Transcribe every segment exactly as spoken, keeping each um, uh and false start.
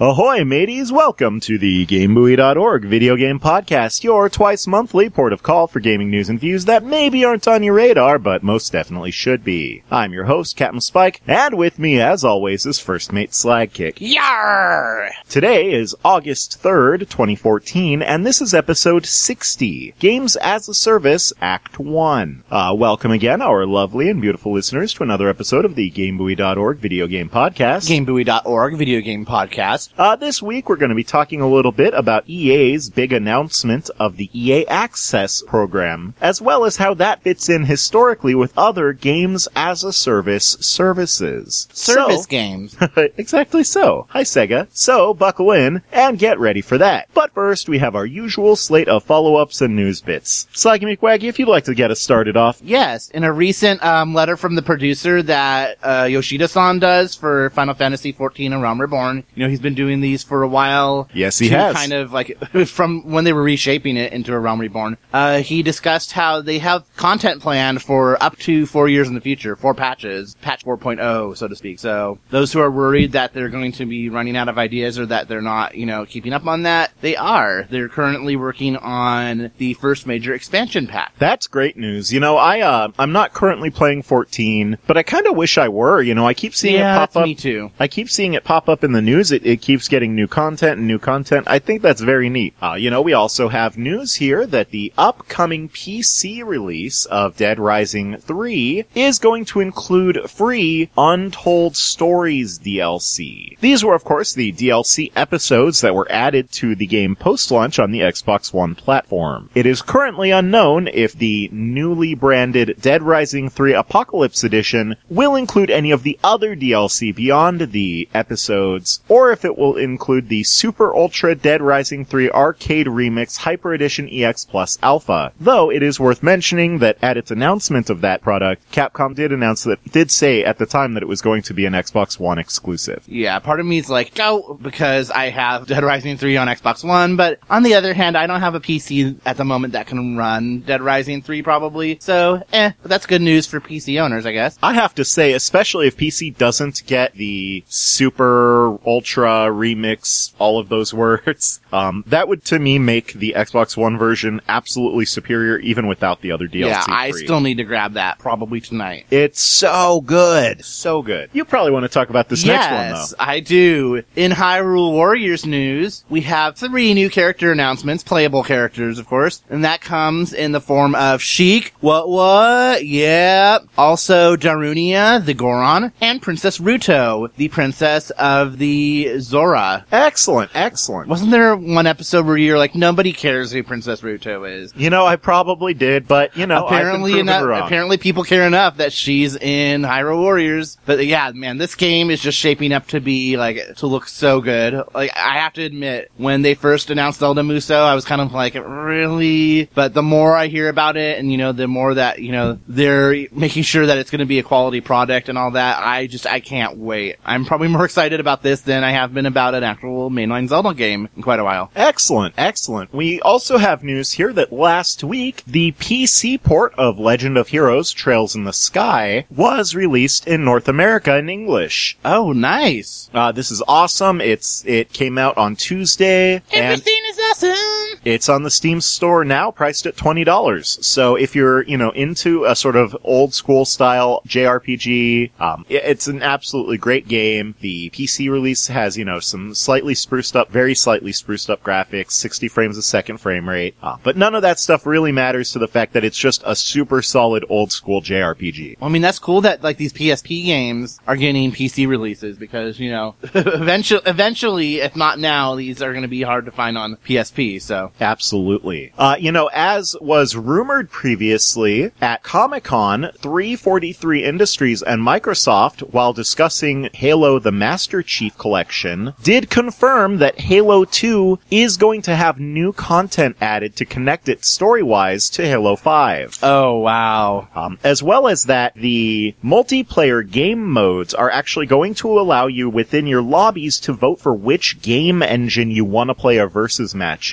Ahoy, mateys! Welcome to the Game Buoy dot org video game podcast, your twice-monthly port of call for gaming news and views that maybe aren't on your radar, but most definitely should be. I'm your host, Captain Spike, and with me, as always, is First Mate Slagkick. Yarr! Today is August third, twenty fourteen, and this is episode sixty, Games as a Service, Act one. Uh, welcome again, our lovely and beautiful listeners, to another episode of the Game Buoy dot org video game podcast. Game Buoy dot org video game podcast. Uh, this week we're going to be talking a little bit about E A's big announcement of the E A Access program, as well as how that fits in historically with other Games as a Service services. Service so, games. Exactly so. Hi, Sega. So, buckle in and get ready for that. But first, we have our usual slate of follow-ups and news bits. Slaggy McWaggy, if you'd like to get us started off. Yes, in a recent um, letter from the producer that uh, Yoshida-san does for Final Fantasy fourteen and Realm Reborn, you know, he's been doing these for a while. Yes, he to has. Kind of like from when they were reshaping it into a Realm Reborn. Uh, he discussed how they have content planned for up to four years in the future, four patches, patch four point oh, so to speak. So those who are worried that they're going to be running out of ideas or that they're not, you know, keeping up on that, they are. They're currently working on the first major expansion pack. That's great news. You know, I, uh, I'm not currently playing fourteen, but I kind of wish I were. You know, I keep seeing yeah, it pop that's up. me too. I keep seeing it pop up in the news. It, it keeps getting new content and new content. I think that's very neat. Uh, you know, we also have news here that the upcoming P C release of Dead Rising three is going to include free Untold Stories D L C. These were, of course, the D L C episodes that were added to the game post-launch on the Xbox One platform. It is currently unknown if the newly branded Dead Rising three Apocalypse Edition will include any of the other D L C beyond the episodes, or if it will include the Super Ultra Dead Rising three Arcade Remix Hyper Edition E X Plus Alpha. Though it is worth mentioning that at its announcement of that product, Capcom did announce that, did say at the time that it was going to be an Xbox One exclusive. Yeah, part of me is like, go, because I have Dead Rising three on Xbox One, but on the other hand, I don't have a P C at the moment that can run Dead Rising three probably, so, eh, but that's good news for P C owners, I guess. I have to say, especially if P C doesn't get the Super Ultra Remix, all of those words, um, that would to me make the Xbox One version absolutely superior even without the other D L C. Yeah, I free. still need to grab that probably tonight. It's so good. So good. You probably want to talk about this yes, next one, though. Yes, I do. In Hyrule Warriors news, we have three new character announcements, playable characters, of course, and that comes in the form of Sheik, what what, yeah, also Darunia, the Goron, and Princess Ruto, the princess of the Zora. Excellent, excellent. Wasn't there one episode where you're like, nobody cares who Princess Ruto is? You know, I probably did, but, you know, apparently I've been enough, wrong. Apparently people care enough that she's in Hyrule Warriors. But yeah, man, this game is just shaping up to be, like, to look so good. Like, I have to admit, when they first announced Zelda Muso, I was kind of like, really? But the more I hear about it, and, you know, the more that, you know, they're making sure that it's going to be a quality product and all that, I just, I can't wait. I'm probably more excited about this than I have been about an actual mainline Zelda game in quite a while. Excellent, excellent. We also have news here that last week, the P C port of Legend of Heroes Trails in the Sky was released in North America in English. Oh, nice. Uh, this is awesome. It's, it came out on Tuesday. Everything is awesome. It's on the Steam store now, priced at twenty dollars. So if you're, you know, into a sort of old school style J R P G, um, it's an absolutely great game. The P C release has, you know, some slightly spruced up, very slightly spruced up graphics, sixty frames a second frame rate. Uh, but none of that stuff really matters to the fact that it's just a super solid old school J R P G. Well, I mean, that's cool that, like, these P S P games are getting P C releases because, you know, eventually, eventually, if not now, these are going to be hard to find on P S P, so. Absolutely. Uh, you know, as was rumored previously, at Comic-Con, three forty-three Industries and Microsoft, while discussing Halo the Master Chief Collection, did confirm that Halo two is going to have new content added to connect it story-wise to Halo five. Oh, wow. Um, as well as that, the multiplayer game modes are actually going to allow you within your lobbies to vote for which game engine you want to play a versus match of. Oh,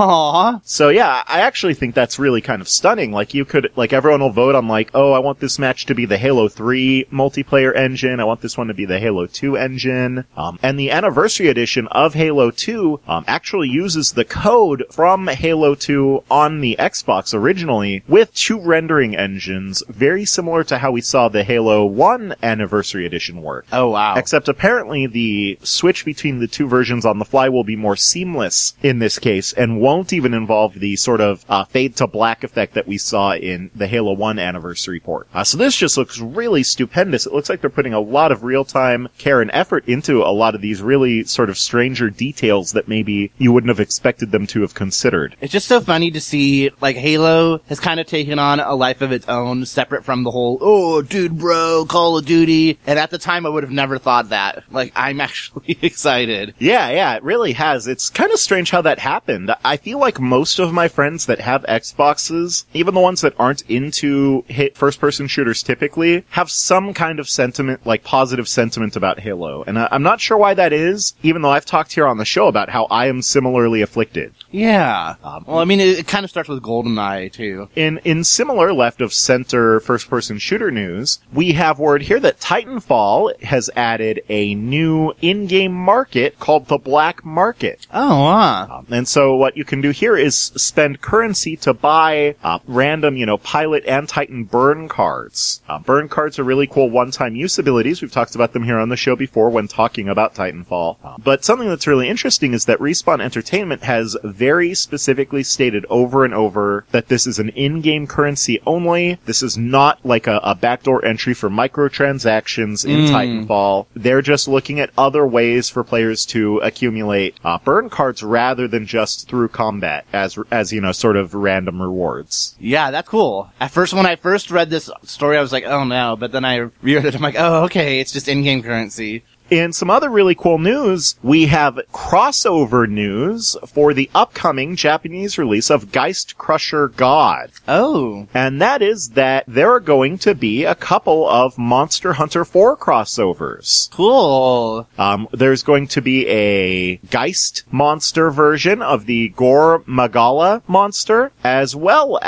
Aww. So yeah, I actually think that's really kind of stunning. Like you could, like everyone will vote on like, oh, I want this match to be the Halo three multiplayer engine. I want this one to be the Halo two engine. Um, and the anniversary edition of Halo two, um, actually uses the code from Halo two on the Xbox originally with two rendering engines, very similar to how we saw the Halo one anniversary edition work. Oh, wow. Except apparently the switch between the two versions on the fly will be more seamless in this case and won't even involve the sort of uh, fade to black effect that we saw in the Halo one anniversary port. Uh, so this just looks really stupendous. It looks like they're putting a lot of real-time care and effort into a lot of these really sort of stranger details that maybe you wouldn't have expected them to have considered. It's just so funny to see, like, Halo has kind of taken on a life of its own, separate from the whole, oh, dude, bro, Call of Duty. And at the time, I would have never thought that. Like, I'm actually excited. Yeah, yeah, it really has. It's kind of strange how that happened. I feel like most of my friends that have Xboxes, even the ones that aren't into hit first-person shooters typically, have some kind of sentiment, like positive sentiment about Halo. And I- I'm not sure why that is, even though I've talked here on the show about how I am similarly afflicted. Yeah. Um, well, I mean, it, it kind of starts with GoldenEye, too. In in similar left-of-center first-person shooter news, we have word here that Titanfall has added a new in-game market called the Black Market. Oh, wow. Um, and so what you can do here is spend currency to buy uh, random, you know, Pilot and Titan burn cards. Uh, burn cards are really cool one-time use abilities. We've talked about them here on the show before when talking about Titanfall. Uh, but something that's really interesting is that Respawn Entertainment has very specifically stated over and over that this is an in-game currency only. This is not like a, a backdoor entry for microtransactions in Mm. Titanfall. They're just looking at other ways for players to accumulate uh, burn cards rather than just through combat as, as, you know, sort of random rewards. Yeah, that's cool. At first, when I first read this story, I was like, oh no, but then I read it, I'm like, oh, okay, it's just in-game currency. In some other really cool news, we have crossover news for the upcoming Japanese release of Geist Crusher God. Oh. And that is that there are going to be a couple of Monster Hunter four crossovers. Cool. Um, there's going to be a Geist monster version of the Gore Magala monster, as well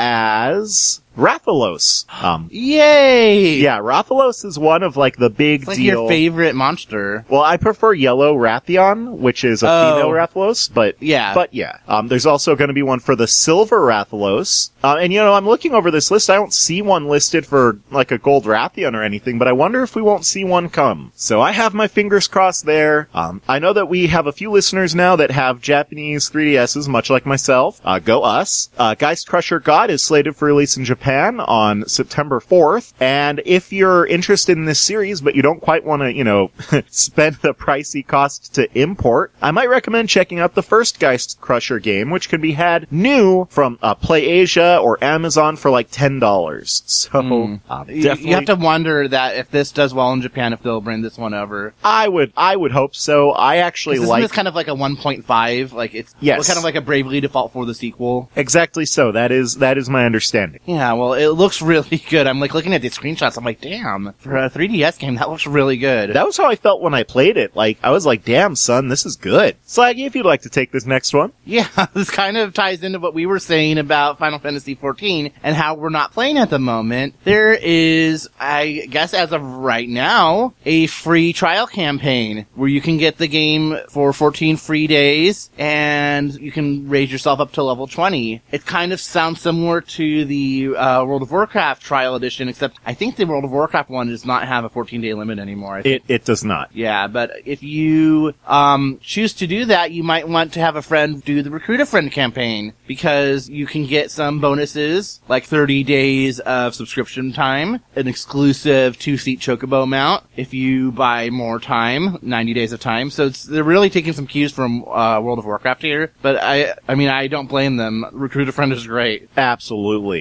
as Rathalos. Um, Yay! yeah, Rathalos is one of like the big It's like deal. your favorite monster. Well, I prefer Yellow Rathion, which is a Oh. female Rathalos, but Yeah. but yeah. Um, there's also going to be one for the Silver Rathalos. Uh, and you know, I'm looking over this list. I don't see one listed for like a Gold Rathion or anything, but I wonder if we won't see one come. So I have my fingers crossed there. Um, I know that we have a few listeners now that have Japanese three D S's, much like myself. Uh, go us. Uh, Geist Crusher God is slated for release in Japan on September fourth. And if you're interested in this series, but you don't quite want to, you know, spend the pricey cost to import, I might recommend checking out the first Geist Crusher game, which can be had new from uh, PlayAsia or Amazon for like ten dollars. So, Mm. uh, You- definitely, You have to wonder that if this does well in Japan, if they'll bring this one over. I would, I would hope so. I actually Isn't like this kind of like a one point five? Like it's Yes. kind of like a Bravely Default for the sequel. exactly so. That is, that is my understanding. Yeah, well, it looks really good. I'm like looking at these screenshots. I'm like, damn, for a three D S game, that looks really good. That was how I felt when I played it. Like, I was like, damn, son, this is good. Slaggy, if you'd like to take this next one. Yeah, this kind of ties into what we were saying about Final Fantasy fourteen and how we're not playing at the moment. There is, I guess as of right now, a free trial campaign where you can get the game for fourteen free days and you can raise yourself up to level twenty. It kind of sounds similar to the uh, World of Warcraft trial edition, except I think the World of Warcraft one does not have a fourteen day limit anymore. I think It, it does not. yeah, but if you um, choose to do that, you might want to have a friend do the Recruit a Friend campaign, because you can get some bonuses, like thirty days of subscription time, an exclusive two-seat Chocobo mount if you buy more time, ninety days of time. So it's, they're really taking some cues from uh, World of Warcraft here, but I I mean, I don't blame them. Recruit a Friend is great. Absolutely. And I'm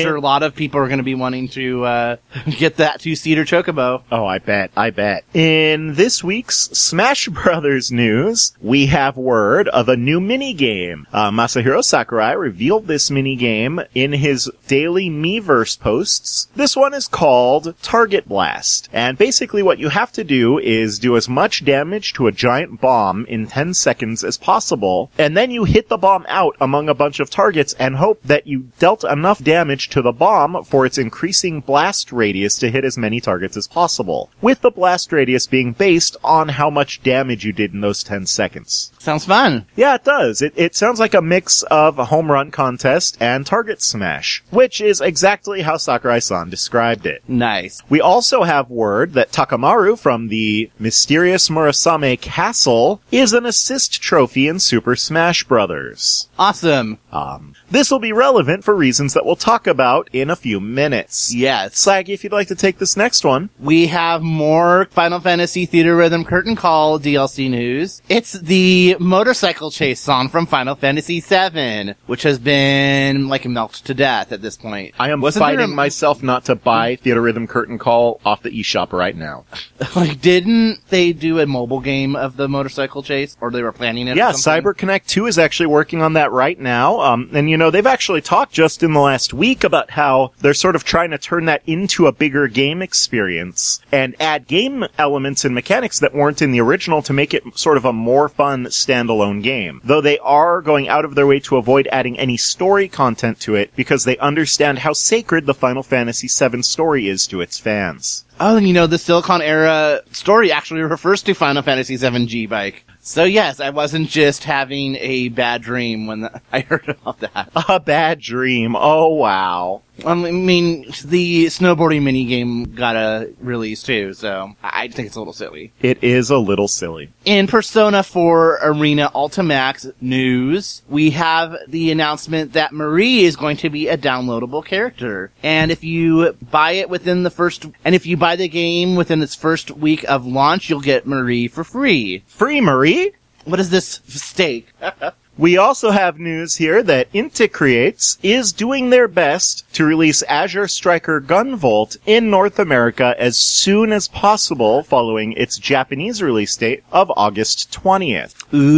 sure a lot of people are going to be wanting to uh, get that two-seater Chocobo. Oh, I bet, I bet. In this week's Smash Brothers news, we have word of a new minigame. Uh, Masahiro Sakurai revealed this minigame in his daily Miiverse posts. This one is called Target Blast. And basically what you have to do is do as much damage to a giant bomb in ten seconds as possible, and then you hit the bomb out among a bunch of targets and hope that you dealt enough damage to the bomb for its increasing blast radius to hit as many targets as possible, with the blast radius being based on how much damage you did in those ten seconds. Sounds fun. Yeah, it does. It, it sounds like a mix of a home run contest and target smash, which is exactly how Sakurai-san described it. Nice. We also have word that Takamaru from the mysterious Murasame Castle is an assist trophy in Super Smash Brothers. Awesome. Um, this will be relevant for reasons that we'll talk about in a few minutes. Yes. Slaggy, if you'd like to take this next one. We have more Final Fantasy Theater Rhythm Curtain Call D L C news. It's the motorcycle chase song from Final Fantasy seven, which has been, like, milked to death at this point. I am Wasn't fighting there a- myself not to buy Theater Rhythm Curtain Call off the eShop right now. Like, didn't they do a mobile game of the motorcycle chase? Or they were planning it Yeah, or something? CyberConnect two is actually working on that right now. Um, and, you know, they've actually talked just in the last week about how they're sort of trying to turn that into a bigger game experience and add game elements and mechanics that weren't in the original to make it sort of a more fun standalone game. Though they are going out of their way to avoid adding any story content to it because they understand how sacred the Final Fantasy seven story is to its fans. Oh, and you know, the Silicon Era story actually refers to Final Fantasy seven G-Bike. So yes, I wasn't just having a bad dream when the, I heard about that. A bad dream. Oh, wow. I mean, the snowboarding minigame got a release too, so I think it's a little silly. It is a little silly. In Persona four Arena Ultimax news, we have the announcement that Marie is going to be a downloadable character. And if you buy it within the first, and if you buy the game within its first week of launch, you'll get Marie for free. Free Marie? What is this steak? We also have news here that Inti Creates is doing their best to release Azure Striker Gunvolt in North America as soon as possible following its Japanese release date of August twentieth.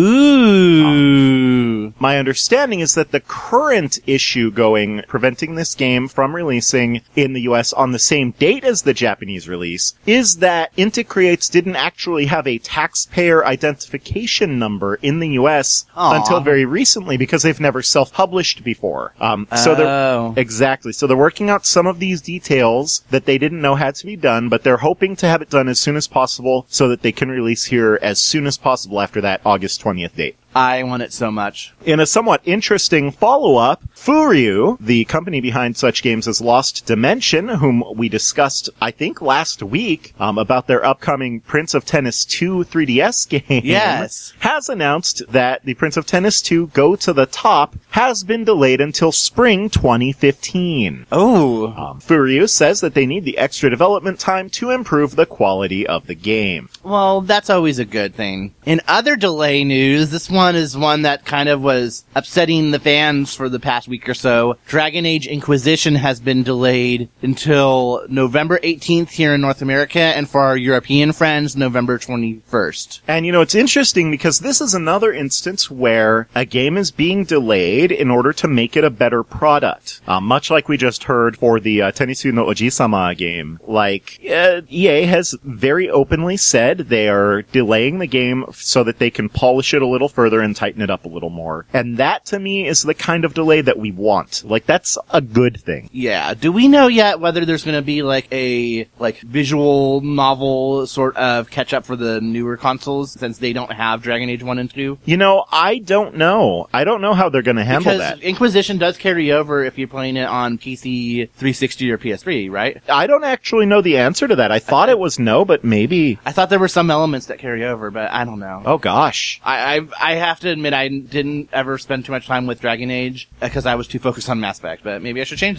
Ooh. Um, my understanding is that the current issue going preventing this game from releasing in the U S on the same date as the Japanese release is that Inti Creates didn't actually have a taxpayer identification number in the U S Aww. until very recently because they've never self-published before. Um, so Oh. they're exactly. So they're working out some of these details that they didn't know had to be done, but they're hoping to have it done as soon as possible so that they can release here as soon as possible after that August twentieth date. I want it so much. In a somewhat interesting follow-up, Furyu, the company behind such games as Lost Dimension, whom we discussed, I think, last week, um, about their upcoming Prince of Tennis two three D S game, Yes. has announced that the Prince of Tennis two Go to the Top has been delayed until spring twenty fifteen. Oh. Um, Furyu says that they need the extra development time to improve the quality of the game. Well, that's always a good thing. In other delay news, this one is one that kind of was upsetting the fans for the past week or so. Dragon Age Inquisition has been delayed until November eighteenth here in North America, and for our European friends, November twenty-first. And you know, it's interesting because this is another instance where a game is being delayed in order to make it a better product. Uh, much like we just heard for the uh, Tennisu no Oji-sama game. Like, uh, E A has very openly said they are delaying the game so that they can polish it a little further and tighten it up a little more. And that, to me, is the kind of delay that we want. Like, that's a good thing. Yeah. Do we know yet whether there's going to be like a like visual novel sort of catch up for the newer consoles since they don't have Dragon Age one and two? You know, I don't know. I don't know how they're going to handle Because that. Inquisition does carry over if you're playing it on P C three sixty or P S three, right? I don't actually know the answer to that. I thought it was no, but maybe. I thought there were some elements that carry over, but I don't know. Oh gosh. I, I I have to admit I didn't ever spend too much time with Dragon Age because I was too focused on Mass Effect, but maybe I should change that.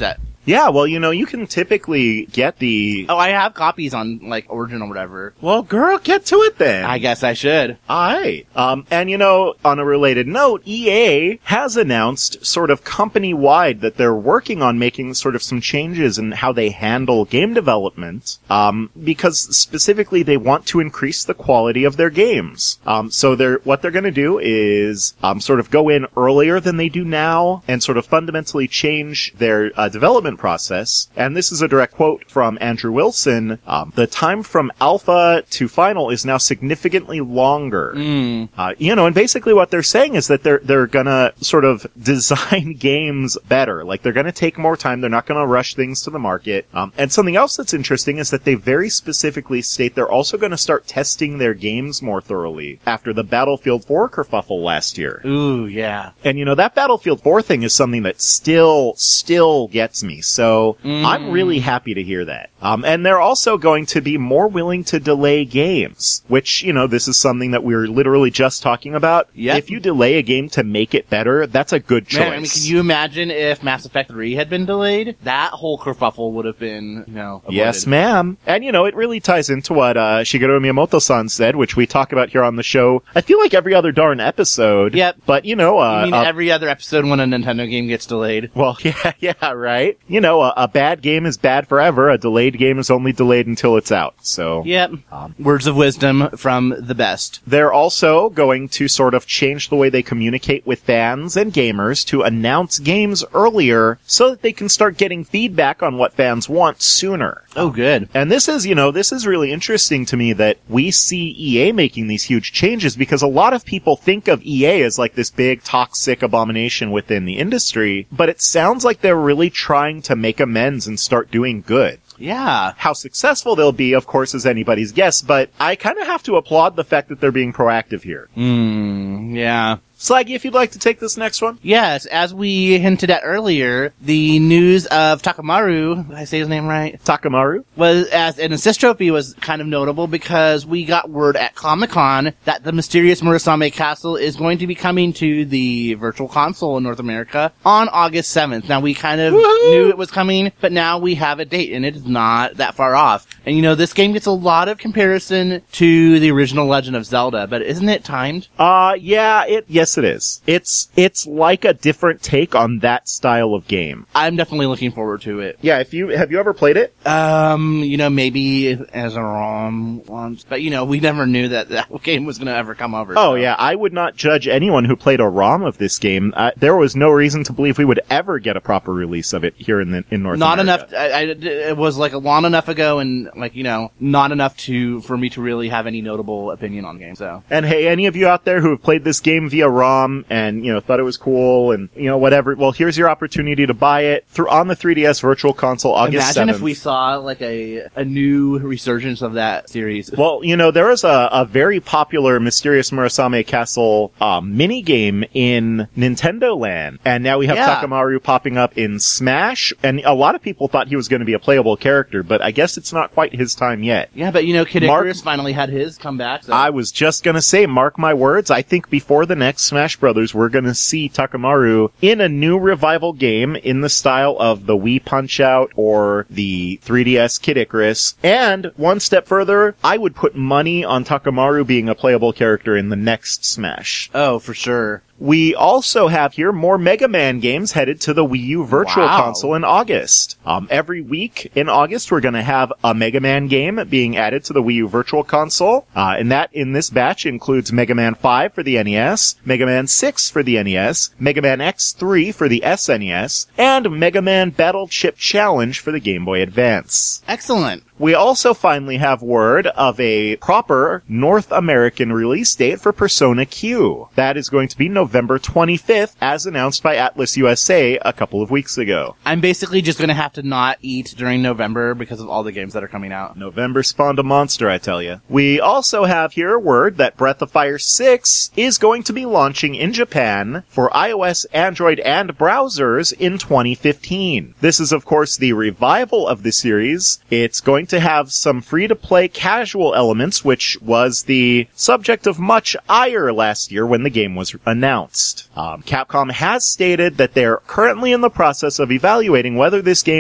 Yeah, well, you know, you can typically get the... Oh, I have copies on, like, Origin or whatever. Well, girl, get to it then. I guess I should. Alright. Um, and you know, on a related note, E A has announced sort of company-wide that they're working on making sort of some changes in how they handle game development, um, because specifically they want to increase the quality of their games. Um, so they're, what they're gonna do is, um, sort of go in earlier than they do now and sort of fundamentally change their, uh, development process. And this is a direct quote from Andrew Wilson. Um, the time from alpha to final is now significantly longer. Mm. Uh, you know, and basically what they're saying is that they're, they're gonna sort of design games better. Like, they're gonna take more time. They're not gonna rush things to the market. Um, and something else that's interesting is that they very specifically state they're also gonna start testing their games more thoroughly after the Battlefield four kerfuffle last year. Ooh, yeah. And you know, that Battlefield four thing is something that still, still gets me. So, Mm. I'm really happy to hear that. Um, and they're also going to be more willing to delay games, which, you know, this is something that we were literally just talking about. Yep. If you delay a game to make it better, that's a good choice. Man, I mean, can you imagine if Mass Effect three had been delayed? That whole kerfuffle would have been, you know, avoided. Yes, ma'am. And, you know, it really ties into what uh, Shigeru Miyamoto-san said, which we talk about here on the show, I feel like every other darn episode. Yep. But, you know... Uh, I mean, uh, every other episode when a Nintendo game gets delayed. Well, yeah, yeah, right. You know, a, a bad game is bad forever. A delayed game is only delayed until it's out. So... Yep. Um, Words of wisdom from the best. They're also going to sort of change the way they communicate with fans and gamers to announce games earlier so that they can start getting feedback on what fans want sooner. Oh, good. And this is, you know, this is really interesting to me that we see E A making these huge changes because a lot of people think of E A as like this big toxic abomination within the industry, but it sounds like they're really trying to make amends and start doing good. Yeah. How successful they'll be, of course, is anybody's guess, but I kind of have to applaud the fact that they're being proactive here. Hmm, yeah. Slaggy, if you'd like to take this next one. Yes, as we hinted at earlier, the news of Takamaru, did I say his name right? Takamaru? Was, as an assist trophy was kind of notable because we got word at Comic-Con that the mysterious Murasame Castle is going to be coming to the Virtual Console in North America on August seventh. Now, we kind of Woo-hoo! knew it was coming, but now we have a date, and it is not that far off. And you know, this game gets a lot of comparison to the original Legend of Zelda, but isn't it timed? Uh, yeah, it, yes it is. It's, it's like a different take on that style of game. I'm definitely looking forward to it. Yeah, if you, have you ever played it? Um, you know, maybe as a ROM once, but you know, we never knew that that game was gonna ever come over. Oh so. yeah, I would not judge anyone who played a ROM of this game. Uh, there was no reason to believe we would ever get a proper release of it here in the, in North Not America. enough, I, I, it was like a long enough ago and like, you know, not enough to, for me to really have any notable opinion on the game, so. And hey, any of you out there who have played this game via ROM and, you know, thought it was cool and, you know, whatever, well, here's your opportunity to buy it through on the three D S Virtual Console August Imagine seventh. if we saw like a, a new resurgence of that series. Well, you know, there was a, a very popular Mysterious Murasame Castle uh, minigame in Nintendo Land, and now we have Yeah. Takamaru popping up in Smash, and a lot of people thought he was going to be a playable character, but I guess it's not quite his time yet. Yeah, but you know, Kid Mark- Icarus finally had his comeback. So. I was just gonna say, mark my words, I think before the next Smash Brothers, we're gonna see Takamaru in a new revival game in the style of the Wii Punch-Out or the three D S Kid Icarus. And one step further, I would put money on Takamaru being a playable character in the next Smash. Oh, for sure. We also have here more Mega Man games headed to the Wii U Virtual Wow. Console in August. Um, every week in August, we're going to have a Mega Man game being added to the Wii U Virtual Console. Uh, and that in this batch includes Mega Man five for the N E S, Mega Man six for the N E S, Mega Man X three for the S N E S, and Mega Man Battle Chip Challenge for the Game Boy Advance. Excellent. We also finally have word of a proper North American release date for Persona Q. That is going to be November twenty-fifth, as announced by Atlas U S A a couple of weeks ago. I'm basically just gonna have to not eat during November because of all the games that are coming out. November spawned a monster, I tell you. We also have here word that Breath of Fire six is going to be launching in Japan for iOS, Android, and browsers in twenty fifteen. This is, of course, the revival of the series. It's going to have some free-to-play casual elements, which was the subject of much ire last year when the game was announced. Um, Capcom has stated that they're currently in the process of evaluating whether this game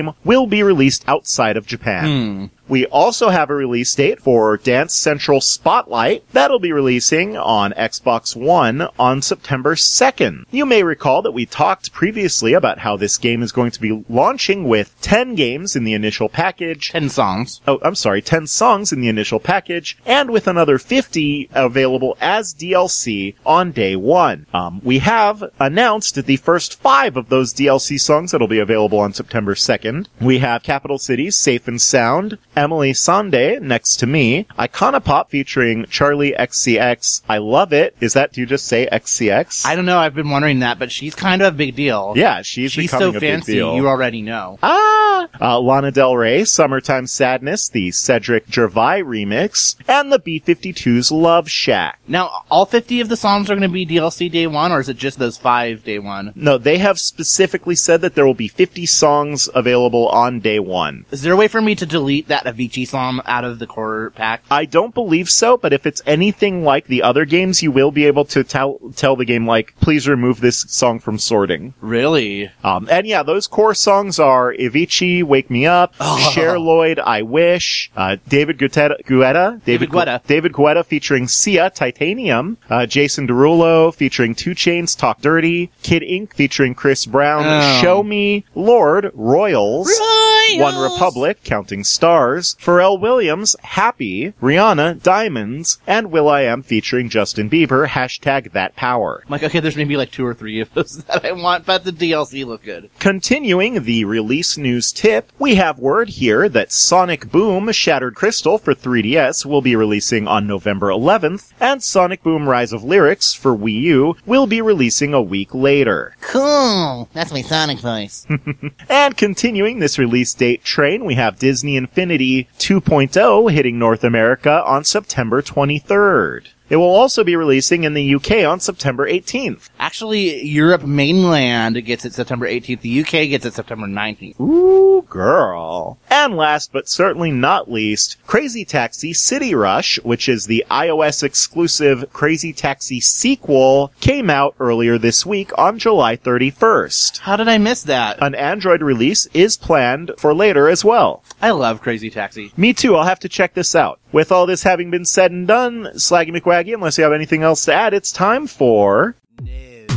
game will be released outside of Japan. Hmm. We also have a release date for Dance Central Spotlight. That'll be releasing on Xbox One on September second. You may recall that we talked previously about how this game is going to be launching with ten games in the initial package. ten songs. Oh, I'm sorry, ten songs in the initial package, and with another fifty available as D L C on day one. Um, we have announced the first five of those D L C songs that'll be available on September second. We have Capital Cities, Safe and Sound, Emily Sande, Next to Me, Iconopop featuring Charlie X C X, I Love It. Is that, do you just say X C X? I don't know, I've been wondering that, but she's kind of a big deal. Yeah, she's, she's becoming so a big fancy, deal. you already know. Ah! Uh, Lana Del Rey, Summertime Sadness, the Cedric Gervais remix, and the B fifty-two's Love Shack. Now, all fifty of the songs are going to be D L C day one, or is it just those five day one? No, they have specifically said that there will be fifty songs available on day one. Is there a way for me to delete that Avicii song out of the core pack? I don't believe so, but if it's anything like the other games, you will be able to tell tell the game, like, please remove this song from sorting. Really? Um, and yeah, those core songs are Avicii, Wake Me Up, Oh. Cher Lloyd, I Wish, uh, David Guetta, Guetta, David Guetta. Gu- David Guetta featuring Sia, Titanium, uh, Jason Derulo featuring two Chainz, Talk Dirty, Kid Ink featuring Chris Brown, Oh. Show Me, Lord, Royals, Royals! One Republic, Counting Stars, Pharrell Williams, Happy, Rihanna, Diamonds, and will.i.am featuring Justin Bieber, hashtag That Power. I'm like, okay, there's maybe like two or three of those that I want, but the D L C look good. Continuing the release news tip, we have word here that Sonic Boom Shattered Crystal for three D S will be releasing on November eleventh, and Sonic Boom Rise of Lyrics for Wii U will be releasing a week later. Cool! That's my Sonic voice. And continuing this release date train, we have Disney Infinity two point oh hitting North America on September twenty-third. It will also be releasing in the U K on September eighteenth. Actually, Europe mainland gets it September eighteenth. The U K gets it September nineteenth. Ooh, girl. And last but certainly not least, Crazy Taxi City Rush, which is the iOS exclusive Crazy Taxi sequel, came out earlier this week on July thirty-first. How did I miss that? An Android release is planned for later as well. I love Crazy Taxi. Me too, I'll have to check this out. With all this having been said and done, Slaggy McWaggy, unless you have anything else to add, it's time for... News.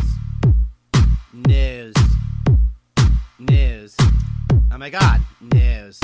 News. News. Oh my god. News.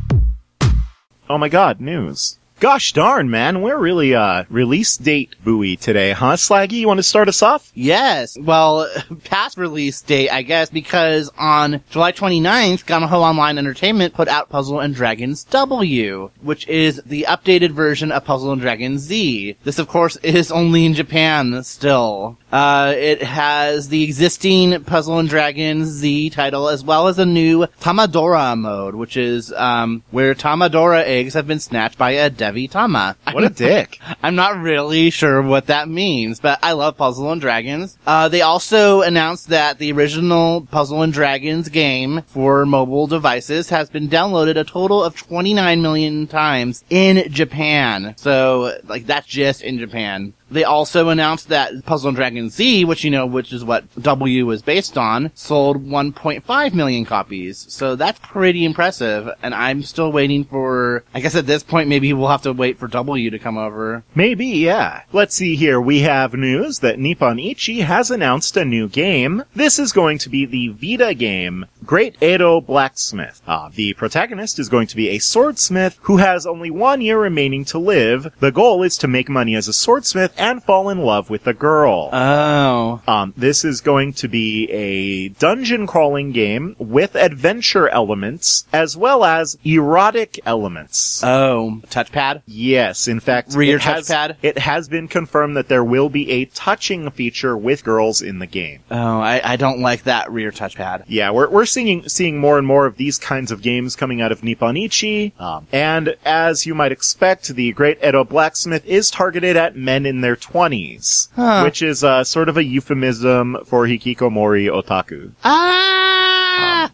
Oh my god, news. Gosh darn, man, we're really, uh, release date buoy today, huh? Slaggy, you want to start us off? Yes. Well, past release date, I guess, because on July twenty-ninth, Gamaho Online Entertainment put out Puzzle and Dragons W, which is the updated version of Puzzle and Dragons Z. This, of course, is only in Japan still. Uh, it has the existing Puzzle and Dragons Z title, as well as a new Tamadora mode, which is, um, where Tamadora eggs have been snatched by a Devi Tama. What a dick. I'm not really sure what that means, but I love Puzzle and Dragons. Uh, they also announced that the original Puzzle and Dragons game for mobile devices has been downloaded a total of twenty-nine million times in Japan. So, like, that's just in Japan. They also announced that Puzzle and Dragons Z, which you know, which is what W is based on, sold one point five million copies. So that's pretty impressive, and I'm still waiting for, I guess at this point maybe we'll have to wait for W to come over. Maybe, yeah. Let's see here. We have news that Nippon Ichi has announced a new game. This is going to be the Vita game, Great Edo Blacksmith. Uh, the protagonist is going to be a swordsmith who has only one year remaining to live. The goal is to make money as a swordsmith and fall in love with a girl. Oh. Um, this is going to be a dungeon crawling game with adventure elements as well as erotic elements. Oh. Touchpad? Yes, in fact, Rear it has, touchpad? it has been confirmed that there will be a touching feature with girls in the game. Oh, I, I don't like that rear touchpad. Yeah, we're we're seeing seeing more and more of these kinds of games coming out of Nippon Ichi. Um, and as you might expect, the Great Edo Blacksmith is targeted at men in their twenties, Huh. which is uh, sort of a euphemism for hikikomori otaku. Ah!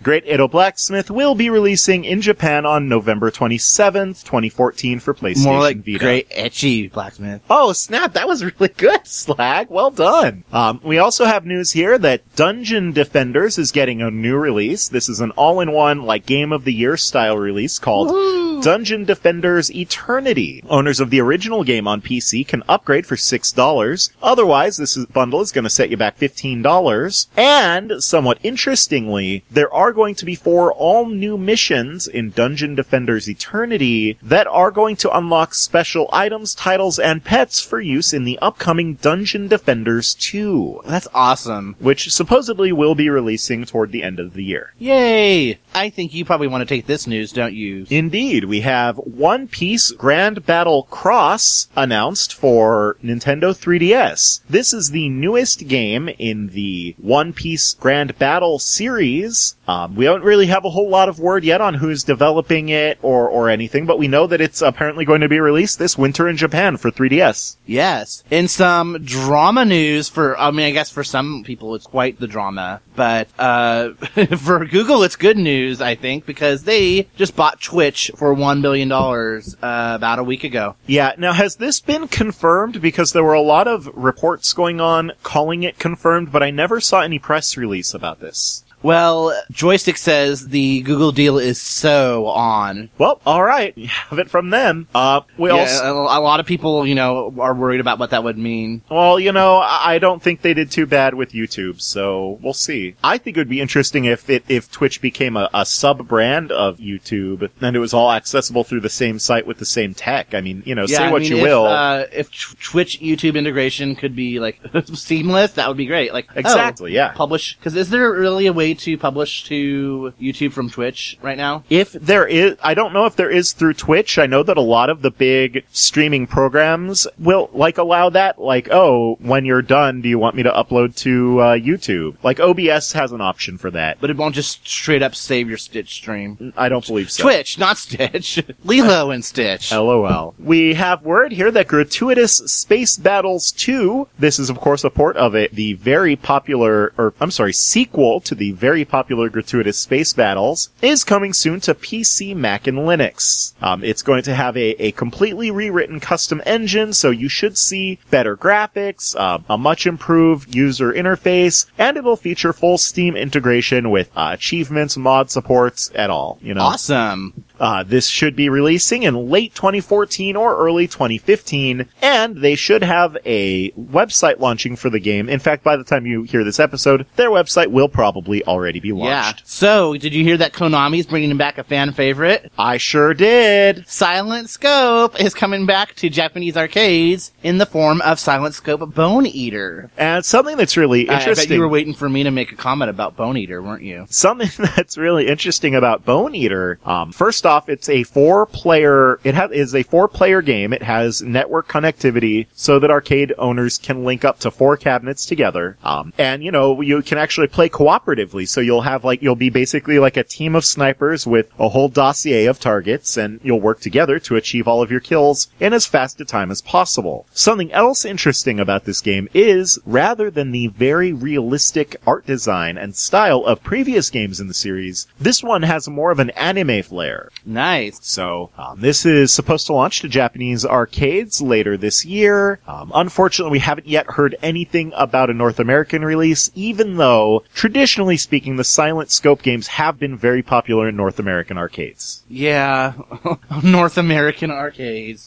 Great Edo Blacksmith will be releasing in Japan on November twenty-seventh, twenty fourteen for PlayStation More like Vita. Great Etchy Blacksmith. Oh, snap. That was really good, Slag. Well done. Um, we also have news here that Dungeon Defenders is getting a new release. This is an all-in-one, like, Game of the Year style release called Woo! Dungeon Defenders Eternity. Owners of the original game on P C can upgrade for six dollars. Otherwise, this is, bundle is going to set you back fifteen dollars. And, somewhat interestingly, there are going to be four all-new missions in Dungeon Defenders Eternity that are going to unlock special items, titles, and pets for use in the upcoming Dungeon Defenders two, That's awesome. which supposedly will be releasing toward the end of the year. Yay! I think you probably want to take this news, don't you? Indeed, we have One Piece Grand Battle Cross announced for Nintendo three D S. This is the newest game in the One Piece Grand Battle series. Um, we don't really have a whole lot of word yet on who's developing it or, or anything, but we know that it's apparently going to be released this winter in Japan for three D S. Yes. In some drama news for, I mean, I guess for some people it's quite the drama, but, uh, for Google it's good news, I think, because they just bought Twitch for one billion dollars, uh, about a week ago. Yeah, now has this been confirmed? Because there were a lot of reports going on calling it confirmed, but I never saw any press release about this. Well, Joystick says the Google deal is so on. Well, alright, you have it from them. Uh, we Yeah, also... a, a lot of people, you know, are worried about what that would mean. Well, you know, I I don't think they did too bad with YouTube, so we'll see. I think it would be interesting if it, if Twitch became a, a sub-brand of YouTube, and it was all accessible through the same site with the same tech. I mean, you know, Yeah, say I what mean, you if, will. Uh, if t- Twitch YouTube integration could be, like, seamless, that would be great. Like, Exactly, oh, yeah. Publish, because is there really a way to publish to YouTube from Twitch right now? If there is, I don't know if there is through Twitch. I know that a lot of the big streaming programs will, like, allow that. Like, oh, when you're done, do you want me to upload to uh, YouTube? Like, O B S has an option for that. But it won't just straight up save your Stitch stream. I don't believe so. Twitch, not Stitch. Lilo and Stitch. LOL. We have word here that Gratuitous Space Battles two, this is of course a port of it, the very popular, or I'm sorry, sequel to the very popular Gratuitous Space Battles, is coming soon to P C, Mac, and Linux. Um, it's going to have a, a completely rewritten custom engine, so you should see better graphics, uh, a much improved user interface, and it'll feature full Steam integration with uh, achievements, mod supports, at all. You know, Awesome. Uh, this should be releasing in late twenty fourteen or early twenty fifteen, and they should have a website launching for the game. In fact, by the time you hear this episode, their website will probably already be launched. Yeah. So, did you hear that Konami's bringing back a fan favorite? I sure did. Silent Scope is coming back to Japanese arcades in the form of Silent Scope Bone Eater. And something that's really I bet interesting. you were waiting for me to make a comment about Bone Eater, weren't you? Something that's really interesting about Bone Eater. Um, first off, it's a four-player. It ha- is a four-player game. It has network connectivity so that arcade owners can link up to four cabinets together. Um, and you know, you can actually play cooperatively. So you'll have like you'll be basically like a team of snipers with a whole dossier of targets, and you'll work together to achieve all of your kills in as fast a time as possible. Something else interesting about this game is, rather than the very realistic art design and style of previous games in the series, this one has more of an anime flair. Nice. So, um, this is supposed to launch to Japanese arcades later this year. Um, unfortunately, we haven't yet heard anything about a North American release, even though, traditionally speaking, the Silent Scope games have been very popular in North American arcades. Yeah. North American arcades.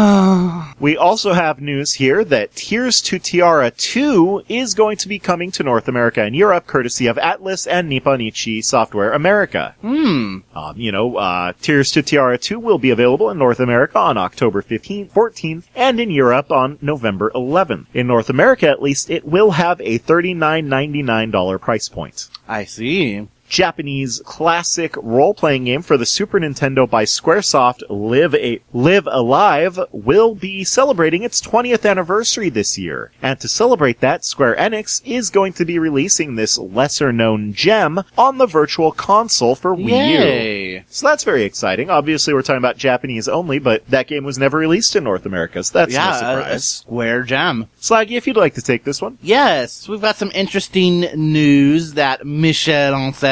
We also have news here that Tears to Tiara two is going to be coming to North America and Europe, courtesy of Atlus and Nipponichi Software America. Hmm. Um, you know, uh, Tears to Tiara two will be available in North America on October fifteenth, fourteenth, and in Europe on November eleventh. In North America, at least, it will have a thirty-nine ninety-nine dollars price point. I see. Japanese classic role-playing game for the Super Nintendo by Squaresoft, Live a Live Alive, will be celebrating its twentieth anniversary this year. And to celebrate that, Square Enix is going to be releasing this lesser-known gem on the Virtual Console for Wii Yay. U. So that's very exciting. Obviously, we're talking about Japanese only, but that game was never released in North America, so that's Yeah, no a, a surprise. Square gem. Slaggy, if you'd like to take this one. Yes, we've got some interesting news that Michel Ancel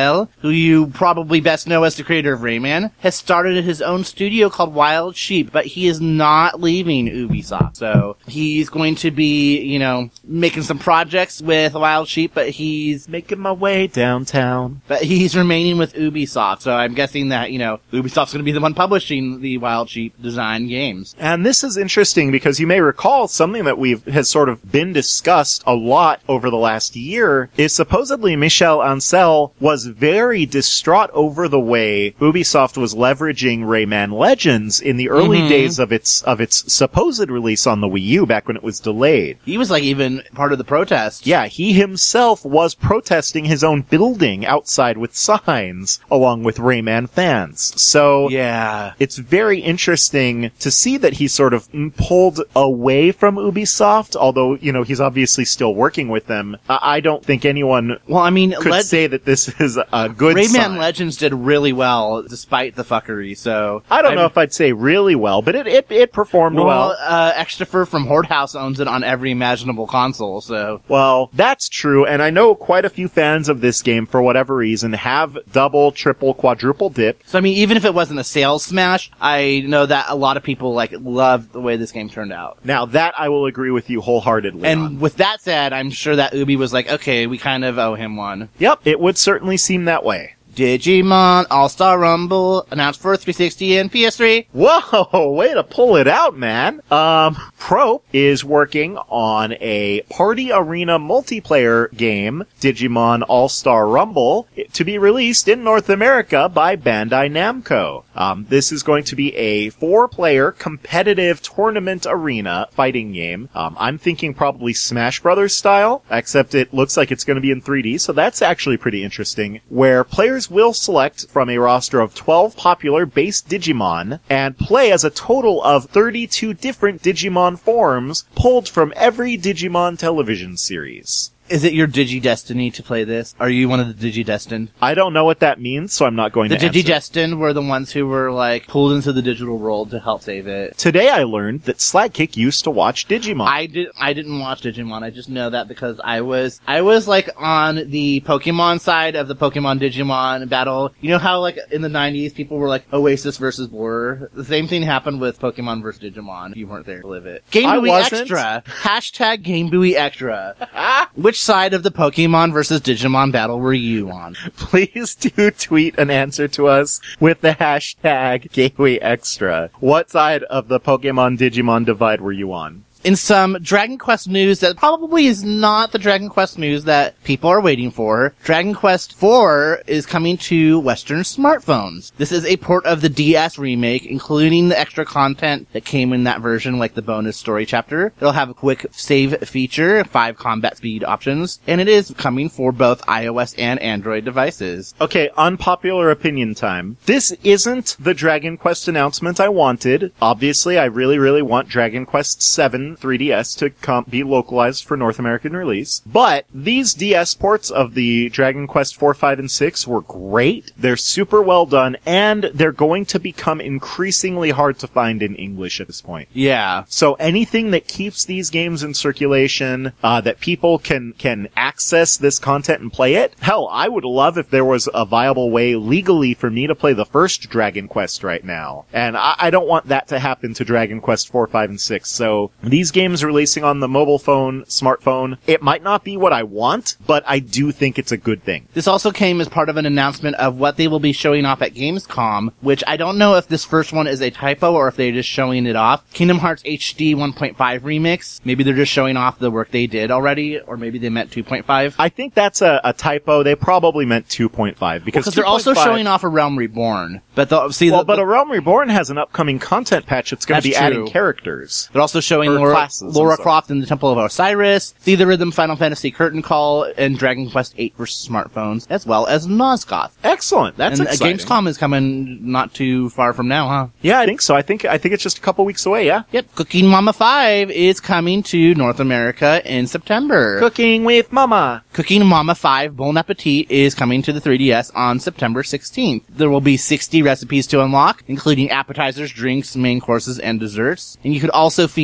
Ancel, who you probably best know as the creator of Rayman, has started his own studio called Wild Sheep, but he is not leaving Ubisoft. So he's going to be, you know, making some projects with Wild Sheep, but he's making my way downtown. But he's remaining with Ubisoft. So I'm guessing that, you know, Ubisoft's going to be the one publishing the Wild Sheep design games. And this is interesting because you may recall something that we've has sort of been discussed a lot over the last year is supposedly Michel Ancel was very distraught over the way Ubisoft was leveraging Rayman Legends in the early Mm-hmm. days of its of its supposed release on the Wii U back when it was delayed. He was like even part of the protest. Yeah, he himself was protesting his own building outside with signs along with Rayman fans. So Yeah. it's very interesting to see that he sort of pulled away from Ubisoft, although, you know, he's obviously still working with them. I I don't think anyone Well, I mean, could Led- say that this is a good Rayman sign. Legends did really well despite the fuckery, so... I don't I'm- know if I'd say really well, but it it, it performed well. Well, uh, Extrafer from Horde House owns it on every imaginable console, so... Well, that's true, and I know quite a few fans of this game, for whatever reason, have double, triple, quadruple dip. So, I mean, even if it wasn't a sales smash, I know that a lot of people, like, loved the way this game turned out. Now, that I will agree with you wholeheartedly And on. with that said, I'm sure that Ubi was like, okay, we kind of owe him one. Yep, it would certainly seem that way. Digimon All-Star Rumble announced for three sixty and P S three. Whoa, way to pull it out, man. Um, Probe is working on a party arena multiplayer game, Digimon All-Star Rumble, to be released in North America by Bandai Namco. Um, this is going to be a four-player competitive tournament arena fighting game. Um, I'm thinking probably Smash Brothers style, except it looks like it's going to be in three D, so that's actually pretty interesting, where players will select from a roster of twelve popular base Digimon and play as a total of thirty-two different Digimon forms pulled from every Digimon television series. Is it your Digi-Destiny to play this? Are you one of the Digi-Destined? I don't know what that means, so I'm not going The to answer. Digi-Destined were the ones who were, like, pulled into the digital world to help save it. Today I learned that Slagkick used to watch Digimon. I did. I didn't watch Digimon. I just know that because I was. I was like on the Pokemon side of the Pokemon Digimon battle. You know how like in the nineties people were like Oasis versus Blur. The same thing happened with Pokemon versus Digimon. You weren't there to live it. Game I Buoy wasn't. Extra. Hashtag Game Buoy Extra. Which side of the Pokemon versus Digimon battle were you on? Please do tweet an answer to us with the hashtag Gateway Extra. What side of the Pokemon Digimon divide were you on? In some Dragon Quest news that probably is not the Dragon Quest news that people are waiting for, Dragon Quest four is coming to Western smartphones. This is a port of the D S remake, including the extra content that came in that version, like the bonus story chapter. It'll have a quick save feature, five combat speed options, and it is coming for both iOS and Android devices. Okay, unpopular opinion time. This isn't the Dragon Quest announcement I wanted. Obviously, I really, really want Dragon Quest seven three D S to com- be localized for North American release. But these D S ports of the Dragon Quest four, five, and six were great. They're super well done, and they're going to become increasingly hard to find in English at this point. Yeah. So anything that keeps these games in circulation, uh, that people can, can access this content and play it. Hell, I would love if there was a viable way legally for me to play the first Dragon Quest right now. And I, I don't want that to happen to Dragon Quest four, five, and six. So these games releasing on the mobile phone, smartphone, it might not be what I want, but I do think it's a good thing. This also came as part of an announcement of what they will be showing off at Gamescom, which I don't know if this first one is a typo or if they're just showing it off. Kingdom Hearts H D one point five Remix. Maybe they're just showing off the work they did already, or maybe they meant two point five. I think that's a, a typo. They probably meant two point five because Because they're also two point five showing off a Realm Reborn. But the, see, Well, the, but the, a Realm Reborn has an upcoming content patch that's going to That's be adding true. characters. they're also showing or Laura, classes, I'm Laura sorry. Croft in the Temple of Osiris, Theta Rhythm Final Fantasy Curtain Call, and Dragon Quest eight for smartphones, as well as Nosgoth. Excellent. That's and uh, exciting. Gamescom is coming not too far from now, huh? Yeah, I think so. I think I think it's just a couple weeks away. Yeah. Yep. Cooking Mama five is coming to North America in September. Cooking with Mama. Cooking Mama five Bon Appetit is coming to the three D S on September sixteenth. There will be sixty recipes to unlock, including appetizers, drinks, main courses, and desserts. And you could also feed Mama's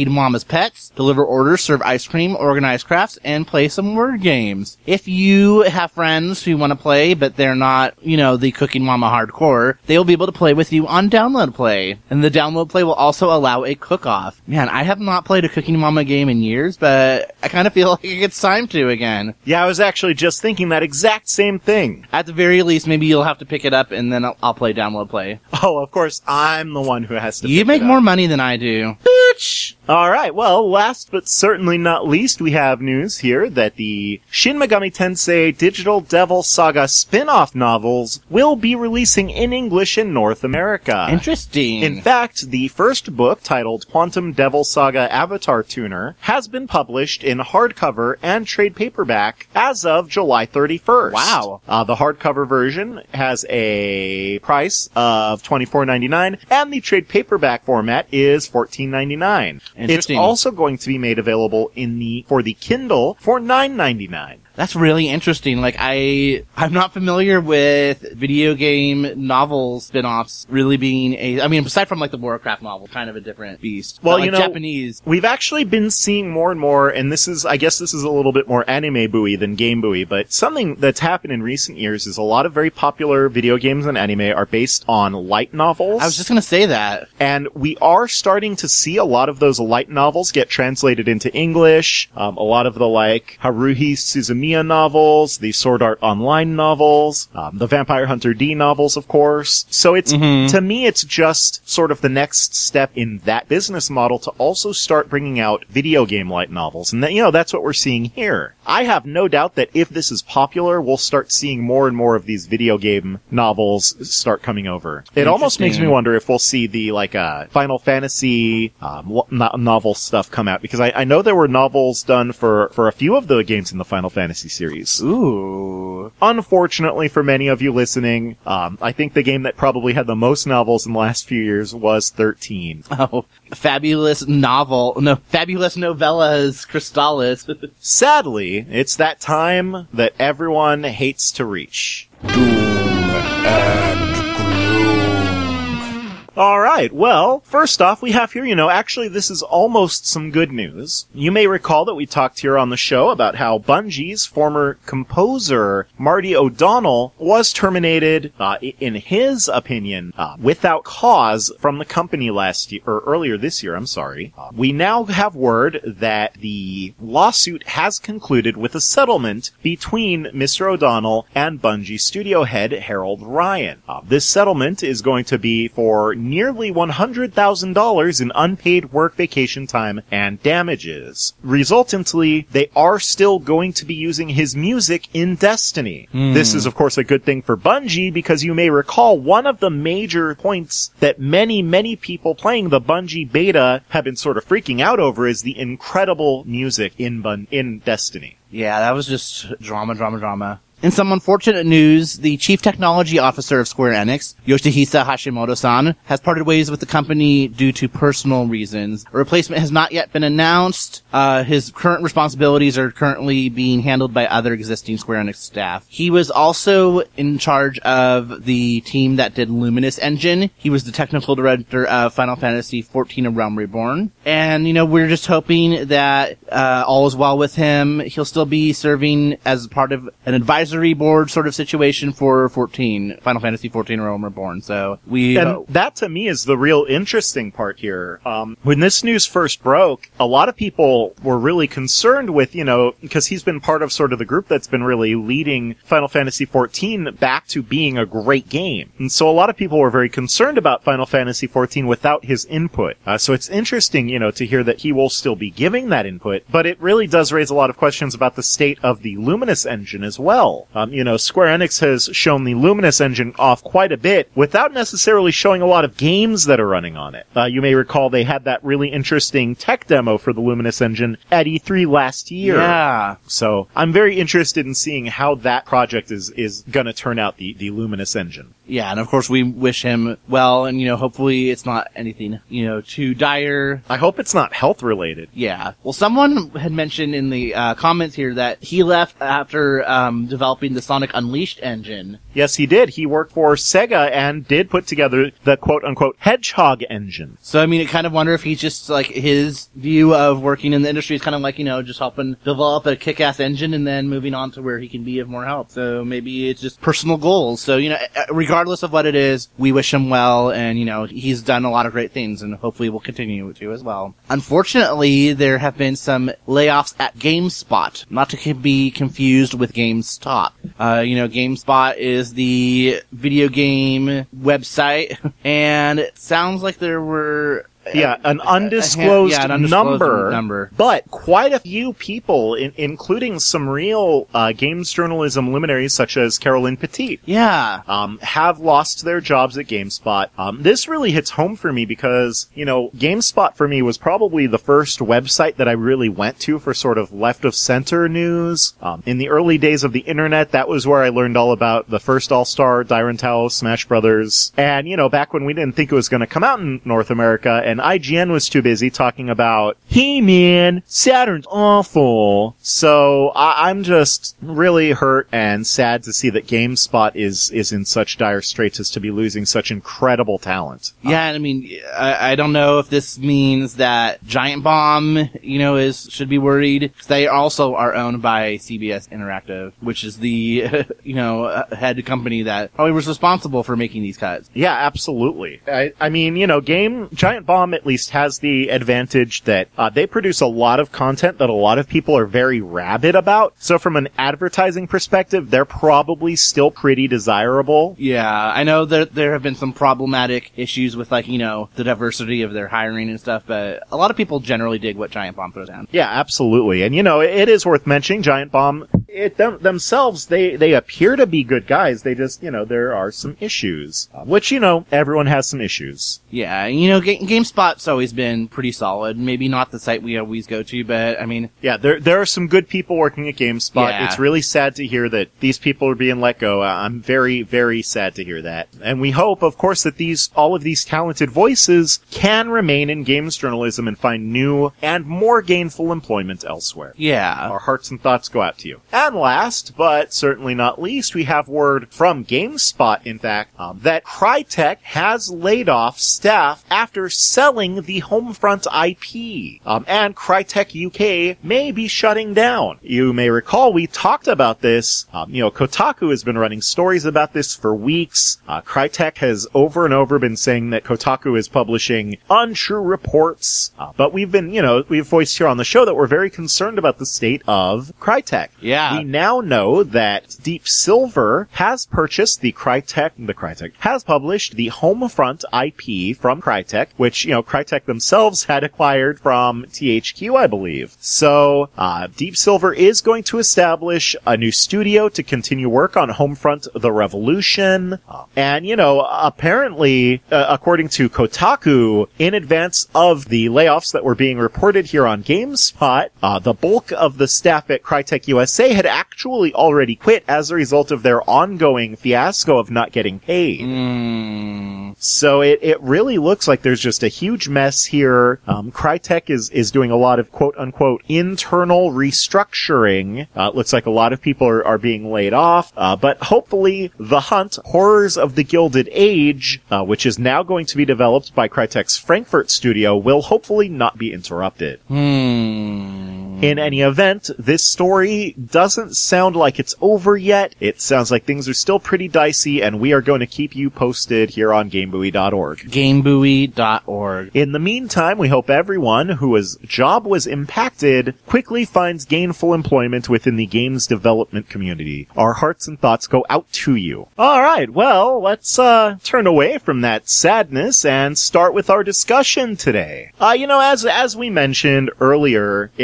pets, deliver orders, serve ice cream, organize crafts, and play some word games. If you have friends who want to play, but they're not, you know, the Cooking Mama hardcore, they will be able to play with you on Download Play. And the Download Play will also allow a cook-off. Man, I have not played a Cooking Mama game in years, but I kind of feel like it's time to again. Yeah, I was actually just thinking that exact same thing. At the very least, maybe you'll have to pick it up and then I'll, I'll play Download Play. Oh, of course, I'm the one who has to You pick make it up. more money than I do. Bitch! Alright, well, last but certainly not least, we have news here that the Shin Megami Tensei Digital Devil Saga spin-off novels will be releasing in English in North America. Interesting. In fact, the first book, titled Quantum Devil Saga Avatar Tuner, has been published in hardcover and trade paperback as of July thirty-first. Wow. Uh, the hardcover version has a price of twenty-four ninety-nine, and the trade paperback format is fourteen ninety-nine. It's Interesting. also going to be made available in the for the Kindle for nine ninety-nine. That's really interesting. Like, I, I'm not familiar with video game novel spin-offs really being a, I mean, aside from like the Warcraft novel, kind of a different beast. Well, But, like, you know, Japanese. We've actually been seeing more and more, and this is, I guess this is a little bit more anime buoy than game buoy, but something that's happened in recent years is a lot of very popular video games and anime are based on light novels. I was just gonna say that. And we are starting to see a lot of those light novels get translated into English. Um, a lot of the, like, Haruhi Suzumiya novels, the Sword Art Online novels, um, the Vampire Hunter D novels, of course. So it's, Mm-hmm. to me, it's just sort of the next step in that business model to also start bringing out video game light novels. And that, you know, that's what we're seeing here. I have no doubt that if this is popular, we'll start seeing more and more of these video game novels start coming over. It almost makes me Interesting. wonder if we'll see the, like, uh, Final Fantasy um, lo- no- novel stuff come out, because I, I know there were novels done for, for a few of the games in the Final Fantasy series. Ooh. Unfortunately for many of you listening, um, I think the game that probably had the most novels in the last few years was thirteen. Oh, fabulous novel. No, fabulous novellas, Crystallis. Sadly, it's that time that everyone hates to reach. Alright, well, first off, we have here, you know, actually this is almost some good news. You may recall that we talked here on the show about how Bungie's former composer, Marty O'Donnell, was terminated, uh, in his opinion, uh, without cause from the company last year, or earlier this year, I'm sorry. Uh, we now have word that the lawsuit has concluded with a settlement between Mister O'Donnell and Bungie studio head Harold Ryan. Uh, this settlement is going to be for nearly one hundred thousand dollars in unpaid work vacation time and damages. Resultantly, they are still going to be using his music in Destiny. Mm. This is, of course, a good thing for Bungie, because you may recall one of the major points that many, many people playing the Bungie beta have been sort of freaking out over is the incredible music in Bun- in Destiny. Yeah, that was just drama, drama, drama. In some unfortunate news, the Chief Technology Officer of Square Enix, Yoshihisa Hashimoto-san, has parted ways with the company due to personal reasons. A replacement has not yet been announced. Uh, his current responsibilities are currently being handled by other existing Square Enix staff. He was also in charge of the team that did Luminous Engine. He was the technical director of Final Fantasy fourteen A Realm Reborn. And, you know, we're just hoping that uh, all is well with him. He'll still be serving as part of an advisory board sort of situation for fourteen, Final Fantasy fourteen Realm Reborn. So we, And uh, that to me is the real interesting part here. Um, when this news first broke, a lot of people were really concerned with, you know, because he's been part of sort of the group that's been really leading Final Fantasy fourteen back to being a great game. And so a lot of people were very concerned about Final Fantasy fourteen without his input. Uh, so it's interesting, you know, to hear that he will still be giving that input, but it really does raise a lot of questions about the state of the Luminous engine as well. Um, you know, Square Enix has shown the Luminous engine off quite a bit without necessarily showing a lot of games that are running on it. Uh, you may recall they had that really interesting tech demo for the Luminous engine at E three last year. yeah. So I'm very interested in seeing how that project is, is gonna turn out, the, the Luminous engine. Yeah, and of course we wish him well, and, you know, hopefully it's not anything, you know, too dire. I hope it's not health related. Yeah. Well, someone had mentioned in the uh, comments here that he left after um, developing the Sonic Unleashed engine. Yes, he did. He worked for Sega and did put together the quote-unquote Hedgehog engine. So, I mean, I kind of wonder if he's just, like, his view of working in the industry is kind of like, you know, just helping develop a kick-ass engine and then moving on to where he can be of more help. So maybe it's just personal goals. So, you know, regardless of what it is, we wish him well, and, you know, he's done a lot of great things, and hopefully will continue to as well. Unfortunately, there have been some layoffs at GameSpot, not to be confused with GameStop. Uh, you know, GameSpot is the video game website, and it sounds like there were... Yeah, an undisclosed, a, a, yeah, an undisclosed number, number, but quite a few people, in, including some real uh, games journalism luminaries such as Caroline Petit, yeah, um, have lost their jobs at GameSpot. Um, this really hits home for me because, you know, GameSpot for me was probably the first website that I really went to for sort of left-of-center news. Um, in the early days of the internet, that was where I learned all about the first All-Star, Dairen Smash Brothers, and, you know, back when we didn't think it was going to come out in North America, and I G N was too busy talking about, hey man, Saturn's awful. So I- I'm just really hurt and sad to see that GameSpot is is in such dire straits as to be losing such incredible talent. Yeah, and I mean, I, I don't know if this means that Giant Bomb, you know, is should be worried. They also are owned by C B S Interactive, which is the, you know, head company that probably was responsible for making these cuts. Yeah, absolutely. I, I mean, you know, game Giant Bomb at least has the advantage that uh, they produce a lot of content that a lot of people are very rabid about. So from an advertising perspective, they're probably still pretty desirable. Yeah, I know that there have been some problematic issues with, like, you know, the diversity of their hiring and stuff, but a lot of people generally dig what Giant Bomb throws down. Yeah, absolutely. And, you know, it, it is worth mentioning, Giant Bomb, it them, themselves, they, they appear to be good guys. They just, you know, there are some issues. Uh, which, you know, everyone has some issues. Yeah, you know, Ga- GameSpot's always been pretty solid. Maybe not the site we always go to, but, I mean... Yeah, there there are some good people working at GameSpot. Yeah. It's really sad to hear that these people are being let go. I'm very, very sad to hear that. And we hope, of course, that these all of these talented voices can remain in games journalism and find new and more gainful employment elsewhere. Yeah. Our hearts and thoughts go out to you. And last, but certainly not least, we have word from GameSpot, in fact, um, that Crytek has laid off staff after selling the Homefront I P. Um, and Crytek U K may be shutting down. You may recall we talked about this. Um, you know, Kotaku has been running stories about this for weeks. Uh, Crytek has over and over been saying that Kotaku is publishing untrue reports. Uh, but we've been, you know, we've voiced here on the show that we're very concerned about the state of Crytek. Yeah. We now know that Deep Silver has purchased the Crytek, the Crytek, has published the Homefront I P from Crytek, which, you know, Crytek themselves had acquired from T H Q, I believe. So, uh, Deep Silver is going to establish a new studio to continue work on Homefront The Revolution. Uh, and, you know, apparently, uh, according to Kotaku, in advance of the layoffs that were being reported here on GameSpot, uh, the bulk of the staff at Crytek U S A had actually already quit as a result of their ongoing fiasco of not getting paid. Mm. So it, it really looks like there's just a huge mess here. Um, Crytek is, is doing a lot of quote-unquote internal restructuring. Uh, it looks like a lot of people are, are being laid off. Uh, but hopefully The Hunt, Horrors of the Gilded Age, uh, which is now going to be developed by Crytek's Frankfurt studio, will hopefully not be interrupted. Hmm. In any event, this story doesn't sound like it's over yet. It sounds like things are still pretty dicey, and we are going to keep you posted here on GameBuoy dot org. GameBuoy dot org. In the meantime, we hope everyone whose job was impacted quickly finds gainful employment within the games development community. Our hearts and thoughts go out to you. Alright, well, let's uh turn away from that sadness and start with our discussion today. Uh, you know, as as we mentioned earlier in, in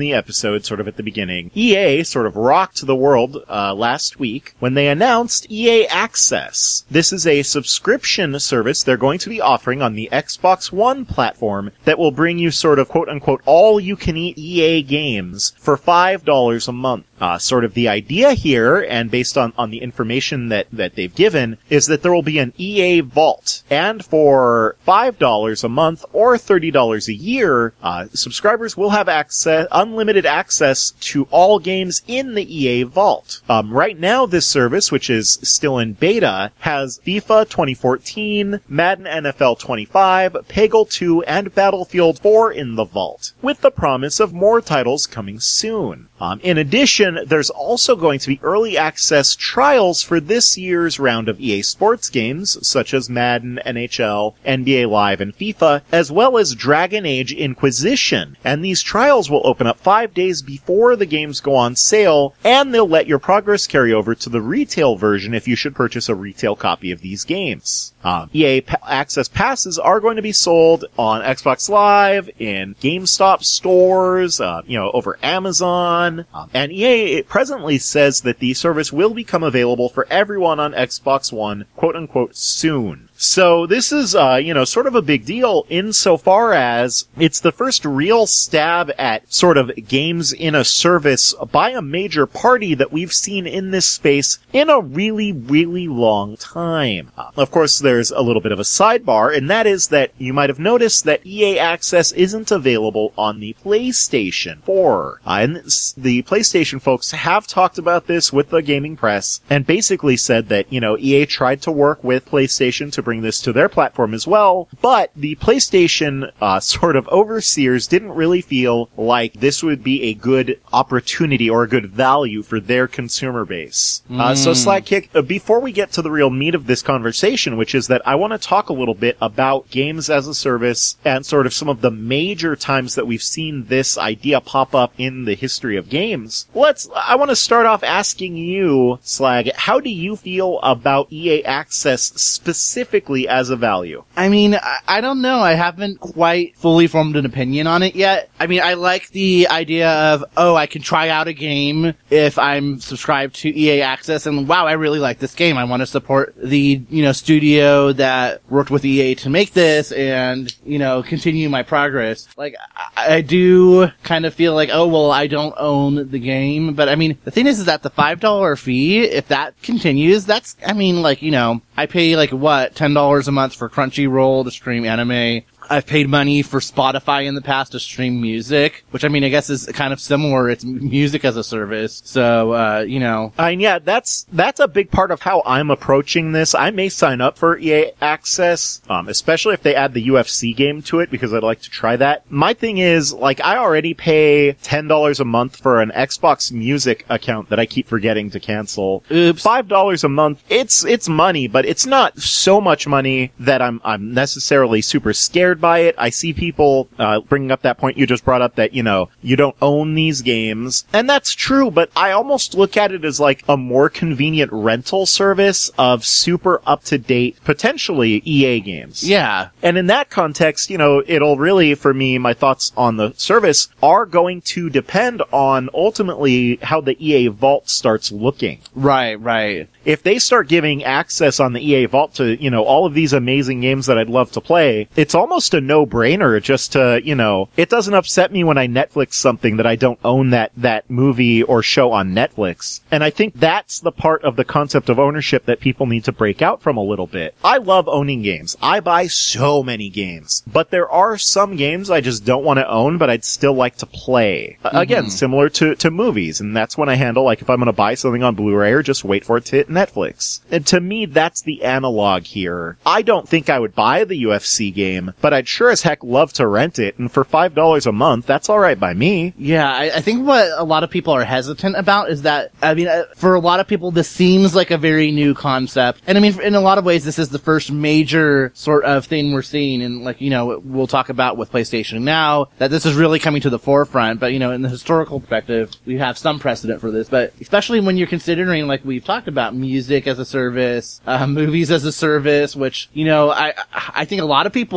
the episode sort of at the beginning, E A sort of rocked the world uh, last week when they announced E A Access. This is a subscription service they're going to be offering on the Xbox One platform that will bring you sort of quote-unquote all-you-can-eat E A games for five dollars a month. Uh, sort of the idea here, and based on, on the information that, that they've given, is that there will be an E A Vault. And for five dollars a month or thirty dollars a year, uh, subscribers will have access, unlimited access to all games in the E A Vault. Um, right now, this service, which is still in beta, has FIFA twenty fourteen, Madden N F L twenty-five, Peggle two, and Battlefield four in the Vault, with the promise of more titles coming soon. Um, in addition, there's also going to be early access trials for this year's round of E A Sports games, such as Madden, N H L, N B A Live, and FIFA, as well as Dragon Age Inquisition. And these trials will open up five days before the games go on sale, and they'll let your progress carry over to the retail version if you should purchase a retail copy of these games. Um, E A pa- Access passes are going to be sold on Xbox Live, in GameStop stores, uh, you know, over Amazon. Um, and E A it presently says that the service will become available for everyone on Xbox One, quote unquote, soon. So this is, uh, you know, sort of a big deal insofar as it's the first real stab at sort of games in a service by a major party that we've seen in this space in a really, really long time. Uh, of course, there's a little bit of a sidebar, and that is that you might have noticed that E A Access isn't available on the PlayStation four. Uh, and the PlayStation folks have talked about this with the gaming press and basically said that, you know, E A tried to work with PlayStation to bring this to their platform as well, but the PlayStation uh, sort of overseers didn't really feel like this would be a good opportunity or a good value for their consumer base. Mm. Uh, so Slagkick, uh, before we get to the real meat of this conversation, which is that I want to talk a little bit about games as a service and sort of some of the major times that we've seen this idea pop up in the history of games. Let's, I want to start off asking you, Slag, how do you feel about E A Access specifically as a value? I mean, I, I don't know. I haven't quite fully formed an opinion on it yet. I mean, I like the idea of, oh, I can try out a game if I'm subscribed to E A Access, and wow, I really like this game. I want to support the, you know, studio that worked with E A to make this and, you know, continue my progress. Like, I, I do kind of feel like, oh, well, I don't own the game, but I mean, the thing is, is that the five dollar fee, if that continues, that's, I mean, like, you know, I pay like, what, ten dollars a month for Crunchyroll to stream anime. I've paid money for Spotify in the past to stream music, which I mean, I guess is kind of similar. It's music as a service. So, uh, you know. I mean, yeah, that's, that's a big part of how I'm approaching this. I may sign up for E A Access, um, especially if they add the U F C game to it, because I'd like to try that. My thing is, like, I already pay ten dollars a month for an Xbox Music account that I keep forgetting to cancel. Oops. five dollars a month, it's, it's money, but it's not so much money that I'm, I'm necessarily super scared by it. I see people uh, bringing up that point you just brought up that, you know, you don't own these games. And that's true, but I almost look at it as like a more convenient rental service of super up-to-date, potentially E A games. Yeah. And in that context, you know, it'll really, for me, my thoughts on the service are going to depend on ultimately how the E A Vault starts looking. Right, right. If they start giving access on the E A Vault to, you know, all of these amazing games that I'd love to play, it's almost a no-brainer just to, you know, it doesn't upset me when I Netflix something that I don't own that, that movie or show on Netflix. And I think that's the part of the concept of ownership that people need to break out from a little bit. I love owning games. I buy so many games. But there are some games I just don't want to own, but I'd still like to play. Mm-hmm. Again, similar to, to movies. And that's when I handle, like, if I'm going to buy something on Blu-ray or just wait for it to hit Netflix. And to me, that's the analog here. I don't think I would buy the U F C game, but I'd sure as heck love to rent it, and for five dollars a month, that's alright by me. Yeah, I, I think what a lot of people are hesitant about is that, I mean, uh, for a lot of people, this seems like a very new concept. And I mean, in a lot of ways, this is the first major sort of thing we're seeing, and like, you know, we'll talk about with PlayStation Now, that this is really coming to the forefront, but you know, in the historical perspective, we have some precedent for this, but especially when you're considering, like we've talked about, music as a service, uh, movies as a service, which, you know, I, I think a lot of people are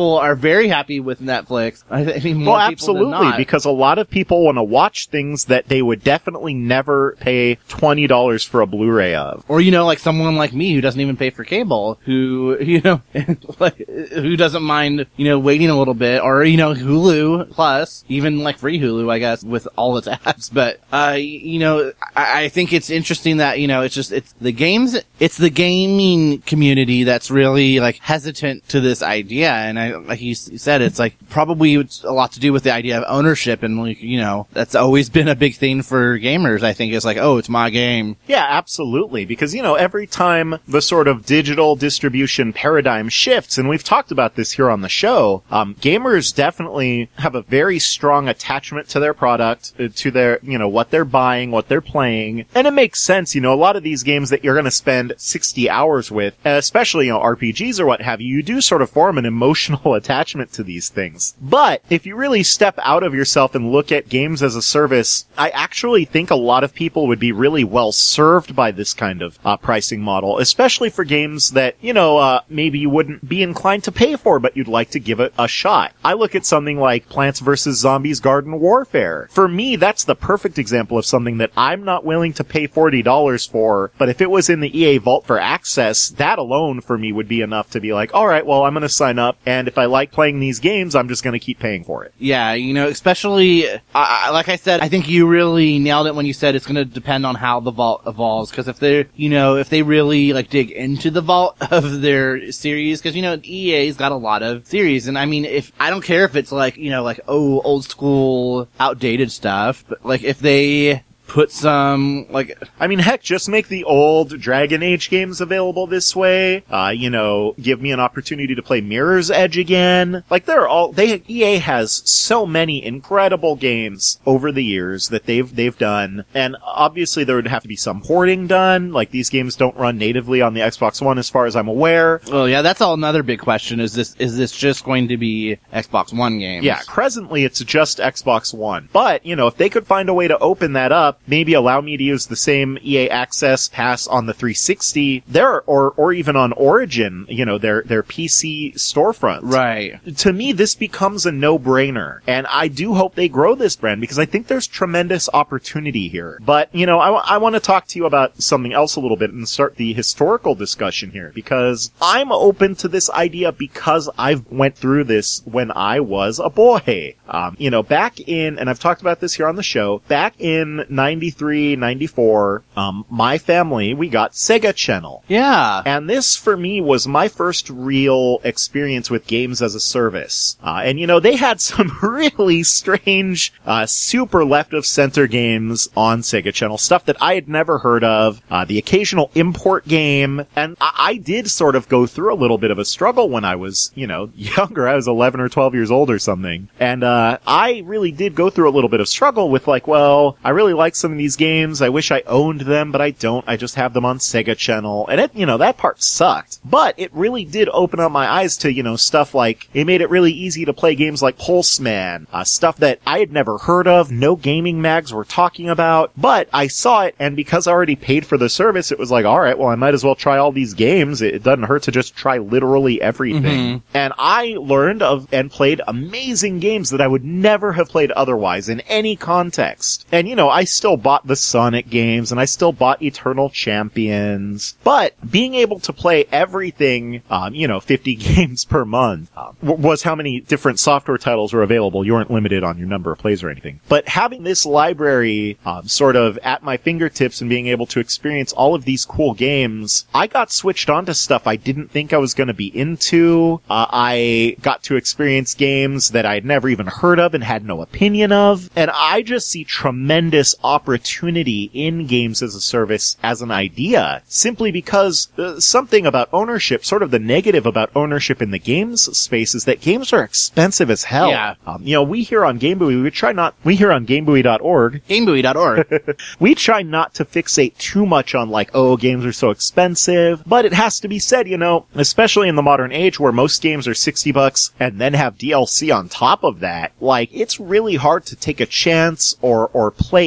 very happy with Netflix. I think more well, people than absolutely, not. because a lot of people want to watch things that they would definitely never pay twenty dollars for a Blu-ray of. Or, you know, like someone like me who doesn't even pay for cable, who, you know, like, who doesn't mind, you know, waiting a little bit, or, you know, Hulu Plus, even like free Hulu, I guess, with all its apps. But, uh, you know, I, I think it's interesting that, you know, it's just, it's the games, it's the gaming community that's really, like, hesitant to this idea. And I, like you said, it's like, probably it's a lot to do with the idea of ownership, and, like, you know, that's always been a big thing for gamers, I think. It's like, oh, it's my game. Yeah, absolutely. Because, you know, every time the sort of digital distribution paradigm shifts, and we've talked about this here on the show, um, gamers definitely have a very strong attachment to their product, uh, to their, you know, what they're buying, what they're playing. And it makes sense, you know, a lot of these games that you're going to spend sixty hours with, especially, you know, R P Gs or what have you, you do sort of form an emotional attachment to these things. But if you really step out of yourself and look at games as a service, I actually think a lot of people would be really well served by this kind of uh, pricing model, especially for games that, you know, uh, maybe you wouldn't be inclined to pay for, but you'd like to give it a shot. I look at something like Plants versus. Zombies Garden Warfare. For me, that's the perfect example of something that I'm not willing to pay forty dollars for, but if it was in the E A Vault for access, that alone for me would be enough to be like, alright, well, I'm gonna sign up, and if I like playing these games, I'm just gonna keep paying for it. Yeah, you know, especially, I, like I said, I think you really nailed it when you said it's gonna depend on how the Vault evolves, because if they're, you know, if they really, like, dig into the Vault of their series, because, you know, E A's got a lot of series, and I mean, if, I don't care if it's like, you know, like, oh, old school, outdated stuff, but, like, if they put some, like... I mean, heck, just make the old Dragon Age games available this way. Uh, you know, give me an opportunity to play Mirror's Edge again. Like, they're all... They, E A has so many incredible games over the years that they've, they've done. And obviously there would have to be some porting done. Like, these games don't run natively on the Xbox One as far as I'm aware. Well, yeah, that's all another big question. Is this, is this just going to be Xbox One games? Yeah, presently it's just Xbox One. But, you know, if they could find a way to open that up, maybe allow me to use the same E A Access Pass on the three sixty, there, or or even on Origin, you know, their their P C storefront. Right. To me, this becomes a no-brainer, and I do hope they grow this brand because I think there's tremendous opportunity here. But, you know, I, w- I want to talk to you about something else a little bit and start the historical discussion here, because I'm open to this idea because I've went through this when I was a boy. Um, you know, back in, and I've talked about this here on the show, back in ninety-three, ninety-four, um, my family, we got Sega Channel. Yeah. And this, for me, was my first real experience with games as a service. Uh, and, you know, they had some really strange, uh, super left-of-center games on Sega Channel, stuff that I had never heard of, uh, the occasional import game, and I-, I did sort of go through a little bit of a struggle when I was, you know, younger. I was eleven or twelve years old or something. And, uh, I really did go through a little bit of struggle with, like, well, I really like some of these games. I wish I owned them, but I don't. I just have them on Sega Channel. And it, you know, that part sucked. But it really did open up my eyes to, you know, stuff like, it made it really easy to play games like Pulseman, uh, stuff that I had never heard of, no gaming mags were talking about, but I saw it, and because I already paid for the service, it was like, alright, well, I might as well try all these games. It, it doesn't hurt to just try literally everything. Mm-hmm. And I learned of and played amazing games that I would never have played otherwise in any context. And, you know, I still bought the Sonic games, and I still bought Eternal Champions, but being able to play everything, um, you know, fifty games per month, uh, w- was how many different software titles were available. You weren't limited on your number of plays or anything. But having this library, um, sort of at my fingertips and being able to experience all of these cool games, I got switched on to stuff I didn't think I was going to be into. Uh, I got to experience games that I'd never even heard of and had no opinion of. And I just see tremendous opportunity in games as a service as an idea, simply because uh, something about ownership, sort of the negative about ownership in the games space, is that games are expensive as hell. Yeah. Um, you know, we here on GameBuoy, we try not, we here on GameBuoy dot org, GameBuoy dot org, we try not to fixate too much on like, oh, games are so expensive, but it has to be said, you know, especially in the modern age where most games are sixty bucks and then have D L C on top of that, like, it's really hard to take a chance or, or play anything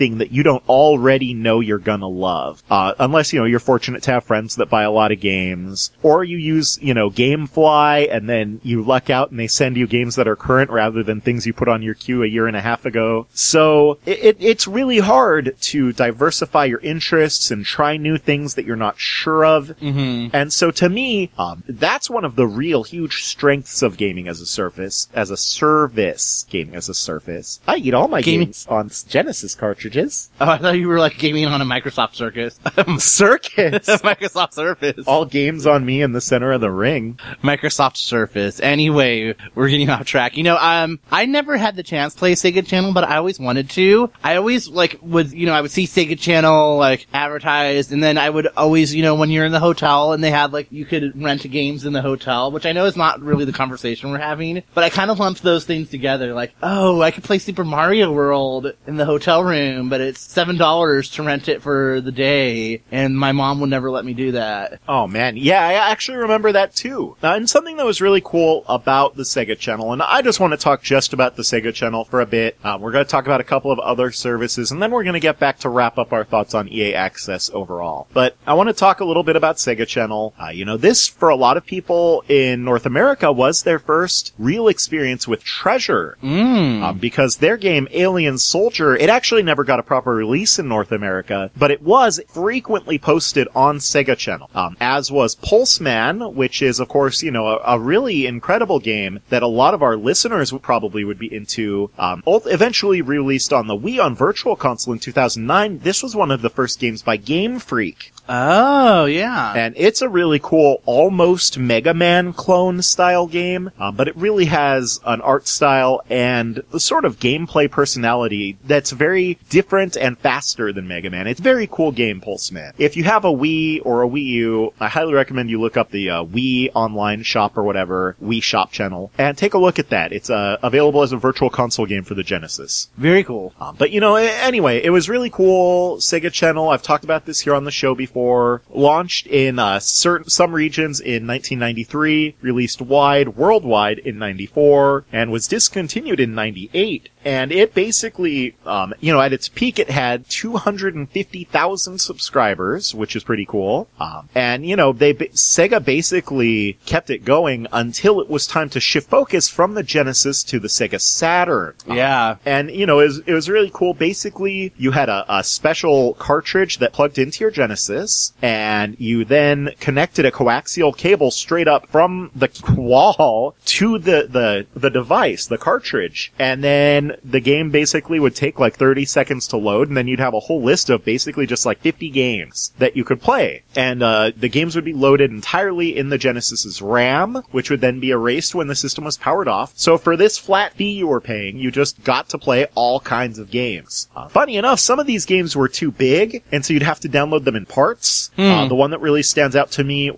anything that you don't already know you're gonna love. Uh, unless, you know, you're fortunate to have friends that buy a lot of games, or you use, you know, GameFly, and then you luck out and they send you games that are current rather than things you put on your queue a year and a half ago. So it, it, it's really hard to diversify your interests and try new things that you're not sure of. Mm-hmm. And so to me, um, that's one of the real huge strengths of gaming as a service, as a service, gaming as a service. I eat all my Gaming- games on Genesis cartridges. Oh, I thought you were like gaming on a Microsoft Circus. Circus! Microsoft Surface. All games on me in the center of the ring. Microsoft Surface. Anyway, we're getting off track. You know, um, I never had the chance to play Sega Channel, but I always wanted to. I always, like, would, you know, I would see Sega Channel, like, advertised, and then I would always, you know, when you're in the hotel and they had, like, you could rent games in the hotel, which I know is not really the conversation we're having, but I kind of lumped those things together. Like, oh, I could play Super Mario World in the hotel room, but it's seven dollars to rent it for the day, and my mom would never let me do that. Oh man, yeah, I actually remember that too. Uh, and something that was really cool about the Sega Channel, and I just want to talk just about the Sega Channel for a bit. Um, we're going to talk about a couple of other services, and then we're going to get back to wrap up our thoughts on E A Access overall. But I want to talk a little bit about Sega Channel. Uh, you know, this, for a lot of people in North America, was their first real experience with Treasure. Mm. Um, because their game, Alien Soldier, it actually never got a proper release in North America, but it was frequently posted on Sega Channel. Um, as was Pulseman, which is, of course, you know, a, a really incredible game that a lot of our listeners would probably would be into. Um, eventually released on the Wii on Virtual Console in two thousand nine, this was one of the first games by Game Freak. Oh, yeah. And it's a really cool, almost Mega Man clone style game, uh, but it really has an art style and the sort of gameplay personality that's very different and faster than Mega Man. It's a very cool game, Pulseman. If you have a Wii or a Wii U, I highly recommend you look up the uh, Wii online shop or whatever, Wii Shop channel, and take a look at that. It's uh, available as a Virtual Console game for the Genesis. Very cool. Um, but, you know, anyway, it was really cool. Sega Channel, I've talked about this here on the show before. Launched in uh, certain some regions in nineteen ninety-three, released wide worldwide in ninety-four, and was discontinued in ninety-eight. And it basically, um, you know, at its peak, it had two hundred fifty thousand subscribers, which is pretty cool. Um, and, you know, they Sega basically kept it going until it was time to shift focus from the Genesis to the Sega Saturn. Um, yeah. And, you know, it was, it was really cool. Basically, you had a, a special cartridge that plugged into your Genesis, and you then connected a coaxial cable straight up from the wall to the, the, the device, the cartridge. And then the game basically would take like thirty seconds to load, and then you'd have a whole list of basically just like fifty games that you could play. And uh the games would be loaded entirely in the Genesis's RAM, which would then be erased when the system was powered off. So for this flat fee you were paying, you just got to play all kinds of games. Uh, funny enough, some of these games were too big, and so you'd have to download them in parts. Hmm. Uh, the one that really stands out to me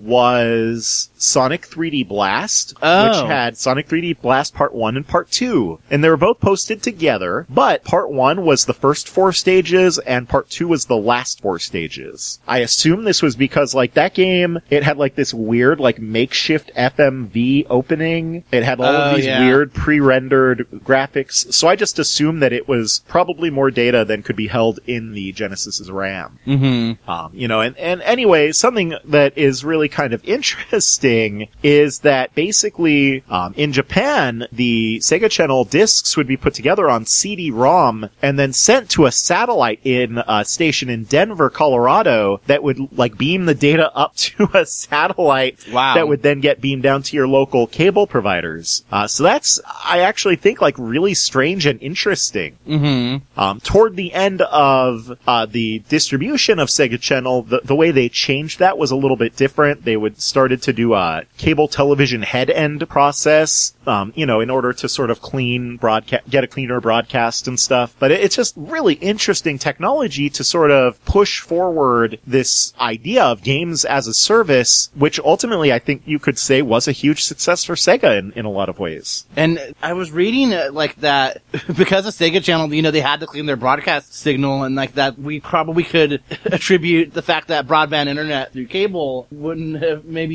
was Sonic three D Blast, Oh. which had Sonic three D Blast Part one and Part two. And they were both posted together, but Part one was the first four stages, and Part two was the last four stages. I assume this was because, like, that game, it had, like, this weird, like, makeshift F M V opening. It had all Oh, of these yeah. weird pre-rendered graphics, so I just assumed that it was probably more data than could be held in the Genesis's RAM. Mm-hmm. Um, you know, and, and anyway, something that is really kind of interesting is that basically, um, in Japan, the Sega Channel discs would be put together on C D ROM and then sent to a satellite in a station in Denver, Colorado that would, like, beam the data up to a satellite Wow. that would then get beamed down to your local cable providers. Uh, so that's, I actually think, like, really strange and interesting. Mm-hmm. Um, toward the end of uh, the distribution of Sega Channel, the, the way they changed that was a little bit different. They would started to do a cable television head end process, um, you know, in order to sort of clean broadcast, get a cleaner broadcast and stuff. But it, it's just really interesting technology to sort of push forward this idea of games as a service, which ultimately I think you could say was a huge success for Sega in, in a lot of ways. And I was reading uh, like that because of Sega Channel, you know, they had to clean their broadcast signal, and like that we probably could attribute the fact that broadband internet through cable wouldn't have maybe have been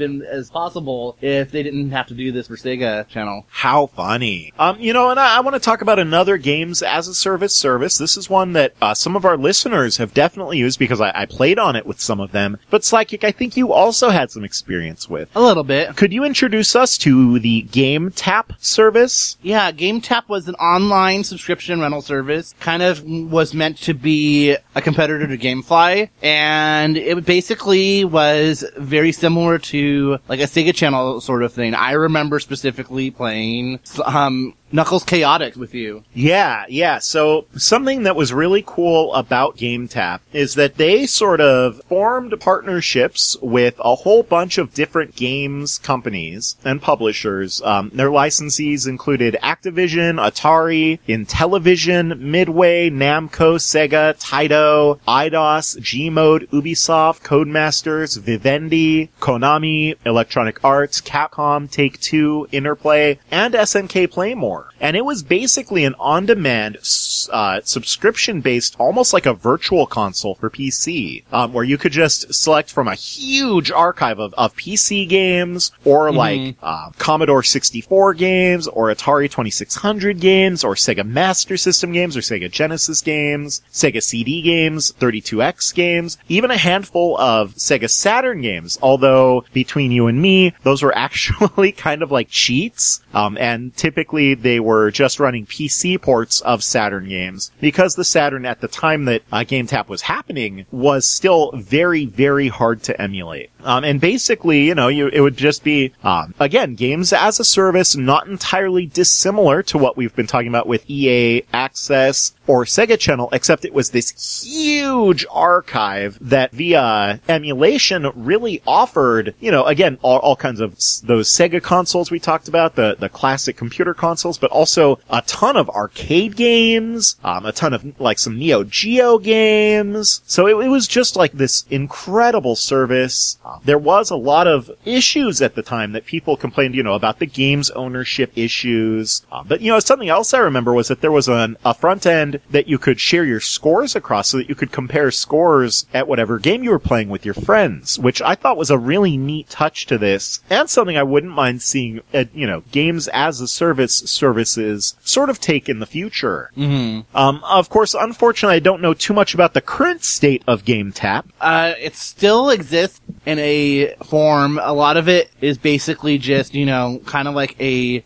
subscription as possible if they didn't have to do this for Sega Channel. How funny. Um, you know, and I, I want to talk about another games as a service service. This is one that uh, some of our listeners have definitely used because I, I played on it with some of them. But Psychic, I think you also had some experience with. A little bit. Could you introduce us to the GameTap service? Yeah, GameTap was an online subscription rental service. Kind of was meant to be a competitor to GameFly. And it basically was very similar to like a Sega Channel sort of thing. I remember specifically playing um Knuckles Chaotix with you. Yeah, yeah. So something that was really cool about GameTap is that they sort of formed partnerships with a whole bunch of different games companies and publishers. Um, their licensees included Activision, Atari, Intellivision, Midway, Namco, Sega, Taito, Eidos, Gmode, Ubisoft, Codemasters, Vivendi, Konami, Electronic Arts, Capcom, Take-Two, Interplay, and S N K Playmore. And it was basically an on-demand, uh, subscription-based, almost like a virtual console for P C, um, where you could just select from a huge archive of, of P C games, or mm-hmm. like, uh, Commodore sixty-four games, or Atari twenty-six hundred games, or Sega Master System games, or Sega Genesis games, Sega C D games, thirty-two X games, even a handful of Sega Saturn games, although, between you and me, those were actually kind of like cheats, um, and typically they were just running P C ports of Saturn games, because the Saturn at the time that uh, GameTap was happening was still very, very hard to emulate. Um, and basically, you know, you, it would just be, um, again, games as a service, not entirely dissimilar to what we've been talking about with E A Access or Sega Channel, except it was this huge archive that via emulation really offered, you know, again, all, all kinds of s- those Sega consoles we talked about, the, the classic computer consoles, but also a ton of arcade games, um, a ton of, like, some Neo Geo games. So it, it was just like this incredible service. Uh, there was a lot of issues at the time that people complained, you know, about the game's ownership issues. Uh, but, you know, something else I remember was that there was an, a front end that you could share your scores across so that you could compare scores at whatever game you were playing with your friends, which I thought was a really neat touch to this, and something I wouldn't mind seeing, at, you know, games as a service services sort of take in the future. Mm-hmm. Um, of course, unfortunately, I don't know too much about the current state of GameTap. Uh, it still exists in a form. A lot of it is basically just, you know, kind of like a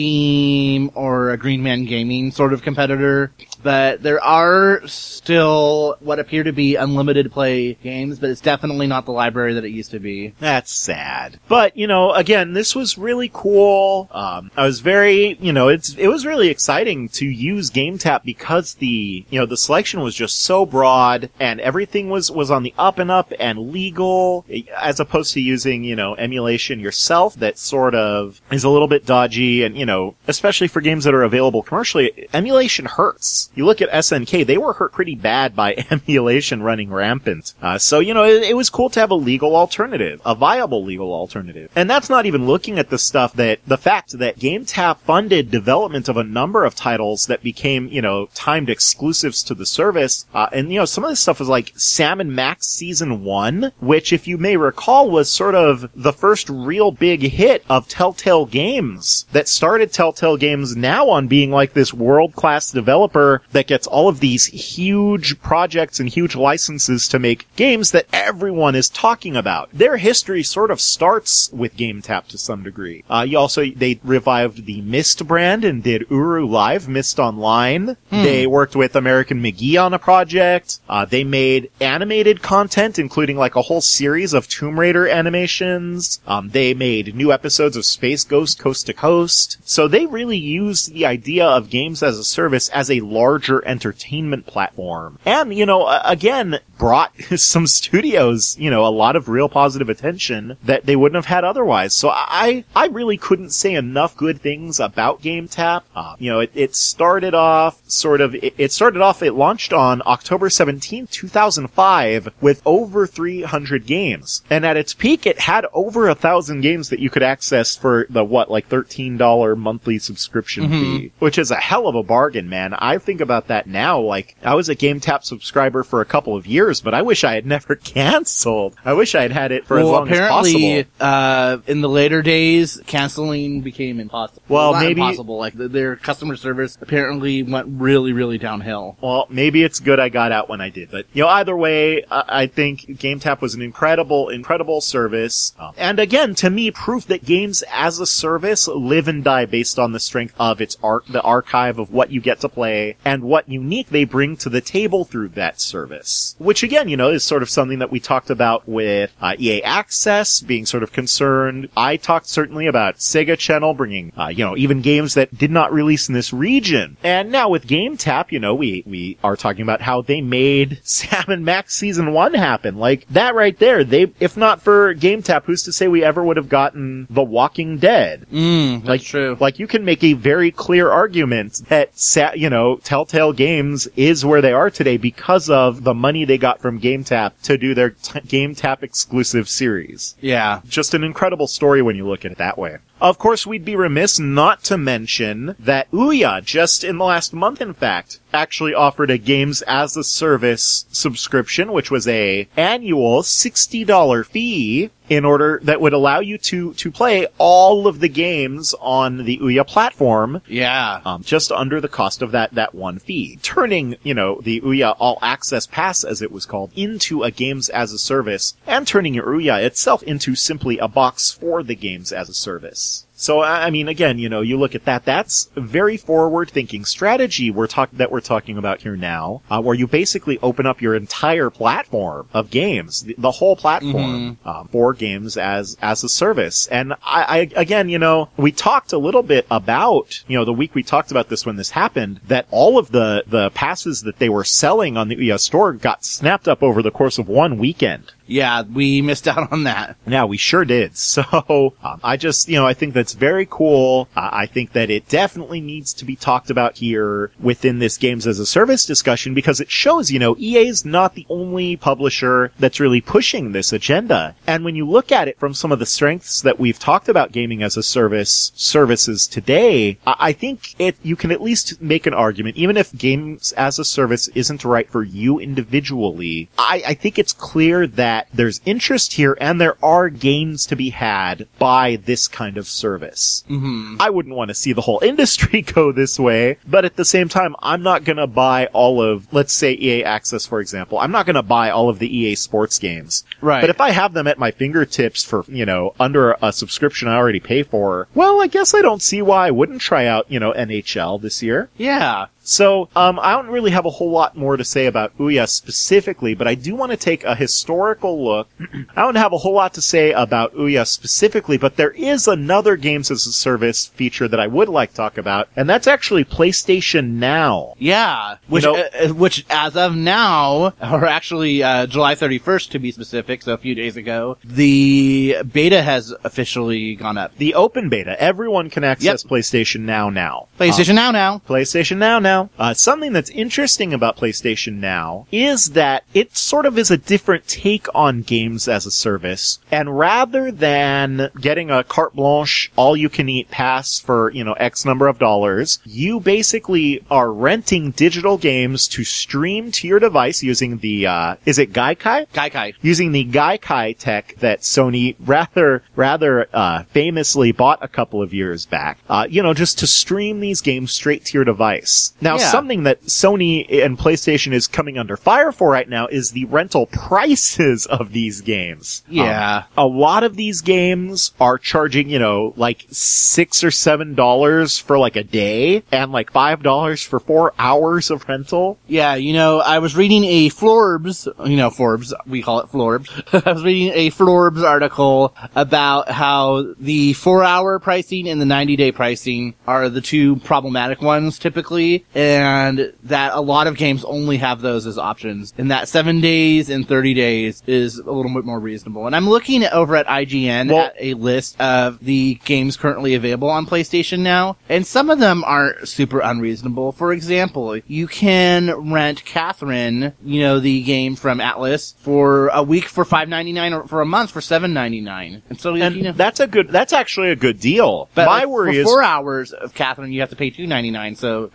Steam or a Green Man Gaming sort of competitor. But there are still what appear to be unlimited play games, but it's definitely not the library that it used to be. That's sad. But, you know, again, this was really cool. Um, I was very, you know, it's, it was really exciting to use GameTap because the, you know, the selection was just so broad and everything was, was on the up and up and legal, as opposed to using, you know, emulation yourself that sort of is a little bit dodgy and, you know, especially for games that are available commercially, emulation hurts. You look at S N K, they were hurt pretty bad by emulation running rampant. Uh, so, you know, it, it was cool to have a legal alternative, a viable legal alternative. And that's not even looking at the stuff that, the fact that GameTap funded development of a number of titles that became, you know, timed exclusives to the service. Uh, and, you know, some of this stuff was like Sam and Max Season one, which, if you may recall, was sort of the first real big hit of Telltale Games that started Telltale Games now on being like this world-class developer that gets all of these huge projects and huge licenses to make games that everyone is talking about. Their history sort of starts with GameTap to some degree. Uh, you also, they revived the Myst brand and did Uru Live, Myst Online. Hmm. They worked with American McGee on a project. Uh, they made animated content, including like a whole series of Tomb Raider animations. Um, they made new episodes of Space Ghost Coast to Coast. So they really used the idea of games as a service as a larger entertainment platform. And, you know, again, brought some studios, you know, a lot of real positive attention that they wouldn't have had otherwise. So I, I really couldn't say enough good things about GameTap. Uh, you know, it, it started off sort of, it, it started off, it launched on October seventeenth, two thousand five with over three hundred games. And at its peak, it had over a thousand games that you could access for the, what, like thirteen dollars monthly subscription mm-hmm. fee, which is a hell of a bargain, man. I think about that now, like, I was a GameTap subscriber for a couple of years, but I wish I had never canceled. I wish I had had it for well, as long as apparently, possible. uh, in the later days, canceling became impossible. Well, Not maybe impossible. Like th- their customer service apparently went really, really downhill. Well, maybe it's good I got out when I did, but, you know, either way, I, I think GameTap was an incredible, incredible service. Um, and again, to me, proof that games as a service live and die based on the strength of its art, the archive of what you get to play and what unique they bring to the table through that service. Which again, you know, is sort of something that we talked about with uh, E A Access being sort of concerned. I talked certainly about Sega Channel bringing, uh, you know, even games that did not release in this region. And now with GameTap, you know, we, we are talking about how they made Sam and Max Season one happen. Like, that right there, they, if not for GameTap, who's to say we ever would have gotten The Walking Dead? Mm, that's like, true. Like, you can make a very clear argument that, sa- you know, Telltale Games is where they are today because of the money they got from GameTap to do their t- GameTap exclusive series. Yeah. Just an incredible story when you look at it that way. Of course, we'd be remiss not to mention that Ouya, just in the last month, in fact, actually offered a Games as a Service subscription, which was a annual sixty dollars fee in order that would allow you to to play all of the games on the Ouya platform. Yeah. Um, just under the cost of that that one fee, turning, you know, the Ouya All Access Pass, as it was called, into a Games as a Service, and turning your Ouya itself into simply a box for the Games as a Service. So, I mean, again, you know, you look at that, that's a very forward-thinking strategy we're talk- that we're talking about here now, uh, where you basically open up your entire platform of games, the, the whole platform, mm-hmm. um, for games as, as a service. And I, I, again, you know, we talked a little bit about, you know, the week we talked about this when this happened, that all of the, the passes that they were selling on the Ouya store got snapped up over the course of one weekend. Yeah, we missed out on that. Yeah, we sure did. So, um, I just, you know, I think that's very cool. Uh, I think that it definitely needs to be talked about here within this Games as a Service discussion because it shows, you know, E A's not the only publisher that's really pushing this agenda. And when you look at it from some of the strengths that we've talked about gaming as a service services today, I, I think it, you can at least make an argument, even if Games as a Service isn't right for you individually, I, I think it's clear that there's interest here and there are gains to be had by this kind of service. Mm-hmm. I wouldn't want to see the whole industry go this way, but at the same time, I'm not going to buy all of, let's say E A Access, for example. I'm not going to buy all of the E A sports games. Right. But if I have them at my fingertips for, you know, under a subscription I already pay for, well, I guess I don't see why I wouldn't try out, you know, N H L this year. Yeah. So, um, I don't really have a whole lot more to say about Ouya specifically, but I do want to take a historical look. I don't have a whole lot to say about Ouya specifically, but there is another Games as a Service feature that I would like to talk about, and that's actually PlayStation Now. Yeah. Which, You know- uh, which as of now, or actually, uh, July thirty-first to be specific, so a few days ago, the beta has officially gone up. The open beta. Everyone can access Yep. PlayStation Now now. PlayStation Um, Now now. PlayStation Now now. Uh, something that's interesting about PlayStation Now is that it sort of is a different take on games as a service. And rather than getting a carte blanche, all-you-can-eat pass for, you know, X number of dollars, you basically are renting digital games to stream to your device using the, uh, is it Gaikai? Gaikai. Using the Gaikai tech that Sony rather, rather, uh, famously bought a couple of years back. Uh, you know, just to stream these games straight to your device. Now, Yeah. something that Sony and PlayStation is coming under fire for right now is the rental prices of these games. Yeah. Um, a lot of these games are charging, you know, like six or seven dollars for like a day and like five dollars for four hours of rental. Yeah, you know, I was reading a Forbes, you know, Forbes, we call it Forbes. I was reading a Forbes article about how the four hour pricing and the ninety day pricing are the two problematic ones typically, and that a lot of games only have those as options, and that seven days and thirty days is a little bit more reasonable. And I'm looking over at I G N Well- at a list of the games currently available on PlayStation Now, and some of them aren't super unreasonable. For example, you can rent Catherine, you know, the game from Atlas, for a week for five ninety-nine or for a month for seven ninety-nine. And so, And you know, that's a good, that's actually a good deal. but My like, worry for is, four hours of Catherine, you have to pay two ninety-nine. So, oh gosh.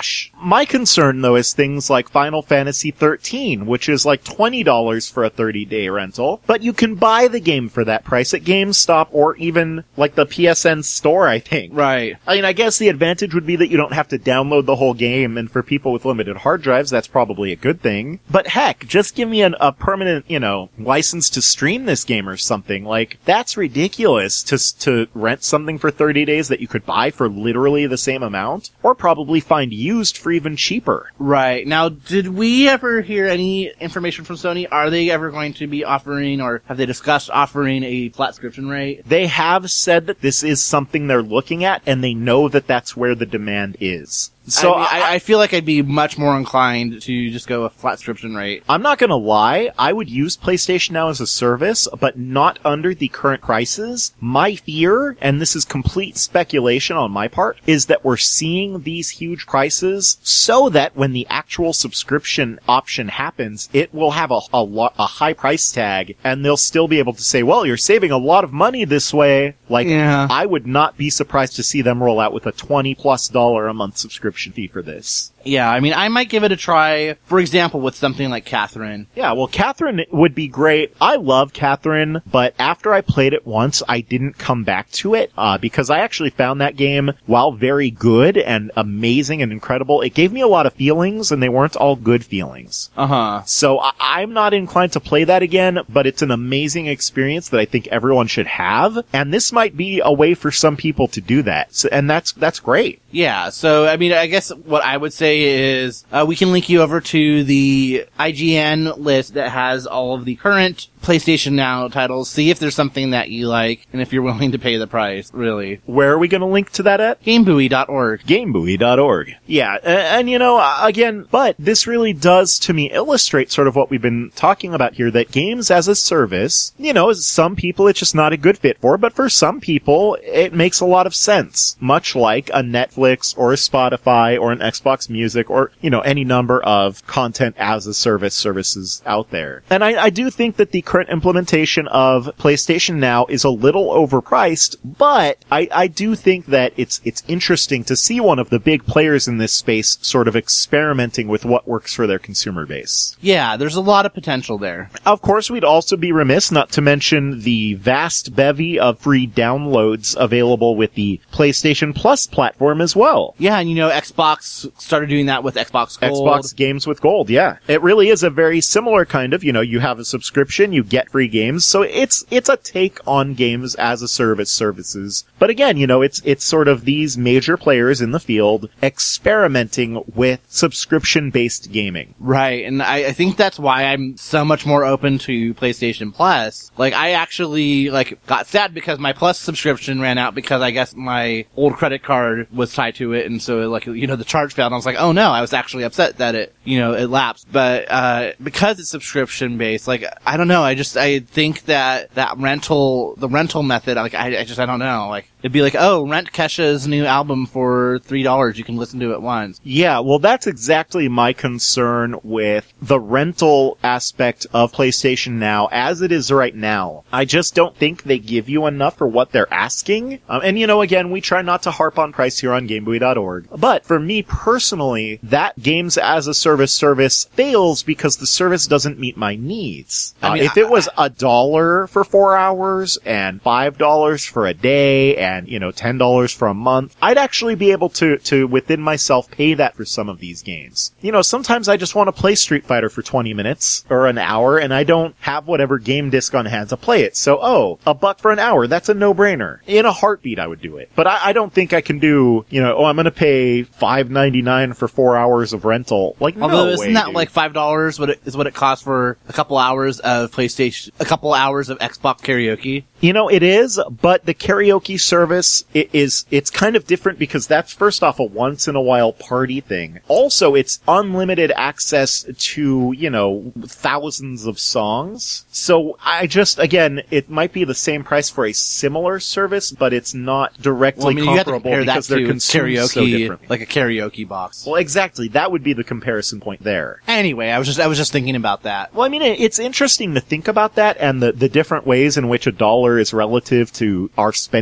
gosh. My concern, though, is things like Final Fantasy thirteen, which is like twenty dollars for a thirty-day rental, but you can buy the game for that price at GameStop or even, like, the P S N store, I think. Right. I mean, I guess the advantage would be that you don't have to download the whole game, and for people with limited hard drives, that's probably a good thing. But heck, just give me an, a permanent, you know, license to stream this game or something. Like, that's ridiculous to, to rent something for thirty days that you could buy for literally the same amount, or probably find used for even cheaper. Right. Now, did we ever hear any information from Sony? Are they ever going to be offering, or have they discussed offering a flat subscription rate? They have said that this is something they're looking at, and they know that that's where the demand is. So I, mean, I, I feel like I'd be much more inclined to just go a flat subscription rate. I'm not gonna lie, I would use PlayStation Now as a service, but not under the current prices. My fear, and this is complete speculation on my part, is that we're seeing these huge prices so that when the actual subscription option happens, it will have a, a, lo- a high price tag, and they'll still be able to say, well, you're saving a lot of money this way. Like, yeah. I would not be surprised to see them roll out with a twenty plus dollar a month subscription fee for this. Yeah, I mean, I might give it a try, for example, with something like Catherine. Yeah, well, Catherine would be great. I love Catherine, but after I played it once, I didn't come back to it, uh, because I actually found that game, while very good and amazing and incredible, it gave me a lot of feelings, and they weren't all good feelings. Uh-huh. So I- I'm not inclined to play that again, but it's an amazing experience that I think everyone should have, and this might be a way for some people to do that, so, and that's that's great. Yeah, so, I mean, I guess what I would say is, uh, we can link you over to the I G N list that has all of the current PlayStation Now titles, see if there's something that you like, and if you're willing to pay the price, really. Where are we going to link to that at? GameBuoy dot org. GameBuoy dot org. Yeah, and, and you know, again, but this really does, to me, illustrate sort of what we've been talking about here, that games as a service, you know, some people it's just not a good fit for, but for some people, it makes a lot of sense. Much like a Netflix or a Spotify or an Xbox Music or, you know, any number of content as a service services out there. And I, I do think that the current implementation of PlayStation Now is a little overpriced, but I, I do think that it's it's interesting to see one of the big players in this space sort of experimenting with what works for their consumer base. Yeah, there's a lot of potential there. Of course, we'd also be remiss not to mention the vast bevy of free downloads available with the PlayStation Plus platform as well. Yeah, and you know, Xbox started doing that with Xbox Gold. Xbox Games with Gold, yeah. It really is a very similar kind of, you know, you have a subscription, you get free games, so it's it's a take on games as a service services. But again, you know, it's it's sort of these major players in the field experimenting with subscription-based gaming. Right, and I, I think that's why I'm so much more open to PlayStation Plus. Like, I actually, like, got sad because my Plus subscription ran out because I guess my old credit card was tied to it, and so, like, you know, the charge failed, and I was like, oh no, I was actually upset that it, you know, it lapsed. But, uh, because it's subscription-based, like, I don't know, I just, I think that, that rental, the rental method, like, I, I just, I don't know, like, it'd be like, oh, rent Kesha's new album for three dollars, you can listen to it once. Yeah, well, that's exactly my concern with the rental aspect of PlayStation Now as it is right now. I just don't think they give you enough for what they're asking. Um, and, you know, again, we try not to harp on price here on GameBuoy dot org. But for me personally, that games as a service service fails because the service doesn't meet my needs. I mean, uh, if I, it was a dollar for four hours and five dollars for a day and, you know, ten dollars for a month, I'd actually be able to, to within myself pay that for some of these games. You know, sometimes I just want to play Street Fighter for twenty minutes or an hour and I don't have whatever game disc on hand to play it. So, oh, a buck for an hour, that's a no-brainer. In a heartbeat, I would do it. But I, I don't think I can do, you know, oh, I'm going to pay five ninety-nine for four hours of rental. Like, Although, no isn't way, that dude. like five dollars what it, is what it costs for a couple hours of PlayStation, a couple hours of Xbox karaoke? You know, it is, but the karaoke service it is, it's kind of different because that's first off a once in a while party thing. Also, it's unlimited access to, you know, thousands of songs. So I just, again, it might be the same price for a similar service, but it's not directly Well, I mean, you have to comparable compare that because they're to consumed karaoke, so differently. like a karaoke box. Well, exactly. That would be the comparison point there. Anyway, I was just, I was just thinking about that. Well, I mean, it, it's interesting to think about that and the, the different ways in which a dollar is relative to our spending habits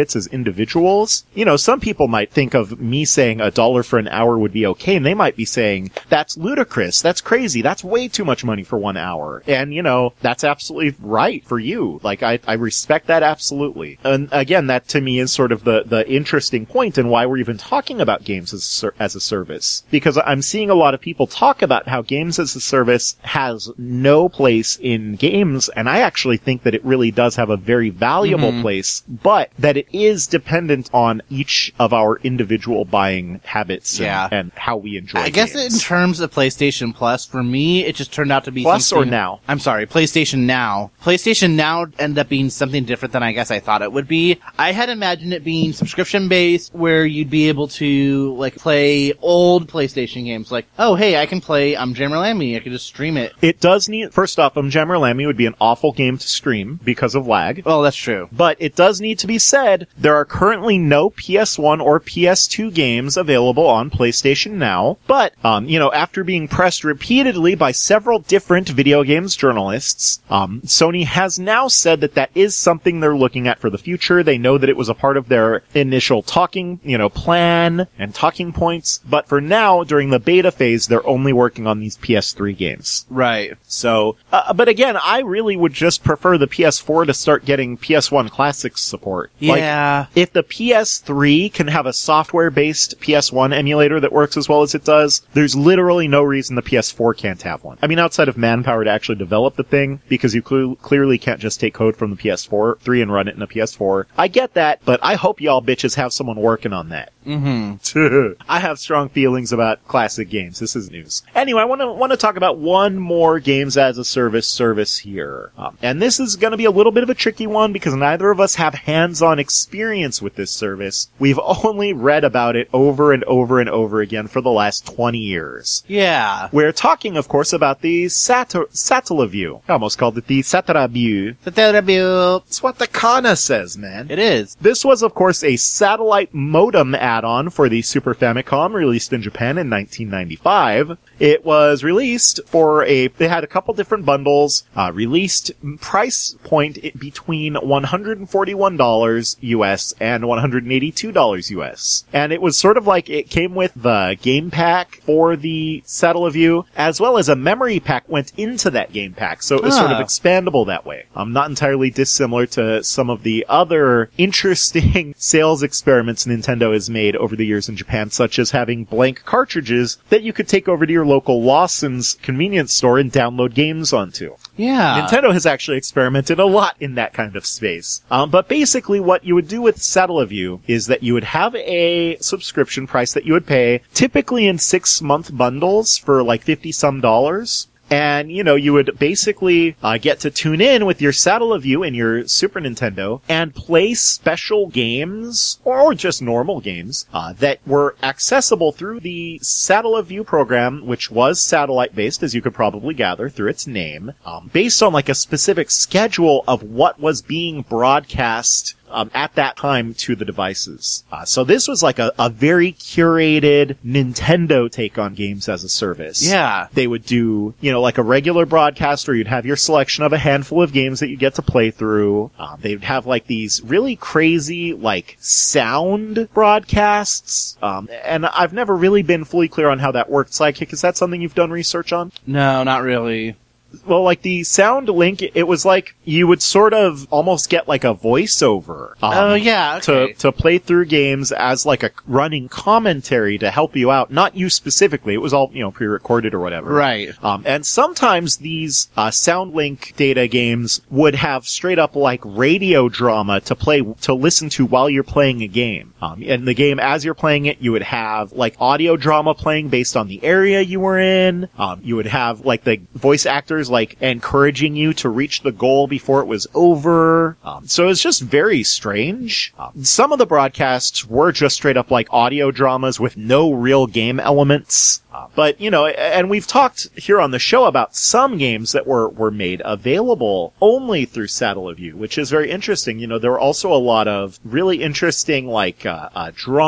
habits as individuals, you know, some people might think of me saying a dollar for an hour would be okay, and they might be saying, that's ludicrous, that's crazy, that's way too much money for one hour. And, you know, that's absolutely right for you. Like, I, I respect that absolutely. And again, that to me is sort of the, the interesting point and why we're even talking about games as, as a service. Because I'm seeing a lot of people talk about how games as a service has no place in games, and I actually think that it really does have a very valuable mm-hmm. place, but that it is dependent on each of our individual buying habits yeah. and, and how we enjoy I games. guess in terms of PlayStation Plus, for me, it just turned out to be Plus something... or Now? I'm sorry, PlayStation Now. PlayStation Now ended up being something different than I guess I thought it would be. I had imagined it being subscription-based, where you'd be able to, like, play old PlayStation games. Like, oh, hey, I can play Um Jammer Lammy. I can just stream it. It does need... First off, Um Jammer Lammy would be an awful game to stream because of lag. Well, that's true. But it does need to be said, there are currently no P S one or P S two games available on PlayStation Now. But, um, you know, after being pressed repeatedly by several different video games journalists, um, Sony has now said that that is something they're looking at for the future. They know that it was a part of their initial talking, you know, plan and talking points. But for now, during the beta phase, they're only working on these P S three games. Right. So, uh, but again, I really would just prefer the P S four to start getting P S one Classics support. Yeah. Like, if the P S three can have a software-based P S one emulator that works as well as it does, there's literally no reason the P S four can't have one. I mean, outside of manpower to actually develop the thing, because you cl- clearly can't just take code from the P S four, three and run it in a P S four. I get that, but I hope y'all bitches have someone working on that. Mm-hmm. I have strong feelings about classic games. This is news. Anyway, I want to want to talk about one more games as a service service here, um, and this is going to be a little bit of a tricky one because neither of us have hands-on experience with this service. We've only read about it over and over and over again for the last twenty years. Yeah. We're talking, of course, about the Sat- Satellaview. I almost called it the Satellaview. Satellaview. It's what the kana says, man. It is. This was, of course, a satellite modem add-on for the Super Famicom released in Japan in nineteen ninety-five. It was released for a, they had a couple different bundles, uh, released price point between one hundred forty-one dollars U S and one hundred eighty-two dollars U S. And it was sort of like it came with the game pack for the Satellaview, as well as a memory pack went into that game pack. So it was ah. sort of expandable that way. Um, not entirely dissimilar to some of the other interesting sales experiments Nintendo has made over the years in Japan, such as having blank cartridges that you could take over to your local Lawson's convenience store and download games onto. Yeah. Nintendo has actually experimented a lot in that kind of space. Um, but basically what you would do with Satellaview is that you would have a subscription price that you would pay, typically in six-month bundles for like fifty some dollars. And, you know, you would basically uh, get to tune in with your Satellaview and your Super Nintendo and play special games, or just normal games, uh, that were accessible through the Satellaview program, which was satellite-based, as you could probably gather through its name, um, based on like a specific schedule of what was being broadcast Um, at that time to the devices. Uh, so this was like a, a very curated Nintendo take on games as a service. Yeah. They would do, you know, like a regular broadcast where you'd have your selection of a handful of games that you get to play through. Uh, they would have like these really crazy, like, sound broadcasts. Um, and I've never really been fully clear on how that worked. Sidekick, is that something you've done research on? No, not really. Well, like the sound link, it was like you would sort of almost get like a voiceover. Um, oh yeah, okay. To to play through games as like a running commentary to help you out. Not you specifically. It was all, you know, pre-recorded or whatever. Right. Um, and sometimes these uh, sound link data games would have straight up like radio drama to play to listen to while you're playing a game. Um, and the game, as you're playing it, you would have like audio drama playing based on the area you were in. Um, you would have like the voice actors like encouraging you to reach the goal before it was over. Um, so it's just very strange. Um, some of the broadcasts were just straight up like audio dramas with no real game elements. Uh, but, you know, and we've talked here on the show about some games that were, were made available only through Satellaview, which is very interesting. You know, there were also a lot of really interesting, like, uh, uh,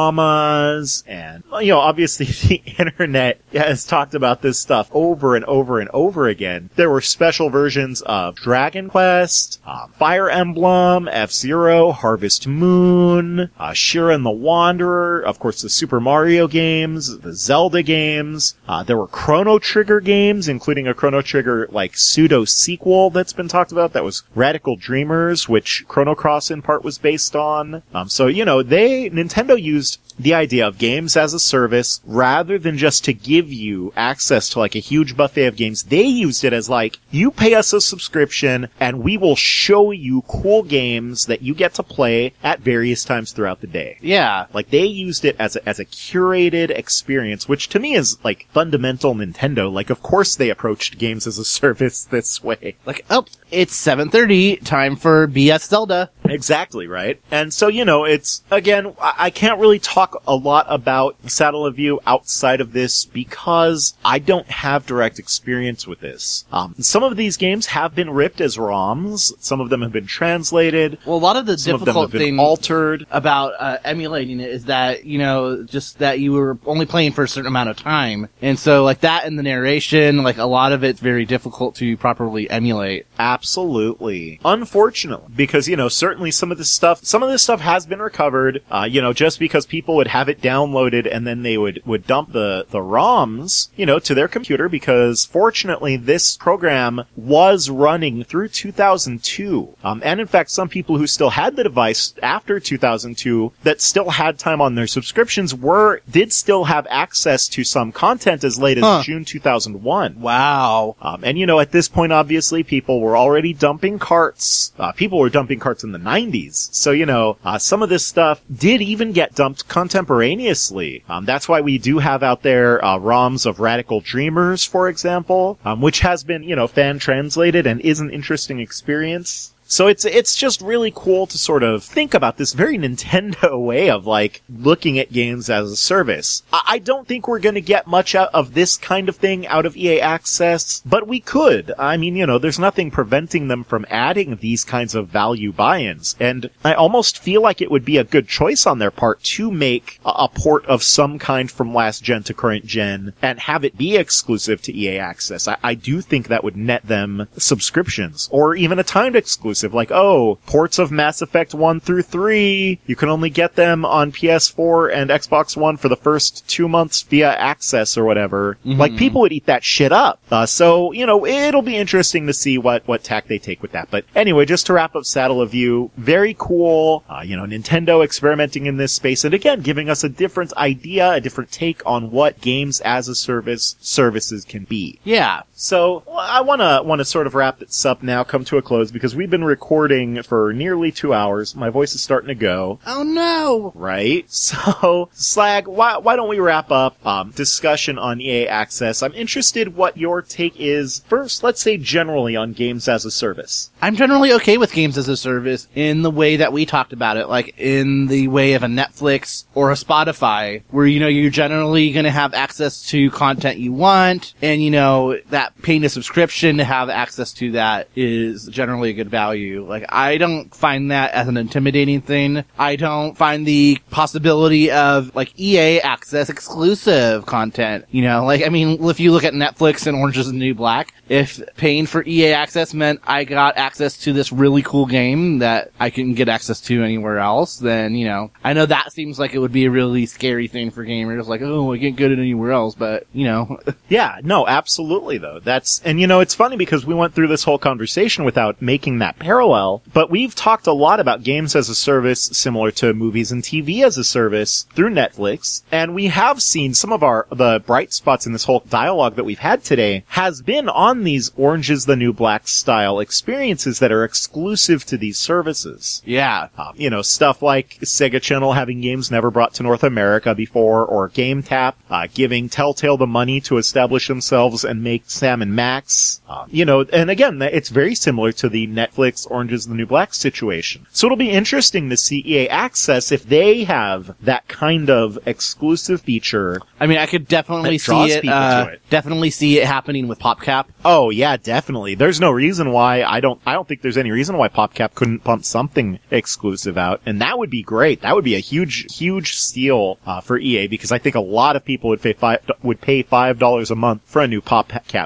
dramas and, you know, obviously the internet has talked about this stuff over and over and over again. There there were special versions of Dragon Quest, uh, Fire Emblem, F-Zero, Harvest Moon, uh, Shira and the Wanderer, of course the Super Mario games, the Zelda games. Uh, there were Chrono Trigger games, including a Chrono Trigger, like, pseudo-sequel that's been talked about. That was Radical Dreamers, which Chrono Cross in part was based on. Um, so, you know, they, Nintendo used the idea of games as a service rather than just to give you access to like a huge buffet of games. They used it as like, you pay us a subscription and we will show you cool games that you get to play at various times throughout the day. Yeah. Like they used it as a, as a curated experience, which to me is like fundamental Nintendo. Like of course they approached games as a service this way. Like, oh, it's seven thirty, time for B S Zelda. Exactly, right? And so, you know, it's, again, I, I can't really talk a lot about Satellite View outside of this because I don't have direct experience with this. Um, some of these games have been ripped as ROMs. Some of them have been translated. Well, a lot of the some difficult of them have been thing altered about uh, emulating it is that, you know, just that you were only playing for a certain amount of time. And so, like, that and the narration, like, a lot of it's very difficult to properly emulate. Absolutely. Unfortunately, because, you know, certainly some of this stuff, some of this stuff has been recovered, uh, you know, just because people would have it downloaded and then they would, would dump the, the ROMs, you know, to their computer because fortunately this program was running through two thousand two. Um, and in fact, some people who still had the device after two thousand two that still had time on their subscriptions were, did still have access to some content as late as huh. June two thousand one. Wow. Um, and you know, at this point, obviously, people were already dumping carts. Uh, people were dumping carts in the nineties. So, you know, uh, some of this stuff did even get dumped contemporaneously. Um, that's why we do have out there, uh, ROMs of Radical Dreamers, for example, um, which has been, you know, fan translated and is an interesting experience. So it's it's just really cool to sort of think about this very Nintendo way of, like, looking at games as a service. I, I don't think we're going to get much out of this kind of thing out of E A Access, but we could. I mean, you know, there's nothing preventing them from adding these kinds of value buy-ins. And I almost feel like it would be a good choice on their part to make a, a port of some kind from last gen to current gen and have it be exclusive to E A Access. I, I do think that would net them subscriptions, or even a timed exclusive. Like, oh, ports of Mass Effect one through three, you can only get them on P S four and Xbox One for the first two months via Access or whatever. Mm-hmm. Like, people would eat that shit up. Uh, so, you know, it'll be interesting to see what, what tack they take with that. But anyway, just to wrap up Satellite View, very cool. Uh, you know, Nintendo experimenting in this space and again, giving us a different idea, a different take on what games as a service services can be. Yeah. So, I wanna, wanna sort of wrap this up now, come to a close, because we've been recording for nearly two hours. My voice is starting to go. Oh no! Right? So, Slag, why, why don't we wrap up, um, discussion on E A Access? I'm interested what your take is, first, let's say generally on games as a service. I'm generally okay with games as a service in the way that we talked about it, like in the way of a Netflix or a Spotify, where, you know, you're generally gonna have access to content you want, and, you know, that paying a subscription to have access to that is generally a good value. Like, I don't find that as an intimidating thing. I don't find the possibility of, like, E A Access exclusive content. You know, like, I mean, if you look at Netflix and Orange is the New Black, if paying for E A Access meant I got access to this really cool game that I couldn't get access to anywhere else, then, you know, I know that seems like it would be a really scary thing for gamers. Like, oh, I can't get it anywhere else, but, you know. Yeah, no, absolutely, though. That's, and, you know, it's funny because we went through this whole conversation without making that parallel, but we've talked a lot about games as a service similar to movies and T V as a service through Netflix, and we have seen some of our, the bright spots in this whole dialogue that we've had today has been on these Orange is the New Black style experiences that are exclusive to these services. Yeah. Um, you know, stuff like Sega Channel having games never brought to North America before, or GameTap, uh, giving Telltale the money to establish themselves and make Sam and Max. Uh, you know, and again, it's very similar to the Netflix Orange is the New Black situation. So it'll be interesting to see E A Access if they have that kind of exclusive feature. I mean, I could definitely see draws it, people uh, to it. definitely see it happening with PopCap. Oh yeah, definitely. There's no reason why I don't, I don't think there's any reason why PopCap couldn't pump something exclusive out. And that would be great. That would be a huge, huge steal, uh, for E A, because I think a lot of people would pay five, would pay five dollars a month for a new PopCap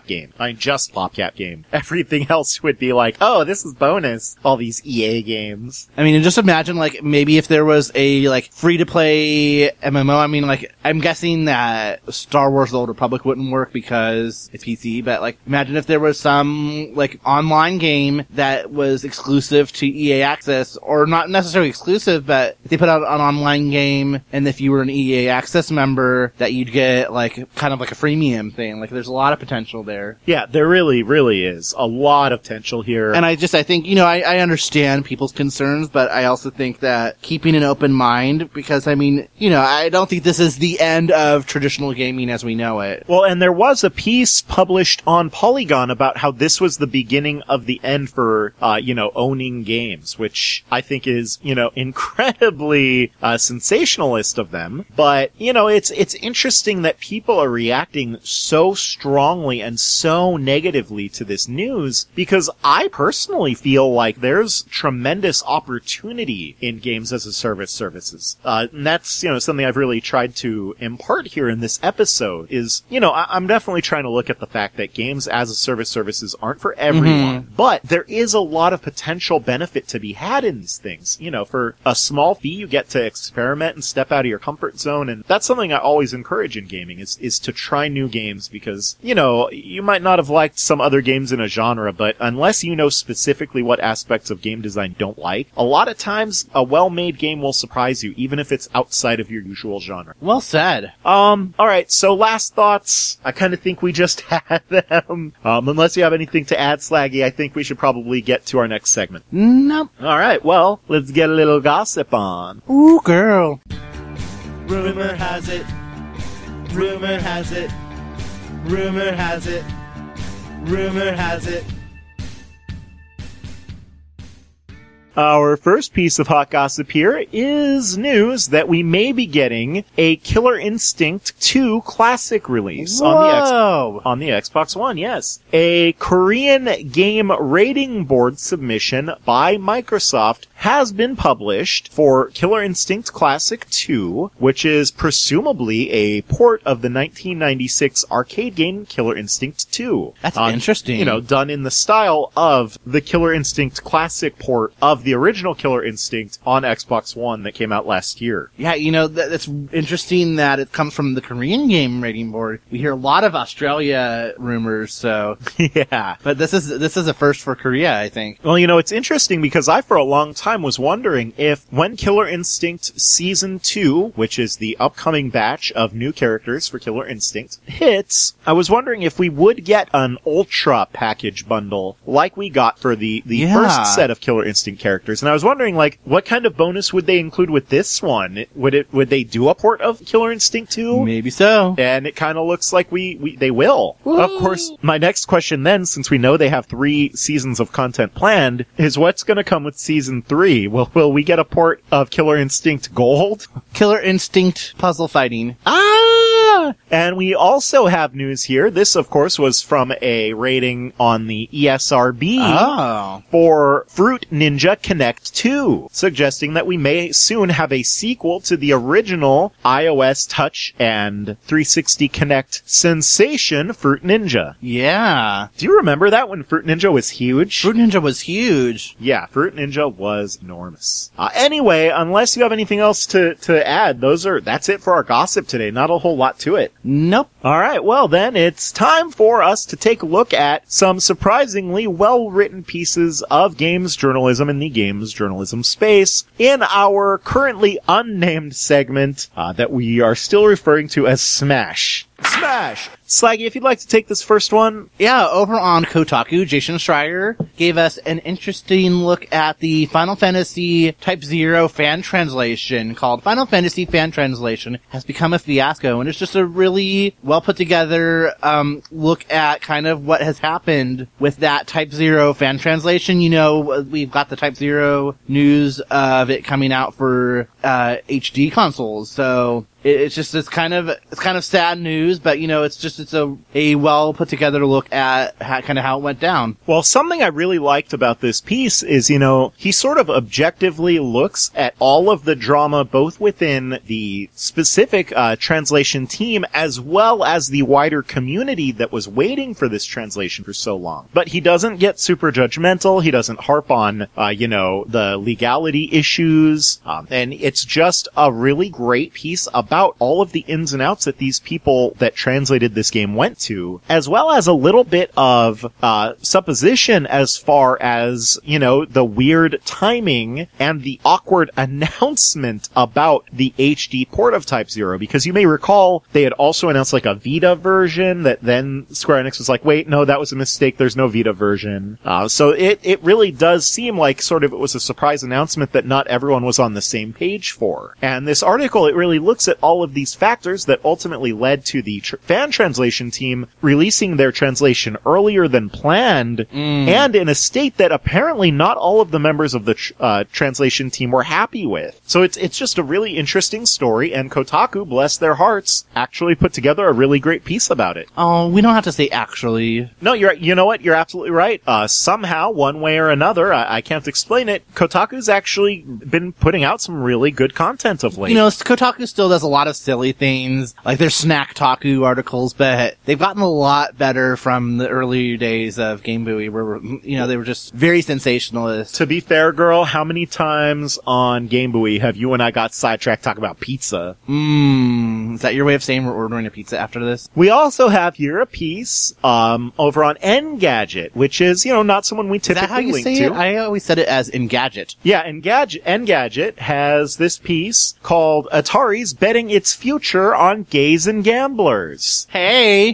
game. I mean, just PopCap game. Everything else would be like, oh, this is bonus. All these E A games. I mean, and just imagine, like, maybe if there was a, like, free-to-play M M O, I mean, like, I'm guessing that Star Wars The Old Republic wouldn't work because it's P C, but, like, imagine if there was some, like, online game that was exclusive to E A Access, or not necessarily exclusive, but if they put out an online game, and if you were an E A Access member, that you'd get, like, kind of like a freemium thing. Like, there's a lot of potential there. Yeah, there really, really is a lot of potential here. And I just, I think, you know, I, I understand people's concerns, but I also think that keeping an open mind, because, I mean, you know, I don't think this is the end of traditional gaming as we know it. Well, and there was a piece published on Polygon about how this was the beginning of the end for, uh, you know, owning games, which I think is, you know, incredibly uh, sensationalist of them. But, you know, it's it's interesting that people are reacting so strongly and so negatively to this news, because I personally feel like there's tremendous opportunity in games as a service services. Uh, and that's, you know, something I've really tried to impart here in this episode is, you know, I- I'm definitely trying to look at the fact that games as a service services aren't for everyone, mm-hmm. but there is a lot of potential benefit to be had in these things. You know, for a small fee, you get to experiment and step out of your comfort zone, and that's something I always encourage in gaming, is, is to try new games, because, you know, you might not have liked some other games in a genre, but unless you know specifically what aspects of game design you don't like, a lot of times a well-made game will surprise you, even if it's outside of your usual genre. Well said. Um, alright, so last thoughts. I kind of think we just had them. Um, unless you have anything to add, Slaggy, I think we should probably get to our next segment. Nope. Alright, well, let's get a little gossip on. Ooh, girl. Rumor has it. Rumor has it. Rumor has it. Rumor has it. Our first piece of hot gossip here is news that we may be getting a Killer Instinct two Classic release on the, X- on the Xbox One, yes. A Korean game rating board submission by Microsoft has been published for Killer Instinct Classic two, which is presumably a port of the nineteen ninety-six arcade game Killer Instinct two. That's uh, interesting. You know, done in the style of the Killer Instinct Classic port of the original Killer Instinct on Xbox One that came out last year. Yeah, you know, that, that's interesting that it comes from the Korean game rating board. We hear a lot of Australia rumors, so. Yeah. But this is, this is a first for Korea, I think. Well, you know, it's interesting because I, for a long time, was wondering if when Killer Instinct Season two, which is the upcoming batch of new characters for Killer Instinct, hits, I was wondering if we would get an Ultra package bundle like we got for the, the yeah. first set of Killer Instinct characters. And I was wondering, like, what kind of bonus would they include with this one? Would it, would they do a port of Killer Instinct two? Maybe so. And it kind of looks like we, we, they will. Woo! Of course, my next question then, since we know they have three seasons of content planned, is what's gonna come with season three? Will, will we get a port of Killer Instinct Gold? Killer Instinct puzzle fighting. Ah! And we also have news here. This, of course, was from a rating on the E S R B oh. for Fruit Ninja Connect two, suggesting that we may soon have a sequel to the original iOS Touch and three sixty Connect sensation, Fruit Ninja. Yeah. Do you remember that when Fruit Ninja was huge? Fruit Ninja was huge. Yeah, Fruit Ninja was enormous. Uh, anyway, unless you have anything else to, to add, those are, that's it for our gossip today. Not a whole lot to it. Nope. Alright, well then, it's time for us to take a look at some surprisingly well-written pieces of games journalism in the games journalism space in our currently unnamed segment uh, that we are still referring to as Smash. Smash! Slaggy, if you'd like to take this first one. Yeah, over on Kotaku, Jason Schreier gave us an interesting look at the Final Fantasy Type Zero fan translation called Final Fantasy Fan Translation Has Become a Fiasco, and it's just a really well put together um look at kind of what has happened with that Type Zero fan translation. You know, we've got the Type Zero news of it coming out for uh H D consoles, so it, it's just, it's kind of, it's kind of sad news, but you know, it's just, it's a, a well put together look at how, kind of how it went down. Well, something I really liked about this piece is, you know, he sort of objectively looks at all of the drama both within the specific uh, translation team as well as the wider community that was waiting for this translation for so long. But he doesn't get super judgmental. He doesn't harp on, uh, you know, the legality issues. Um, and it's just a really great piece about all of the ins and outs that these people that translated this game went to, as well as a little bit of uh supposition as far as, you know, the weird timing and the awkward announcement about the H D port of Type Zero, because you may recall they had also announced like a Vita version that then Square Enix was like, wait, no, that was a mistake, there's no Vita version. Uh, so it, it really does seem like sort of it was a surprise announcement that not everyone was on the same page for. And this article, it really looks at all of these factors that ultimately led to the tr- fan translation team releasing their translation earlier than planned, mm. and in a state that apparently not all of the members of the tr- uh, translation team were happy with. So it's it's just a really interesting story, and Kotaku, bless their hearts, actually put together a really great piece about it. Oh, we don't have to say actually. No, you're you know what? You're absolutely right. Uh, somehow, one way or another, I, I can't explain it, Kotaku's actually been putting out some really good content of late. You know, Kotaku still does a lot of silly things, like their Snack-taku articles, but they've gotten a lot better from the early days of Game Buoy, where, you know, they were just very sensationalist. To be fair, girl, how many times on Game Buoy have you and I got sidetracked talking about pizza? Mmm, is that your way of saying we're ordering a pizza after this? We also have here a piece, um, over on Engadget, which is, you know, not someone we typically Is that how you link say to. it? I always said it as Engadget. Yeah, Engadget, Engadget has this piece called Atari's Betting Its Future on Gays and Gamblers. Hey!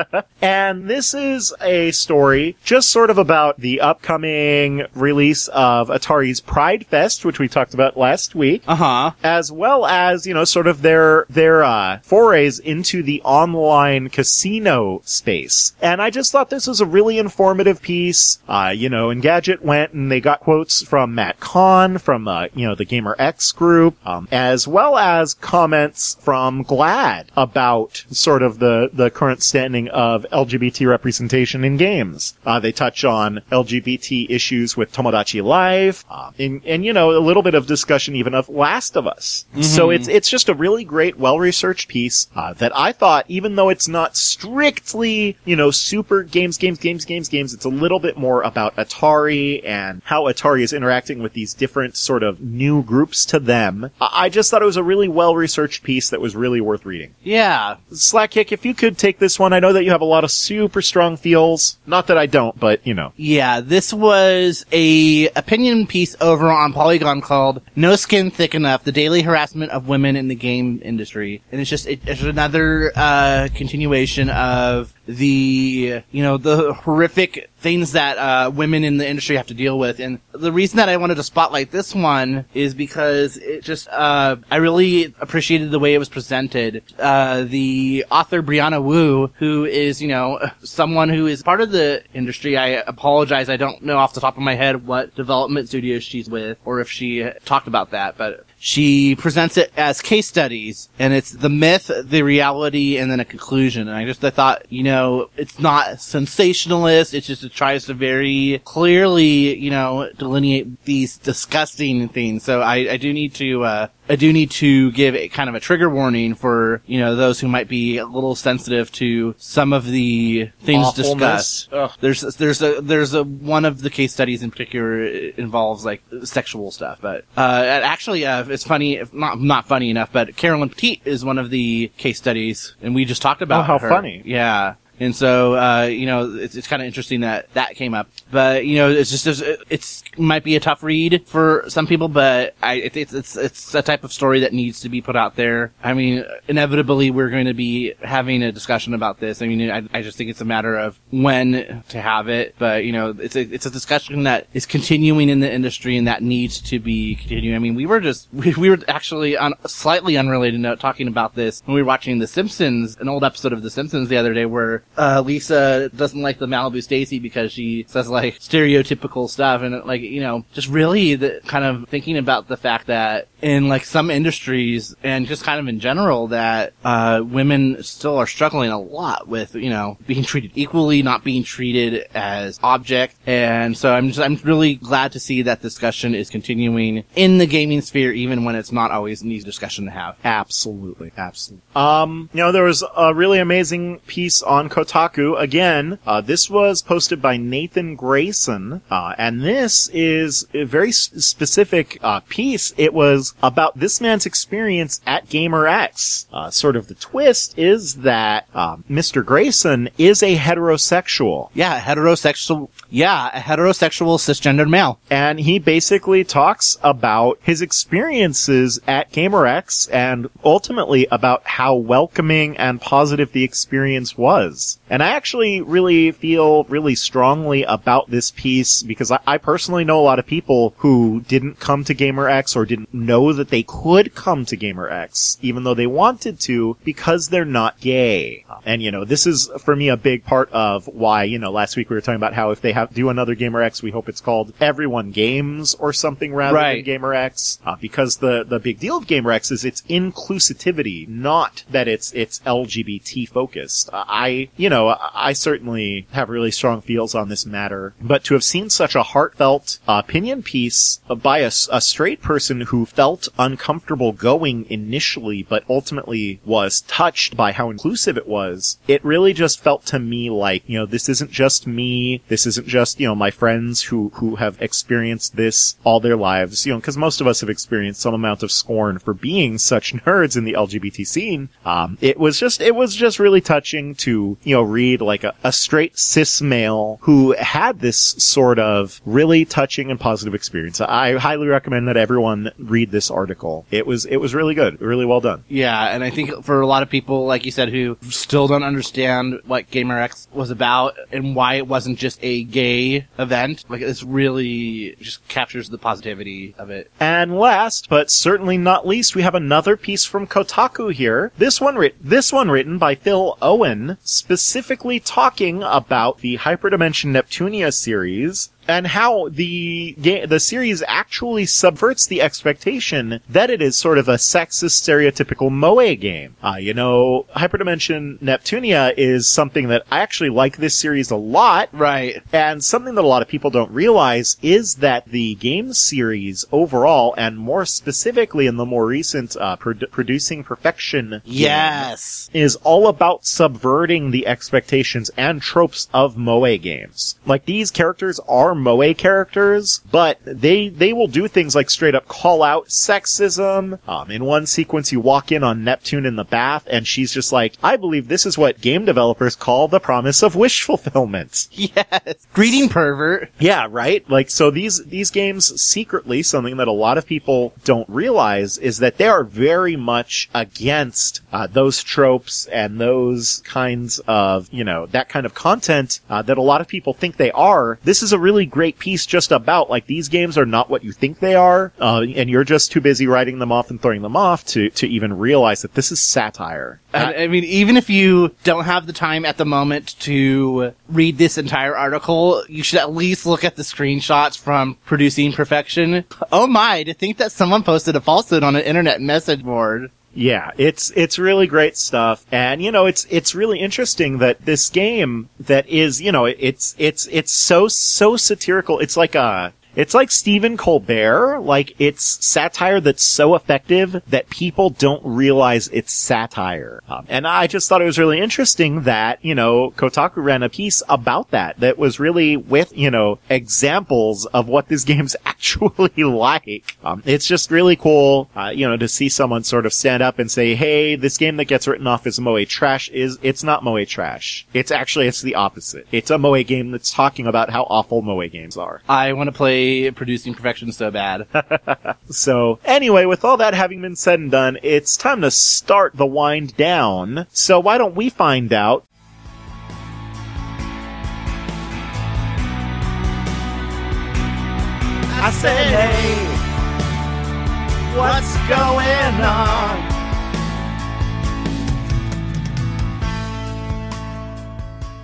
And this is a story just sort of about the upcoming release of Atari's Pride Fest, which we talked about last week. Uh-huh. As well as, you know, sort of their, their, uh, forays into the online casino space. And I just thought this was a really informative piece. Uh, you know, Engadget went and they got quotes from Matt Kahn, from, uh, you know, the Gamer X group, um, as well as comments from GLAD about sort of the, the current standing of L G B T representation in games. Uh, they touch on L G B T issues with Tomodachi Life, uh, and, and, you know, a little bit of discussion even of Last of Us. Mm-hmm. So it's, it's just a really great, well-researched piece, uh, that I thought, even though it's not strictly, you know, super games, games, games, games, games, it's a little bit more about Atari and how Atari is interacting with these different sort of new groups to them. I just thought it was a really well-researched piece that was really worth reading. Yeah. Slackkick, if you could take this one, I know that you have a lot of super strong feels. Not that I don't, but, you know. Yeah, this was a opinion piece over on Polygon called No Skin Thick Enough, the Daily Harassment of Women in the Game Industry. And it's just, it, it's another, uh, continuation of the, you know, the horrific things that, uh, women in the industry have to deal with. And the reason that I wanted to spotlight this one is because it just, uh, I really appreciated the way it was presented. Uh, the author Brianna Wu, who is, you know, someone who is part of the industry, I apologize, I don't know off the top of my head what development studios she's with, or if she talked about that, but she presents it as case studies, and it's the myth, the reality, and then a conclusion. And I just, I thought, you know, it's not sensationalist, it's just, it tries to very clearly, you know, delineate these disgusting things. So I, I do need to, uh, I do need to give a kind of a trigger warning for, you know, those who might be a little sensitive to some of the things discussed. Ugh. There's, there's a, there's a, one of the case studies in particular involves like sexual stuff, but, uh, actually, uh, it's funny, if not, not funny enough, but Carolyn Petit is one of the case studies, and we just talked about Oh, how her. funny. Yeah. And so, uh, you know, it's, it's kind of interesting that that came up. But, you know, it's just, it's, it's might be a tough read for some people, but I, it, it's, it's, it's a type of story that needs to be put out there. I mean, inevitably we're going to be having a discussion about this. I mean, I, I just think it's a matter of when to have it, but, you know, it's a, it's a discussion that is continuing in the industry and that needs to be continuing. I mean, we were just, we, we were actually on a slightly unrelated note talking about this when we were watching The Simpsons, an old episode of The Simpsons the other day where uh, Lisa doesn't like the Malibu Stacy because she says like stereotypical stuff, and like, you know, just really the, kind of thinking about the fact that in like some industries and just kind of in general that uh women still are struggling a lot with, you know, being treated equally, not being treated as object. And so I'm just I'm really glad to see that discussion is continuing in the gaming sphere, even when it's not always an easy discussion to have. Absolutely, absolutely. Um, you know, there was a really amazing piece on Kotaku. Again, uh, this was posted by Nathan Grayson, uh, and this is a very s- specific uh, piece. It was about this man's experience at GamerX. Uh, sort of the twist is that um, Mister Grayson is a heterosexual. Yeah, heterosexual. Yeah, a heterosexual cisgendered male. And he basically talks about his experiences at GamerX and ultimately about how welcoming and positive the experience was. And I actually really feel really strongly about this piece because I, I personally know a lot of people who didn't come to GamerX or didn't know that they could come to GamerX, even though they wanted to, because they're not gay. And, you know, this is, for me, a big part of why, you know, last week we were talking about how if they have do another GamerX, we hope it's called Everyone Games or something rather right. than GamerX. Uh, because the, the big deal of GamerX is its inclusivity, not that it's, it's L G B T focused. Uh, I, you know, I certainly have really strong feels on this matter, but to have seen such a heartfelt uh, opinion piece by a, a straight person who felt uncomfortable going initially, but ultimately was touched by how inclusive it was, it really just felt to me like, you know, this isn't just me, this isn't just, you know, my friends who, who have experienced this all their lives, you know, because most of us have experienced some amount of scorn for being such nerds in the L G B T scene. Um, it was just, it was just really touching to, you know, read like a, a straight cis male who had this sort of really touching and positive experience. I highly recommend that everyone read this article. It was, it was really good, really well done. Yeah, and I think for a lot of people, like you said, who still don't understand what GamerX was about and why it wasn't just a gay event, like this really just captures the positivity of it. And last, but certainly not least, we have another piece from Kotaku here. This one, writ- this one written by Phil Owen, specifically talking about the Hyperdimension Neptunia series and how the ga- the series actually subverts the expectation that it is sort of a sexist, stereotypical moe game. Uh, you know, Hyperdimension Neptunia is something that I actually like this series a lot. Right. And something that a lot of people don't realize is that the game series overall, and more specifically in the more recent uh, Pro- Producing Perfection yes. game, is all about subverting the expectations and tropes of moe games. Like, these characters are moe characters, but they they will do things like straight up call out sexism. Um, in one sequence, you walk in on Neptune in the bath, and she's just like, I believe this is what game developers call the promise of wish fulfillment. Yes. Greeting pervert. Yeah, right? Like, so these, these games secretly, something that a lot of people don't realize is that they are very much against uh, those tropes and those kinds of, you know, that kind of content uh, that a lot of people think they are. This is a really great piece just about, like, these games are not what you think they are, uh, and you're just too busy writing them off and throwing them off to, to even realize that this is satire. I, I mean, even if you don't have the time at the moment to read this entire article, you should at least look at the screenshots from Producing Perfection. Oh my, to think that someone posted a falsehood on an internet message board. Yeah, it's it's really great stuff, and you know, it's it's really interesting that this game that is, you know, it's it's it's so so satirical. It's like a It's like Stephen Colbert, like it's satire that's so effective that people don't realize it's satire. Um, and I just thought it was really interesting that, you know, Kotaku ran a piece about that, that was really with, you know, examples of what this game's actually like. Um, it's just really cool, uh, you know, to see someone sort of stand up and say, hey, this game that gets written off as moe trash is, it's not moe trash. It's actually, it's the opposite. It's a moe game that's talking about how awful moe games are. I want to play Producing Perfection so bad. So, anyway, with all that having been said and done, it's time to start the wind down. So why don't we find out? I said, hey, what's going on?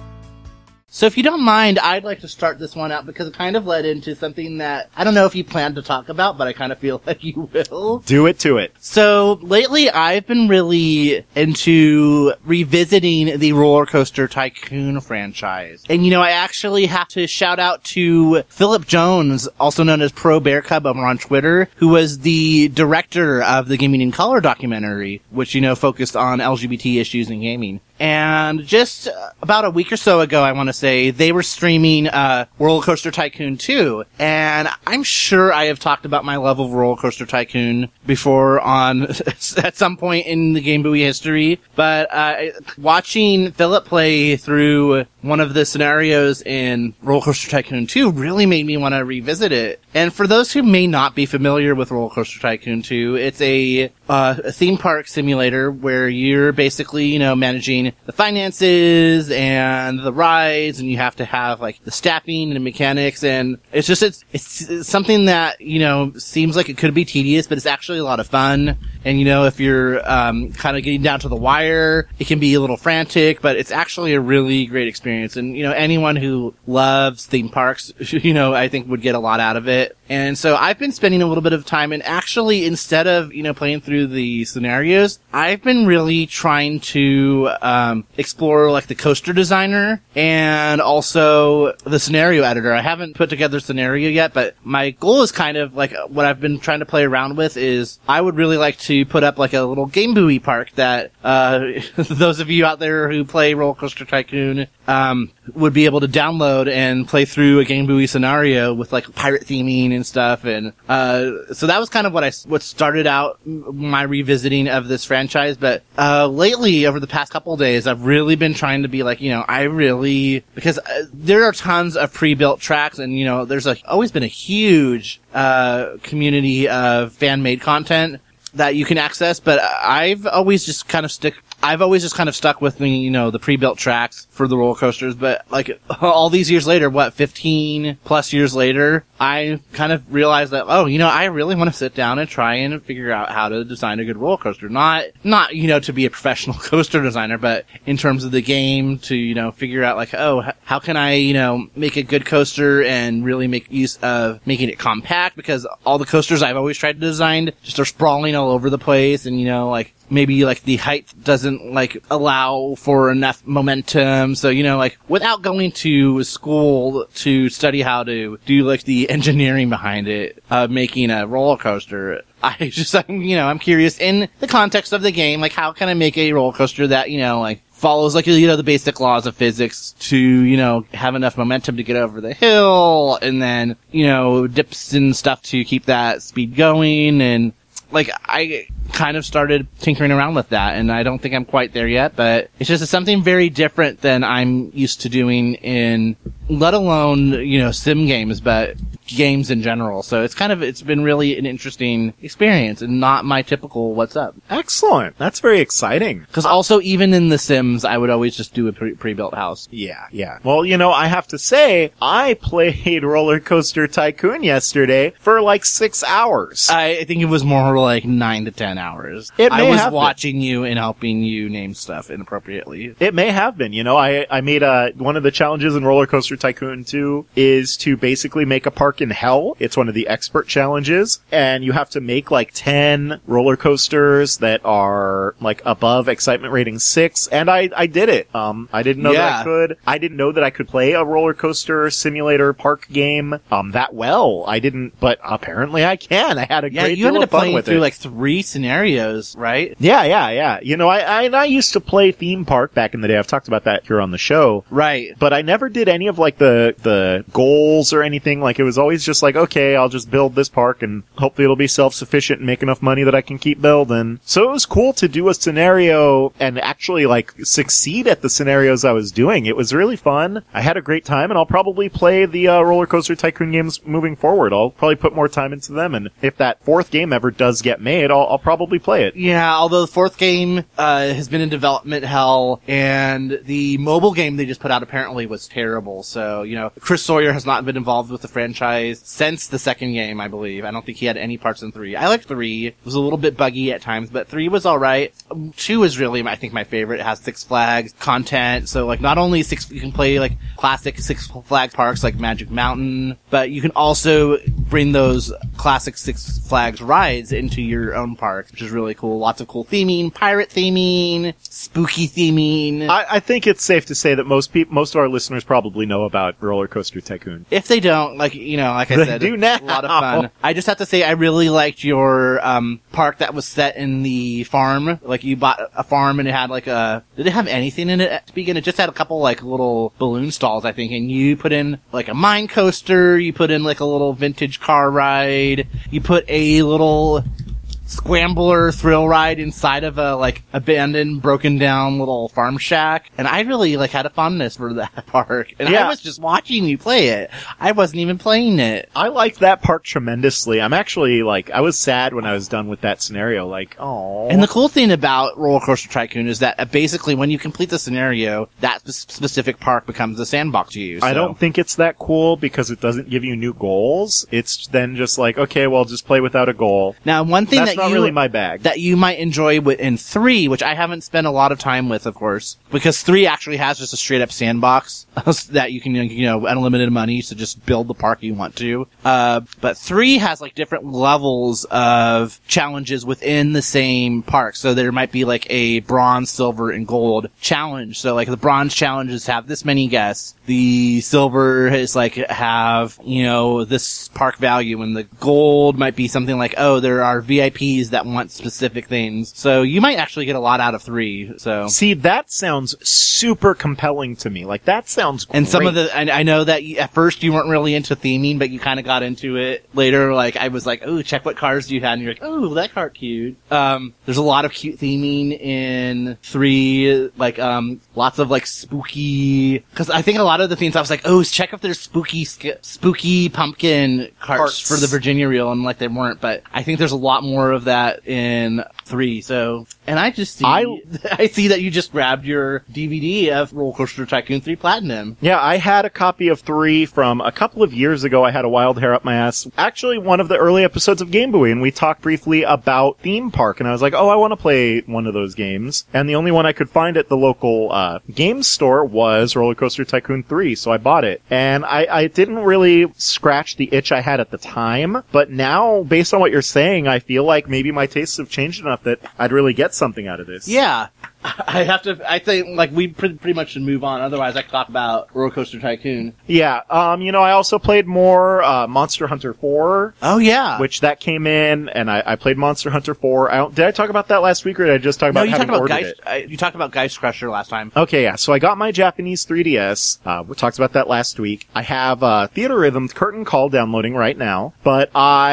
So if you don't mind, I'd like to start this one out because it kind of led into something that I don't know if you plan to talk about, but I kind of feel like you will. Do it to it. So lately I've been really into revisiting the Roller Coaster Tycoon franchise. And you know, I actually have to shout out to Philip Jones, also known as Pro Bear Cub over on Twitter, who was the director of the Gaming in Color documentary, which, you know, focused on L G B T issues in gaming. And just about a week or so ago, I want to say, they were streaming uh Roller Coaster Tycoon two. And I'm sure I have talked about my love of Roller Coaster Tycoon before on at some point in the Game Boy history. But uh watching Philip play through one of the scenarios in Roller Coaster Tycoon two really made me want to revisit it. And for those who may not be familiar with Roller Coaster Tycoon two, it's a, uh, a theme park simulator where you're basically, you know, managing the finances and the rides, and you have to have, like, the staffing and the mechanics, and it's just, it's, it's, it's something that, you know, seems like it could be tedious, but it's actually a lot of fun. And, you know, if you're, um, kind of getting down to the wire, it can be a little frantic, but it's actually a really great experience. And, you know, anyone who loves theme parks, you know, I think would get a lot out of it. And so I've been spending a little bit of time, and actually, instead of, you know, playing through the scenarios, I've been really trying to, um, explore, like, the coaster designer and also the scenario editor. I haven't put together a scenario yet, but my goal is kind of, like, what I've been trying to play around with is I would really like to put up, like, a little Game Buoy park that, uh, those of you out there who play Roller Coaster Tycoon, um, would be able to download and play through a Game Buoy scenario with, like, pirate theming and stuff. And, uh, so that was kind of what I, what started out my revisiting of this franchise. But, uh, lately, over the past couple of days, I've really been trying to be like, you know, I really, because uh, there are tons of pre-built tracks, and, you know, there's a, always been a huge, uh, community of fan-made content that you can access, but I've always just kind of stick, I've always just kind of stuck with the, you know, the pre-built tracks for the roller coasters, but like all these years later, what, fifteen plus years later, I kind of realized that, oh, you know, I really want to sit down and try and figure out how to design a good roller coaster. Not, not, you know, to be a professional coaster designer, but in terms of the game to, you know, figure out like, oh, how can I, you know, make a good coaster and really make use of making it compact, because all the coasters I've always tried to design just are sprawling all over the place, and, you know, like, maybe, like, the height doesn't, like, allow for enough momentum. So, you know, like, without going to school to study how to do, like, the engineering behind it, of making a roller coaster, I just, I'm, you know, I'm curious in the context of the game, like, how can I make a roller coaster that, you know, like, follows, like, you know, the basic laws of physics to, you know, have enough momentum to get over the hill, and then, you know, dips and stuff to keep that speed going, and, like, I kind of started tinkering around with that, and I don't think I'm quite there yet, but it's just something very different than I'm used to doing in, let alone, you know, sim games, but games in general. So it's kind of, it's been really an interesting experience and not my typical what's up. Excellent. That's very exciting. Because also, even in the Sims, I would always just do a pre- pre-built house. Yeah, yeah. Well, you know, I have to say, I played Roller Coaster Tycoon yesterday for like six hours. I think it was more like nine to ten hours. It may I was have watching been. you and helping you name stuff inappropriately. It may have been. You know, I, I made a, one of the challenges in Roller Coaster Tycoon two is to basically make a park in hell. It's one of the expert challenges, and you have to make like ten roller coasters that are like above excitement rating six, and I, I did it. Um, I didn't know Yeah. that I could. I didn't know that I could play a roller coaster simulator park game, um, that well. I didn't, but apparently I can. I had a Yeah, great you deal ended of up fun playing with through it. like three scenarios, right? Yeah, yeah, yeah. You know, I, I, and I used to play theme park back in the day. I've talked about that here on the show. Right. But I never did any of like the, the goals or anything. Like it was always just like, okay, I'll just build this park and hopefully it'll be self-sufficient and make enough money that I can keep building. So it was cool to do a scenario and actually like succeed at the scenarios I was doing. It was really fun. I had a great time, and I'll probably play the uh, Roller Coaster Tycoon games moving forward. I'll probably put more time into them, and if that fourth game ever does get made, I'll, I'll probably play it. Yeah, although the fourth game uh, has been in development hell, and the mobile game they just put out apparently was terrible. So, you know, Chris Sawyer has not been involved with the franchise franchise since the second game, I believe. I don't think he had any parts in three. I liked three. It was a little bit buggy at times, but three was alright. Two is really, I think, my favorite. It has Six Flags content, so like not only six, you can play like classic Six Flags parks like Magic Mountain, but you can also bring those classic Six Flags rides into your own park, which is really cool. Lots of cool theming, pirate theming, spooky theming. I, I think it's safe to say that most people, most of our listeners probably know about Roller Coaster Tycoon. If they don't, like, you know, like I They said, do now. a lot of fun. I just have to say I really liked your um park that was set in the farm. Like, you bought a farm and it had like a, did it have anything in it to begin? It just had a couple like little balloon stalls, I think, and you put in like a mine coaster, you put in like a little vintage car ride, you put a little scrambler thrill ride inside of a like abandoned, broken down little farm shack, and I really like had a fondness for that park. And Yeah. I was just watching you play it. I wasn't even playing it. I liked that park tremendously. I'm actually like, I was sad when I was done with that scenario. Like, oh. And the cool thing about Roller Coaster Tycoon is that uh, basically when you complete the scenario, that sp- specific park becomes a sandbox to you. I so- don't think it's that cool because it doesn't give you new goals. It's then just like, okay, well, just play without a goal. Now, one thing That's that not you really my bag. that you might enjoy with, in three, which I haven't spent a lot of time with, of course, because three actually has just a straight up sandbox that you can, you know, unlimited money to just build the park you want to. Uh, but three has like different levels of challenges within the same park. So there might be like a bronze, silver, and gold challenge. So like the bronze challenges have this many guests. The silver is like have, you know, this park value, and the gold might be something like, oh, there are V I Ps that want specific things. So you might actually get a lot out of three. So. See, that sounds super compelling to me. Like, that sounds great. And some of the, I, I know that you, at first you weren't really into theming, but you kind of got into it later. Like, I was like, oh, check what cars you had, and you're like, oh, that car cute. Um, there's a lot of cute theming in three, like, um, lots of like spooky, cause I think a lot of the things I was like, oh, check if there's spooky, sk- spooky pumpkin carts, Carts. for the Virginia reel, and like, they weren't, but I think there's a lot more of that in three, so, and I just see, I- I see that you just grabbed your D V D of Roller Coaster Tycoon three Platinum. Yeah, I had a copy of three from a couple of years ago. I had a wild hair up my ass. Actually, one of the early episodes of Game Buoy, and we talked briefly about Theme Park, and I was like, oh, I want to play one of those games. And the only one I could find at the local uh game store was Roller Coaster Tycoon three, so I bought it. And I, I didn't really scratch the itch I had at the time, but now, based on what you're saying, I feel like maybe my tastes have changed enough that I'd really get something out of this. Yeah. I have to, I think, like, we pretty, pretty much should move on. Otherwise, I could talk about Roller Coaster Tycoon. Yeah, um, you know, I also played more, uh, Monster Hunter four. Oh, yeah. Which that came in, and I, I played Monster Hunter four. I don't, did I talk about that last week, or did I just talk no, about you having talked about ordered Geist, it? uh, you talked about Geist Crusher last time. Okay, yeah, so I got my Japanese three D S. Uh, we talked about that last week. I have, uh, Theater Rhythm Curtain Call downloading right now, but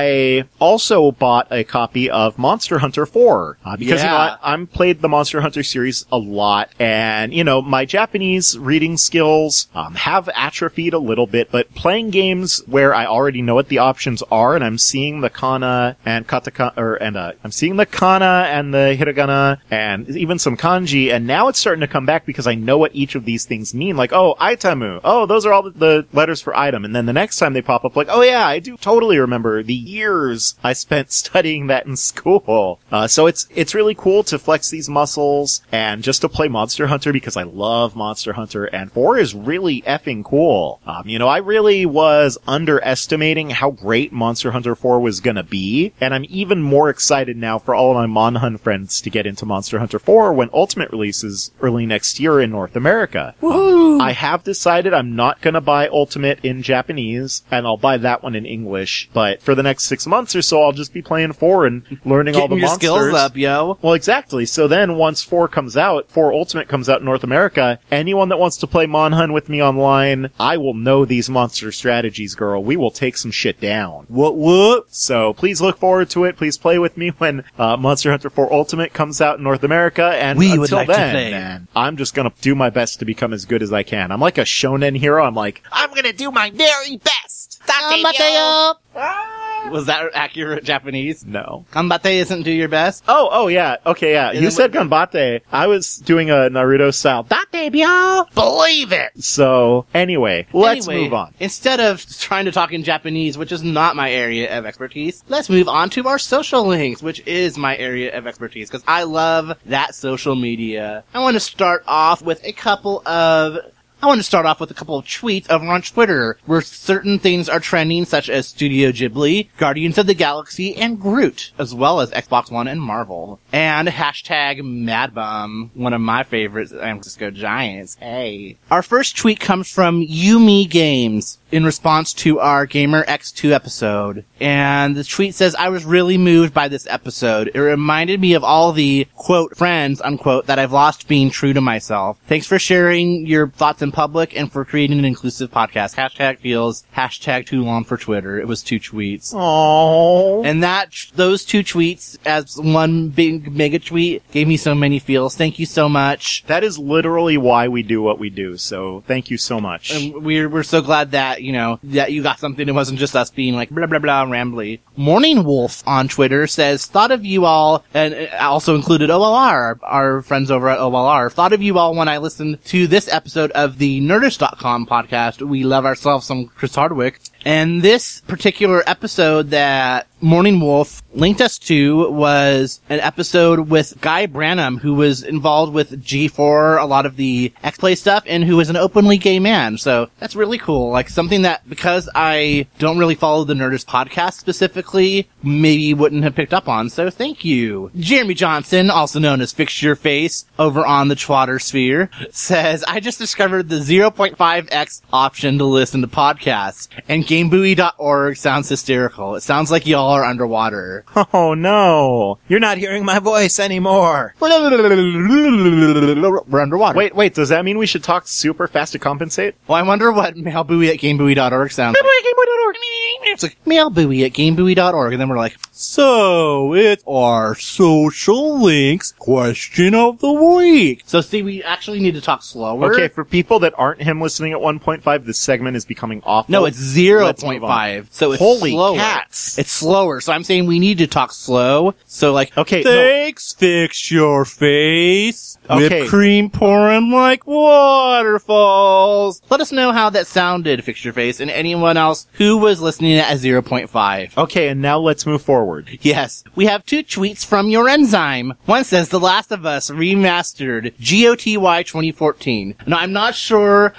I also bought a copy of Monster Hunter four. Uh, because, you know, Yeah. I, I'm played the Monster Hunter series a lot, and, you know, my Japanese reading skills, um, have atrophied a little bit, but playing games where I already know what the options are, and I'm seeing the kana and katakana, or, and, uh, I'm seeing the kana and the hiragana, and even some kanji, and now it's starting to come back because I know what each of these things mean. Like, oh, itamu. Oh, those are all the, the letters for item. And then the next time they pop up, like, oh yeah, I do totally remember the years I spent studying that in school. Uh, so it's, it's really cool to flex these muscles and just to play Monster Hunter because I love Monster Hunter, and four is really effing cool. Um, you know, I really was underestimating how great Monster Hunter four was gonna be, and I'm even more excited now for all of my Monhun friends to get into Monster Hunter four when Ultimate releases early next year in North America. Um, I have decided I'm not gonna buy Ultimate in Japanese, and I'll buy that one in English, but for the next six months or so, I'll just be playing four and learning all the Getting your monsters. skills up, yo. Well, exactly. So then once four comes out, four Ultimate comes out in North America, anyone that wants to play Monhun with me online, I will know these monster strategies, girl. We will take some shit down. What, what? So please look forward to it. Please play with me when uh, Monster Hunter four Ultimate comes out in North America. And We until would like to then, play. man, I'm just gonna do my best to become as good as I can. I'm like a shonen hero. I'm like, I'm gonna do my very best. Ah, Mateo. Ah! Was that accurate Japanese? No. Ganbatte isn't do your best? Oh, oh yeah. Okay, yeah. And You then said what- ganbatte. I was doing a Naruto style. Date, byo! Believe it! So, anyway, let's Anyway, move on. Instead of trying to talk in Japanese, which is not my area of expertise, let's move on to our social links, which is my area of expertise, because I love that social media. I want to start off with a couple of I want to start off with a couple of tweets over on Twitter, where certain things are trending, such as Studio Ghibli, Guardians of the Galaxy, and Groot, as well as Xbox One and Marvel. And hashtag MadBum, one of my favorites, San Francisco Giants. Hey. Our first tweet comes from Yumi Games, in response to our Gamer X two episode. And the tweet says, I was really moved by this episode. It reminded me of all the, quote, friends, unquote, that I've lost being true to myself. Thanks for sharing your thoughts in public and for creating an inclusive podcast. Hashtag feels, hashtag too long for Twitter. It was two tweets. Oh. And that, those two tweets, as one big mega tweet, gave me so many feels. Thank you so much. That is literally why we do what we do, so thank you so much. And we're, we're so glad that, you know, that you got something. It wasn't just us being like blah, blah, blah, rambly. Morning Wolf on Twitter says, thought of you all, and also included O L R, our friends over at O L R, thought of you all when I listened to this episode of the Nerdist dot com podcast. We love ourselves some Chris Hardwick. And this particular episode that Morning Wolf linked us to was an episode with Guy Branum, who was involved with G four, a lot of the X-Play stuff, and who is an openly gay man. So that's really cool. Like something that, because I don't really follow the Nerdist podcast specifically, maybe wouldn't have picked up on. So thank you. Jeremy Johnson, also known as Fix Your Face, over on the Twatter Sphere, says, I just discovered the zero point five x option to listen to podcasts, and GameBuoy dot org sounds hysterical. It sounds like y'all are underwater. Oh no. You're not hearing my voice anymore. We're underwater. Wait, wait, does that mean we should talk super fast to compensate? Well, I wonder what MailBuoy at GameBuoy dot org sounds like. It's like, MailBuoy at GameBuoy dot org, and then we're like, so it's our social links question of the week. So see, we actually need to talk slower. Okay, for people that aren't him listening at one point five, this segment is becoming awful. No, it's zero Let's point move five. So it's Holy slower. cats. It's slower. So I'm saying we need to talk slow. So like, Okay, no. thanks, Fix Your Face. Okay. Whipped cream pouring like waterfalls. Let us know how that sounded, Fix Your Face, and anyone else who was listening at zero point five. Okay, and now let's move forward. Yes. We have two tweets from Your Enzyme. One says, The Last of Us Remastered, G O T Y twenty fourteen. Now, I'm not sure...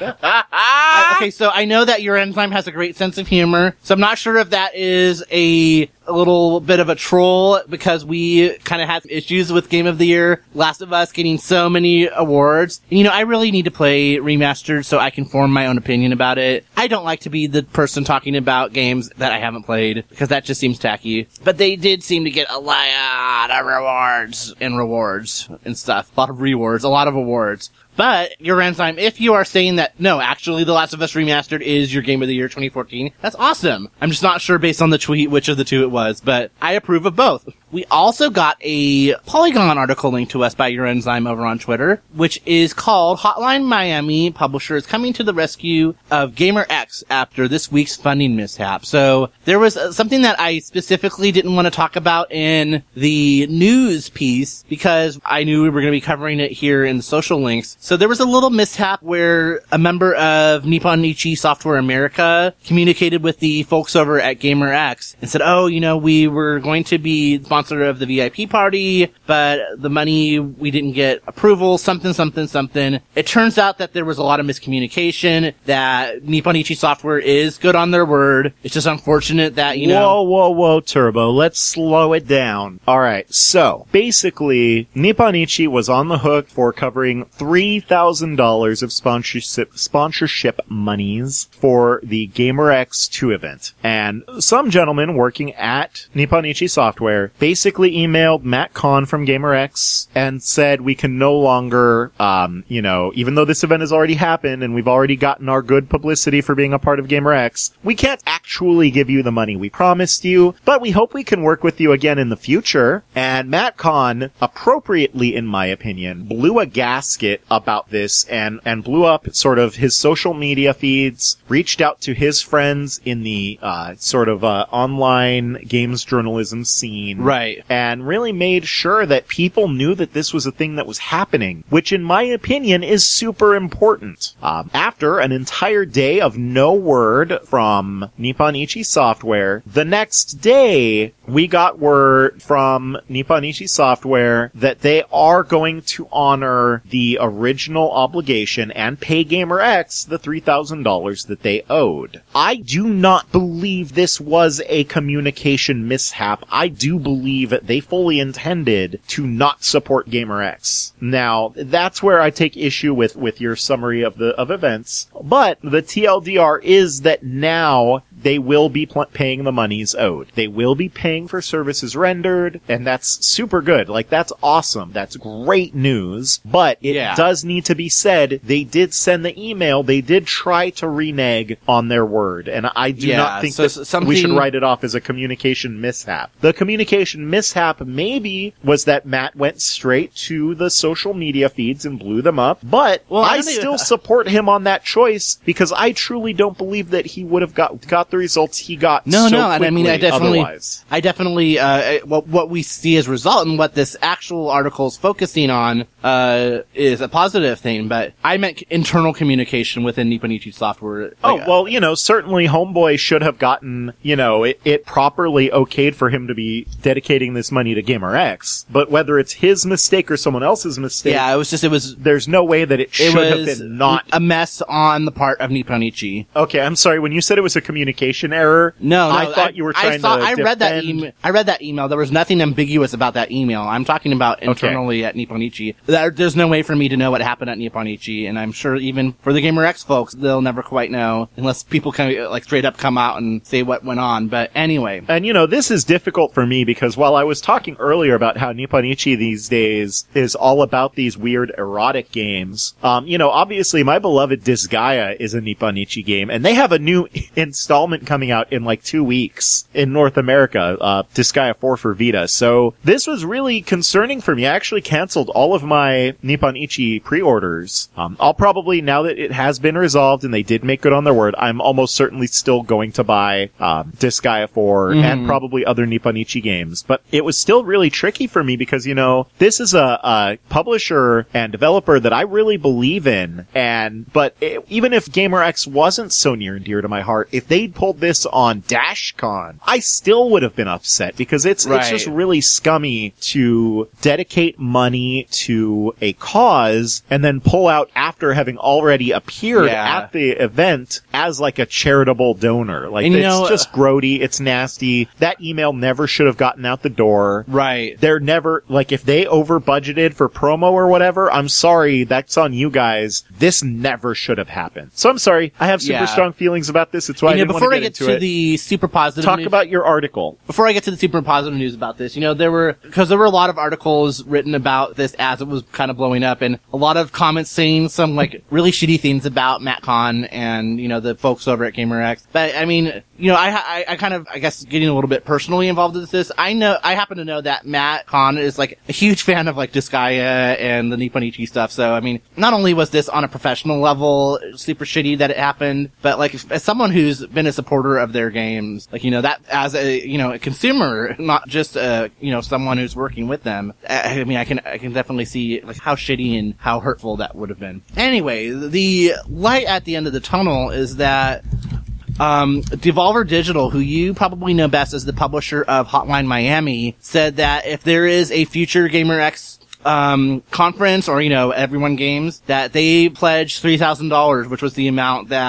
I, okay, so I know that Your Enzyme has a great sense of humor, so I'm not sure if that is a... a little bit of a troll because we kind of had issues with Game of the Year, Last of Us getting so many awards. And, you know, I really need to play Remastered so I can form my own opinion about it. I don't like to be the person talking about games that I haven't played because that just seems tacky. But they did seem to get a lot of rewards and rewards and stuff. A lot of rewards, a lot of awards. But, Your Enzyme, if you are saying that, no, actually, The Last of Us Remastered is your Game of the Year twenty fourteen, that's awesome. I'm just not sure based on the tweet which of the two it was, but I approve of both. We also got a Polygon article linked to us by Your Enzyme over on Twitter, which is called Hotline Miami Publisher is Coming to the Rescue of Gamer X After This Week's Funding Mishap. So, there was uh, something that I specifically didn't want to talk about in the news piece because I knew we were going to be covering it here in the social links. So there was a little mishap where a member of Nippon Ichi Software America communicated with the folks over at GamerX and said, oh, you know, we were going to be sponsor of the V I P party, but the money, we didn't get approval, something, something, something. It turns out that there was a lot of miscommunication, that Nippon Ichi Software is good on their word. It's just unfortunate that, you know... Whoa, whoa, whoa, Turbo. Let's slow it down. Alright, so, basically, Nippon Ichi was on the hook for covering three thousand dollars of sponsorship, sponsorship monies for the GamerX two event. And some gentleman working at Nippon Ichi Software basically basically emailed Matt Kahn from GamerX and said we can no longer, um, you know, even though this event has already happened and we've already gotten our good publicity for being a part of GamerX, we can't actually give you the money we promised you, but we hope we can work with you again in the future. And Matt Kahn, appropriately in my opinion, blew a gasket about this and, and blew up sort of his social media feeds, reached out to his friends in the, uh, sort of, uh, online games journalism scene. Right. And really made sure that people knew that this was a thing that was happening, which in my opinion is super important. Um, after an entire day of no word from Nippon Ichi Software, the next day we got word from Nippon Ichi Software that they are going to honor the original obligation and pay GamerX the three thousand dollars that they owed. I do not believe this was a communication mishap. I do believe they fully intended to not support GamerX. Now, that's where I take issue with, with your summary of the, of events. But the T L D R is that now they will be pl- paying the monies owed. They will be paying for services rendered, and that's super good. Like, that's awesome. That's great news. But it Yeah. does need to be said, they did send the email. They did try to renege on their word. And I do Yeah, not think so that something- we should write it off as a communication mishap. The communication mishap maybe was that Matt went straight to the social media feeds and blew them up. But Well, I I don't even- still support him on that choice because I truly don't believe that he would have got, got the results he got No, so no, and I mean, I quickly definitely, otherwise. I definitely, uh, what, what we see as a result and what this actual article is focusing on, uh, is a positive thing, but I meant internal communication within Nippon Ichi Software. Oh, Like, well, you know, certainly Homeboy should have gotten, you know, it, it properly okayed for him to be dedicating this money to GamerX, but whether it's his mistake or someone else's mistake, yeah, it was just, it was, there's no way that it it should have was been not. a mess on the part of Nippon Ichi. Okay, I'm sorry, when you said it was a communication error, No, no, I thought you were trying I saw, to I read that defend- email. I read that email. There was nothing ambiguous about that email. I'm talking about internally at Nippon Ichi. There, there's no way for me to know what happened at Nippon Ichi, and I'm sure even for the GamerX folks, they'll never quite know unless people kind of like straight up come out and say what went on. But anyway, And you know, this is difficult for me because while I was talking earlier about how Nippon Ichi these days is all about these weird erotic games, um, you know, obviously my beloved Disgaea is a Nippon Ichi game, and they have a new installment coming out in like two weeks in North America, uh, Disgaea four for Vita. So this was really concerning for me. I actually canceled all of my Nippon Ichi pre-orders. Um, I'll probably, now that it has been resolved and they did make good on their word, I'm almost certainly still going to buy um, Disgaea four and probably other Nippon Ichi games. But it was still really tricky for me because, you know, this is a, a publisher and developer that I really believe in. And, but it, even if GamerX wasn't so near and dear to my heart, if they'd pulled this on DashCon, I still would have been upset because it's, Right. it's just really scummy to dedicate money to a cause and then pull out after having already appeared Yeah. at the event as like a charitable donor. Like, And you it's know, just grody. It's nasty. That email never should have gotten out the door. right. They're never, like, if they over budgeted for promo or whatever, I'm sorry, that's on you guys. This never should have happened. So I'm sorry. I have super Yeah. strong feelings about this. It's why You I know, didn't before want I to get get to into it. the super positive Talk news, about your article. before I get to the super positive news about this, you know, there were, because there were a lot of articles written about this as it was kind of blowing up, and a lot of comments saying some, like, really shitty things about Matt Kahn and, you know, the folks over at GamerX. But, I mean, you know, I, I, I kind of, I guess, getting a little bit personally involved with this, I know, I happen to know that Matt Kahn is, like, a huge fan of, like, Disgaea and the Nippon Ichi stuff, so, I mean, not only was this on a professional level super shitty that it happened, but, like, as someone who's been a supporter of their games, like, you know, that, as a, you know, a consumer, not just, uh, you know, someone who's working with them, I, I mean, I can, I can definitely see, like, how shitty and how hurtful that would have been. Anyway, the light at the end of the tunnel is that Um, Devolver Digital, who you probably know best as the publisher of Hotline Miami, said that if there is a future GamerX um, conference or, you know, Everyone Games, that they pledged three thousand dollars, which was the amount that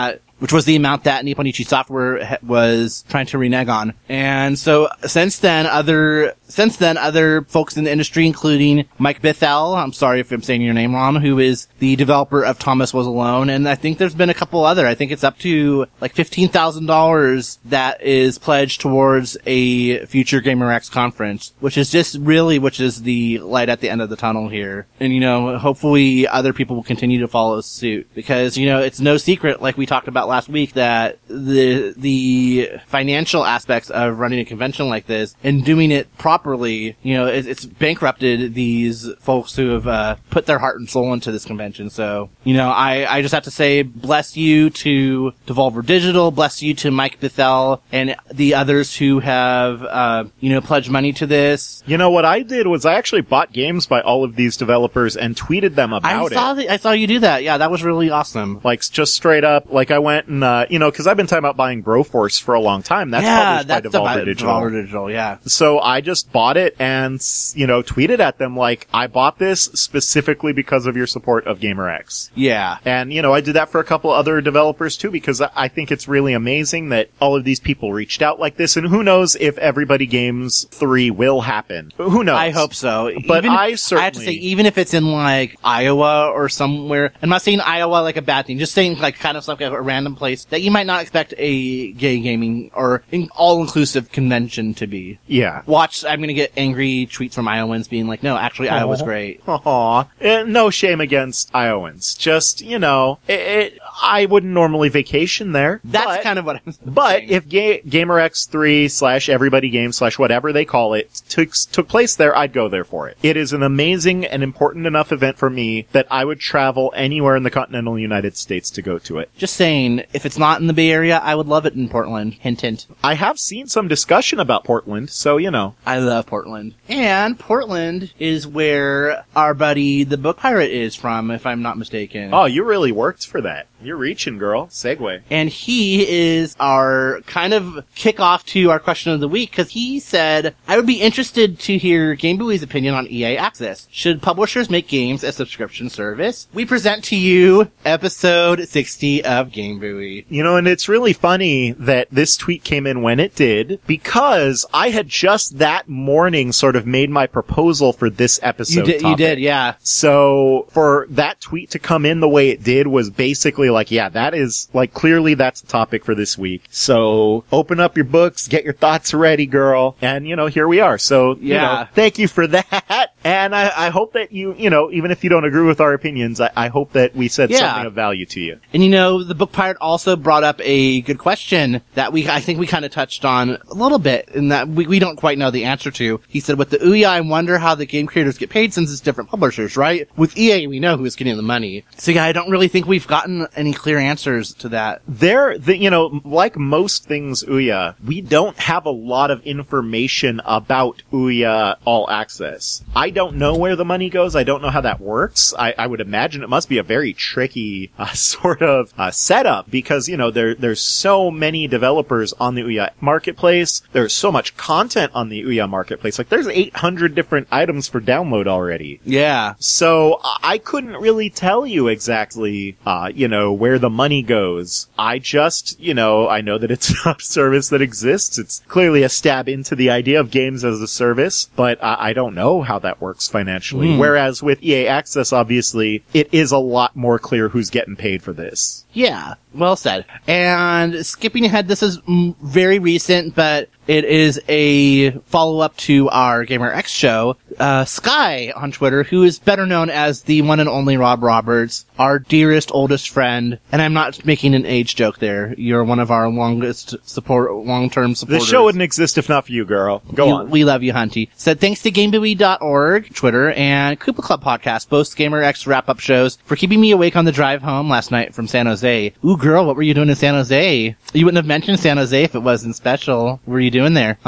which was the amount that Nippon Ichi Software ha- was trying to renege on. And so since then, other since then, other folks in the industry, including Mike Bithell, I'm sorry if I'm saying your name wrong, who is the developer of Thomas Was Alone, and I think there's been a couple other. I think it's up to like fifteen thousand dollars that is pledged towards a future GamerX conference, which is just really, which is the light at the end of the tunnel here. And, you know, hopefully other people will continue to follow suit, because, you know, it's no secret, like we talked about last week, that the, the financial aspects of running a convention like this and doing it properly, you know, it, it's bankrupted these folks who have, uh, put their heart and soul into this convention. So, you know, I, I just have to say, bless you to Devolver Digital, bless you to Mike Bithell, and the others who have, uh, you know, pledged money to this. You know, what I did was I actually bought games by all of these developers and tweeted them about I saw it. The, I saw you do that. Yeah, that was really awesome. Like, just straight up, like I went and, uh, you know, cause I've been talking about buying Broforce for a long time. That's yeah, published that's by Devolver about Digital. Devolver Digital, yeah. So I just bought it and, you know, tweeted at them like, I bought this specifically because of your support of GamerX. Yeah. And, you know, I did that for a couple other developers too, because I think it's really amazing that all of these people reached out like this, and who knows if Everybody Games three will happen. Who knows? I hope so. But even, I certainly... I have to say, even if it's in, like, Iowa or somewhere, I'm not saying Iowa like a bad thing, just saying, like, kind of like a, a random place that you might not expect a gay gaming or in, all-inclusive convention to be. Yeah. Watch, I'm gonna get angry tweets from Iowans being like, no, actually, Aww. Iowa's great. Aw. Eh, no shame against Iowans. Just, you know, it, it, I wouldn't normally vacation there. That's but, kind of what I'm But saying. if Ga- GamerX three slash Everybody Games slash whatever they call it took, took place there, I'd go there for it. It is an amazing and important enough event for me that I would travel anywhere in the continental United States to go to it. Just saying, if it's not in the Bay Area, I would love it in Portland. Hint, hint. I have seen some discussion about Portland, so, you know. I love Portland. And Portland is where our buddy, the Book Pirate, is from, if I'm not mistaken. Oh, you really worked for that. You're reaching, girl. Segue. And he is our kind of kickoff to our question of the week, because he said, I would be interested to hear Game Buoy's opinion on E A Access. Should publishers make games a subscription service? We present to you episode sixty of Game Buoy. You know, and it's really funny that this tweet came in when it did, because I had just that morning sort of made my proposal for this episode You did, you topic. did, yeah. So for that tweet to come in the way it did was basically like, yeah, that is, like, clearly that's the topic for this week. So open up your books, get your thoughts ready, girl. And, you know, here we are. So, you Yeah. know, thank you for that. And I, I hope that you, you know, even if you don't agree with our opinions, I, I hope that we said Yeah. something of value to you. And you know, the Book Pirate also brought up a good question that we, I think we kind of touched on a little bit, in that we, we don't quite know the answer to. He said, with the Ouya, I wonder how the game creators get paid since it's different publishers, right? With E A, we know who's getting the money. So yeah, I don't really think we've gotten any clear answers to that. There, the, you know, like most things Ouya, we don't have a lot of information about Ouya All Access. I don't know where the money goes. I don't know how that works. I, I would imagine it must be a very tricky uh, sort of uh, setup, because, you know, there there's so many developers on the Ouya marketplace. There's so much content on the Ouya marketplace. Like, there's eight hundred different items for download already. Yeah. So I couldn't really tell you exactly, uh, you know, where the money goes. I just, you know, I know that it's a service that exists. It's clearly a stab into the idea of games as a service, but I, I don't know how that works financially. Mm. Whereas with E A Access, obviously, it is a lot more clear who's getting paid for this. Yeah, well said. And skipping ahead, this is mm, very recent, but it is a follow-up to our GamerX show. Uh, Sky on Twitter, who is better known as the one and only Rob Roberts, our dearest, oldest friend, and I'm not making an age joke there. You're one of our longest support, long-term supporters. This show wouldn't exist if not for you, girl. Go You- on. We love you, Hunty. Said thanks to GameBuoy dot org, Twitter, and Koopa Club Podcast, both GamerX wrap-up shows, for keeping me awake on the drive home last night from San Jose. Ooh, girl, what were you doing in San Jose? You wouldn't have mentioned San Jose if it wasn't special. What were you doing there? Huh?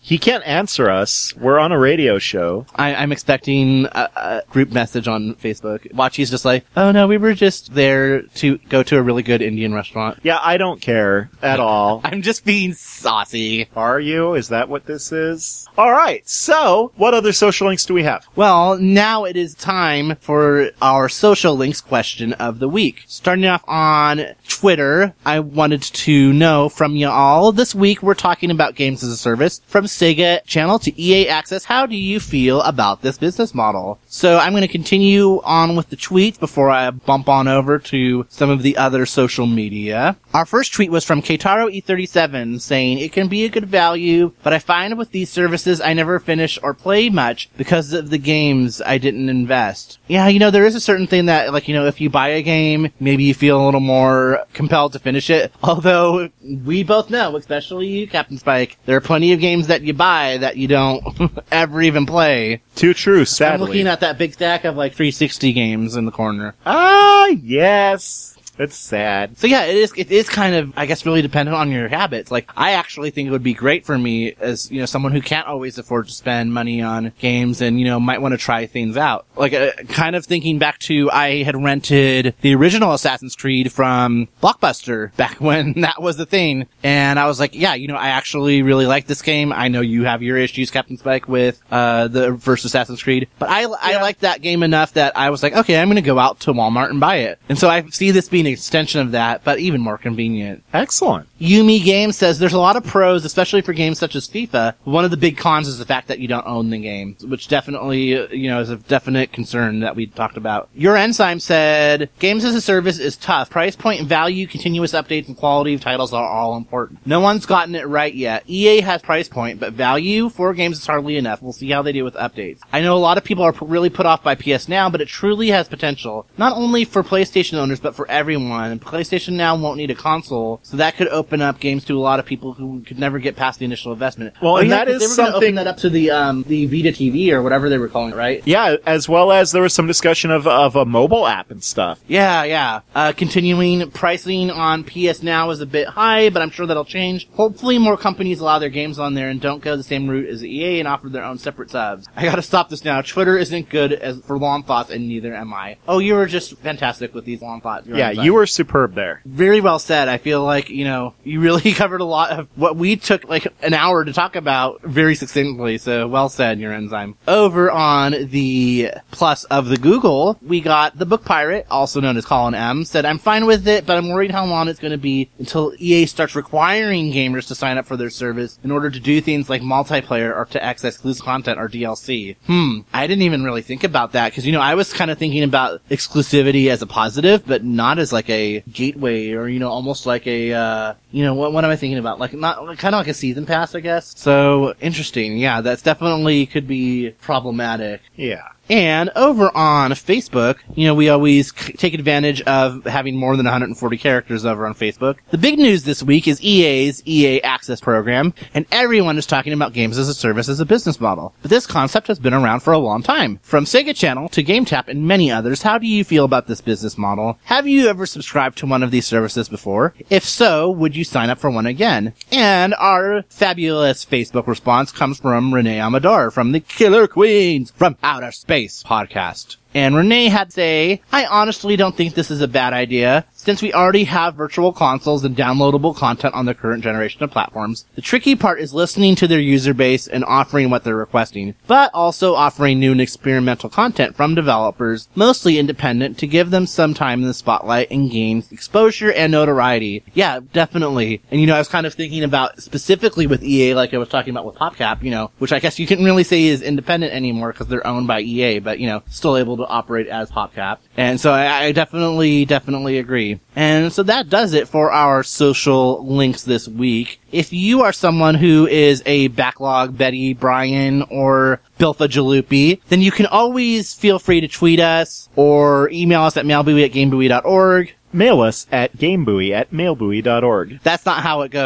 He can't answer us. We're on a radio show. I, I'm expecting a, a group message on Facebook. Watchy's just like, oh no, we were just there to go to a really good Indian restaurant. Yeah, I don't care at all. I'm just being saucy. Are you? Is that what this is? All right. So, what other social links do we have? Well, now it is time for our social links question of the week. Starting off on Twitter, I wanted to know from you all. This week, we're talking about games as a service from Sega Channel to E A Access. How do you feel about this business model? So I'm going to continue on with the tweets before I bump on over to some of the other social media. Our first tweet was from Keitaro E thirty-seven saying, it can be a good value, but I find with these services I never finish or play much because of the games I didn't invest. Yeah, you know, there is a certain thing that, like, you know, if you buy a game, maybe you feel a little more compelled to finish it. Although, we both know, especially you, Captain Spike, there are plenty of games that you buy that you don't ever even play. Too true, sadly. I'm looking at that big stack of, like, three sixty games in the corner. Ah, yes. It's sad. So yeah, it is, it is kind of, I guess, really dependent on your habits. Like, I actually think it would be great for me as, you know, someone who can't always afford to spend money on games and, you know, might want to try things out. Like, uh, kind of thinking back to, I had rented the original Assassin's Creed from Blockbuster back when that was the thing. And I was like, yeah, you know, I actually really like this game. I know you have your issues, Captain Spike, with, uh, the first Assassin's Creed. But I, I yeah. liked that game enough that I was like, okay, I'm gonna go out to Walmart and buy it. And so I see this being an extension of that, but even more convenient. Excellent. Yumi Games says there's a lot of pros, especially for games such as FIFA. One of the big cons is the fact that you don't own the game, which definitely, uh, you know, is a definite concern that we talked about. Your Enzyme said, games as a service is tough. Price point, value, continuous updates, and quality of titles are all important. No one's gotten it right yet. E A has price point, but value for games is hardly enough. We'll see how they do with updates. I know a lot of people are p- really put off by P S Now, but it truly has potential. Not only for PlayStation owners, but for everyone. PlayStation Now won't need a console, so that could open up games to a lot of people who could never get past the initial investment. Well, oh, and yeah, that is they were gonna something open that up to the um the Vita T V or whatever they were calling it, right? Yeah, as well as there was some discussion of of a mobile app and stuff. Yeah, yeah. Uh, continuing, pricing on P S Now is a bit high, but I'm sure that'll change. Hopefully more companies allow their games on there and don't go the same route as E A and offer their own separate subs. I gotta stop this now. Twitter isn't good as for long thoughts, and neither am I. Oh, you were just fantastic with these long thoughts. Yeah, you were superb there. Very well said. I feel like, you know, you really covered a lot of what we took like an hour to talk about very succinctly, so well said, your Enzyme. Over on the plus of the Google, we got the Book Pirate, also known as Colin M, said, I'm fine with it, but I'm worried how long it's going to be until E A starts requiring gamers to sign up for their service in order to do things like multiplayer or to access exclusive content or D L C. Hmm, I didn't even really think about that, because, you know, I was kind of thinking about exclusivity as a positive, but not as like a gateway or, you know, almost like a, uh, you know, what, what am I thinking about? Like, not, kind of like a season pass, I guess. So, interesting. Yeah, that's definitely could be problematic. Yeah. And over on Facebook, you know, we always c- take advantage of having more than one hundred forty characters over on Facebook. The big news this week is E A's E A Access program, and everyone is talking about games as a service as a business model. But this concept has been around for a long time. From Sega Channel to GameTap and many others, how do you feel about this business model? Have you ever subscribed to one of these services before? If so, would you sign up for one again? And our fabulous Facebook response comes from Renee Amador from the Killer Queens from Outer Space podcast. And Renee had to say, I honestly don't think this is a bad idea, since we already have virtual consoles and downloadable content on the current generation of platforms. The tricky part is listening to their user base and offering what they're requesting, but also offering new and experimental content from developers, mostly independent, to give them some time in the spotlight and gain exposure and notoriety. Yeah, definitely. And you know, I was kind of thinking about specifically with E A, like I was talking about with PopCap, you know, which I guess you couldn't really say is independent anymore because they're owned by E A, but you know, still able to operate as PopCap. And so I, I definitely, definitely agree. And so that does it for our social links this week. If you are someone who is a backlog Betty Bryan or Bilfa Jalupy, then you can always feel free to tweet us or email us at mailbuoy at gamebuoy dot org. Mail us at gamebuoy at mailbuoy dot org. That's not how it goes.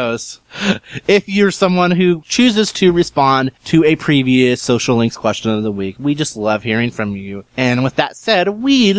if you're someone who chooses to respond to a previous Social Links question of the week. We just love hearing from you. And with that said, we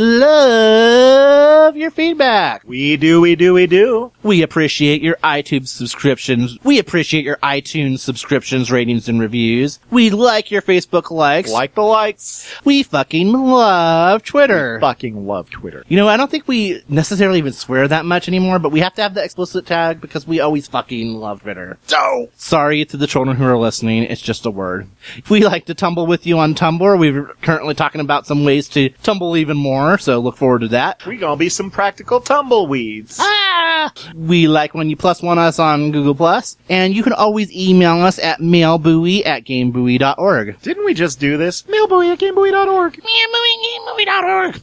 love your feedback. We do, we do, we do. We appreciate your iTunes subscriptions. We appreciate your iTunes subscriptions, ratings, and reviews. We like your Facebook likes. Like the likes. We fucking love Twitter. We fucking love Twitter. You know, I don't think we necessarily even swear that much anymore, but we have to have the explicit tag because we always fucking love Twitter. So, sorry to the children who are listening, it's just a word. If we like to tumble with you on Tumblr, we're currently talking about some ways to tumble even more, so look forward to that. We gonna be some practical tumbleweeds. Ah! We like when you plus one us on Google Plus, and you can always email us at mailbuoy at gamebuoy dot org. Didn't we just do this? Mailbuoy at gamebuoy dot org. Mailbuoy at gamebuoy dot org.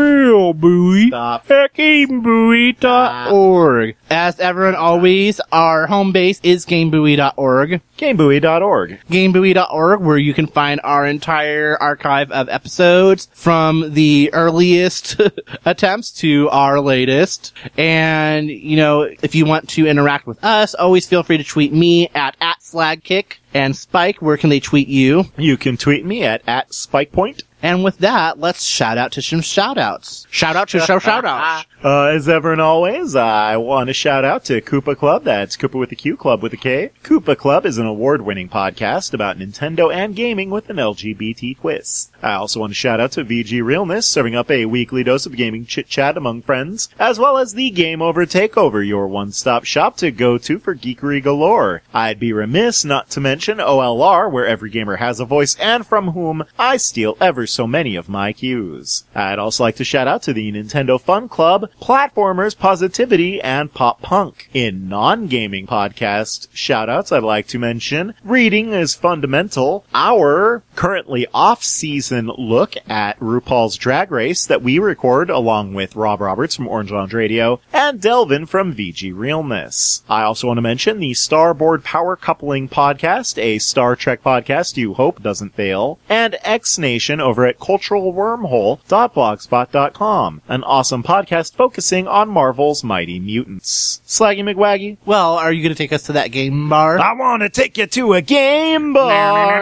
Mailbuoy Stop. at gamebuoy dot org. As ever and always, our home base is gamebuoy dot org. gamebuoy dot org. gamebuoy dot org, where you can find our entire archive of episodes from the earliest attempts to our latest. And, you know, if you want to interact with us, always feel free to tweet me at, at slagkick. And Spike, where can they tweet you? You can tweet me at, at SpikePoint. And with that, let's shout out to some shout outs. Shout out to show shout outs. Uh, as ever and always, I want to shout out to Koopa Club. That's Koopa with a Q, Club with a K. Koopa Club is an award-winning podcast about Nintendo and gaming with an L G B T twist. I also want to shout out to V G Realness, serving up a weekly dose of gaming chit-chat among friends, as well as the Game Over Takeover, your one-stop shop to go to for geekery galore. I'd be remiss not to mention O L R, where every gamer has a voice and from whom I steal ever so many of my cues. I'd also like to shout out to the Nintendo Fun Club, Platformers, Positivity, and Pop Punk. In non-gaming podcast shoutouts, I'd like to mention Reading is Fundamental, our currently off-season look at RuPaul's Drag Race that we record along with Rob Roberts from Orange Lounge Radio and Delvin from V G Realness. I also want to mention the Starboard Power Coupling podcast, a Star Trek podcast you hope doesn't fail, and X Nation over at cultural wormhole dot blogspot dot com, an awesome podcast focusing on Marvel's Mighty Mutants. Slaggy McWaggy? Well, are you going to take us to that game bar? I want to take you to a game bar!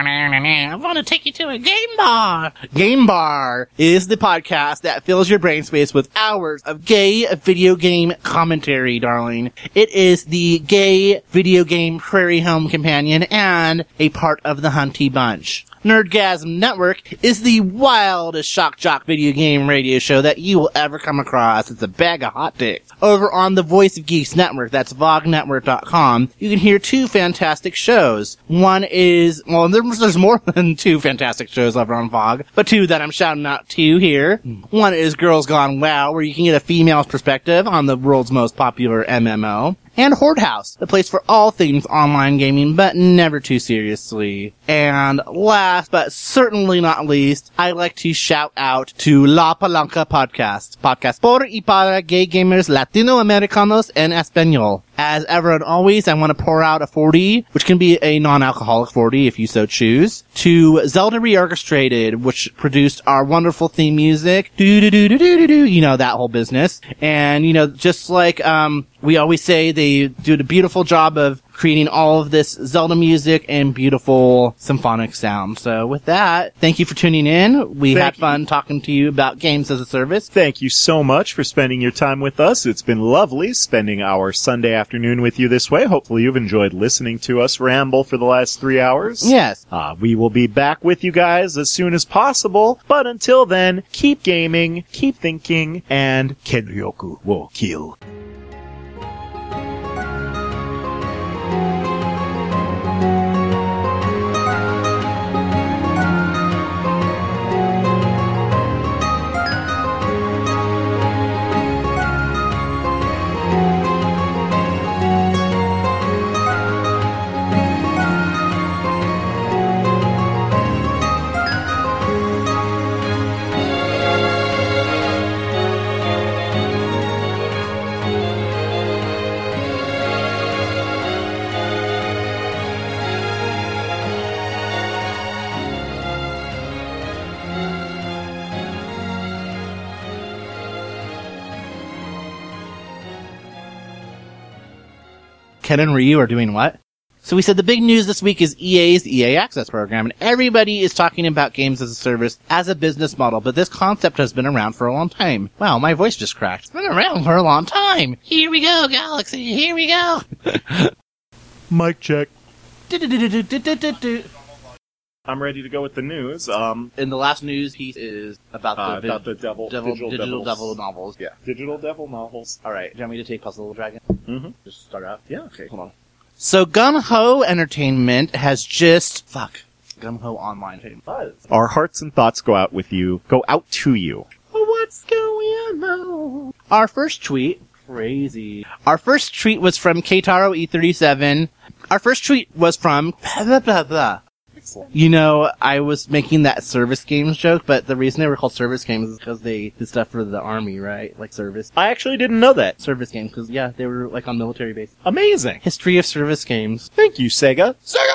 I want to take you to a game bar. Game Bar is the podcast that fills your brain space with hours of gay video game commentary, darling. It is the gay video game prairie home companion and a part of the Hunty Bunch. Nerdgasm Network is the wildest shock jock video game radio show that you will ever come across. It's a bag of hot dicks. Over on the Voice of Geeks Network, that's vog network dot com, you can hear two fantastic shows. One is, well, there's, there's more than two fantastic shows over on Vog, but two that I'm shouting out to here. One is Girls Gone WoW, where you can get a female's perspective on the world's most popular M M O. And Horde House, the place for all things online gaming, but never too seriously. And last, but certainly not least, I like to shout out to La Palanca Podcast. Podcast por y para gay gamers latinoamericanos en español. As ever and always, I want to pour out a forty, which can be a non-alcoholic forty if you so choose, to Zelda Reorchestrated, which produced our wonderful theme music. Do-do-do-do-do-do-do, you know, that whole business. And, you know, just like, um, we always say, they do a beautiful job of creating all of this Zelda music and beautiful symphonic sound. So with that, thank you for tuning in. We Thank had fun you. talking to you about games as a service. Thank you so much for spending your time with us. It's been lovely spending our Sunday afternoon with you this way. Hopefully you've enjoyed listening to us ramble for the last three hours. Yes. Uh, we will be back with you guys as soon as possible. But until then, keep gaming, keep thinking, and Kenryoku will kill. Ken and Ryu are doing what? So we said the big news this week is E A's E A Access program, and everybody is talking about games as a service as a business model, but this concept has been around for a long time. Wow, my voice just cracked. It's been around for a long time. Here we go, Galaxy. Here we go. Mic check. Do-do-do-do-do-do-do-do. I'm ready to go with the news. Um, And the last news piece is about the, uh, vid- about the devil, devil, digital, digital devils. devil novels. Yeah, digital devil novels. All right. Do you want me to take Puzzle Dragon? Mm-hmm. Just start out. Yeah, okay. Hold on. So Gun Ho Entertainment has just fuck Gun Ho Online Entertainment. Our hearts and thoughts go out with you. Go out to you. What's going on? Our first tweet, crazy. Our first tweet was from Keitaro E thirty-seven. Our first tweet was from blah, blah, blah. You know, I was making that service games joke, but the reason they were called service games is because they did stuff for the army, right? Like service. I actually didn't know that. Service games, because, yeah, they were, like, on military base. Amazing. History of service games. Thank you, Sega. Sega!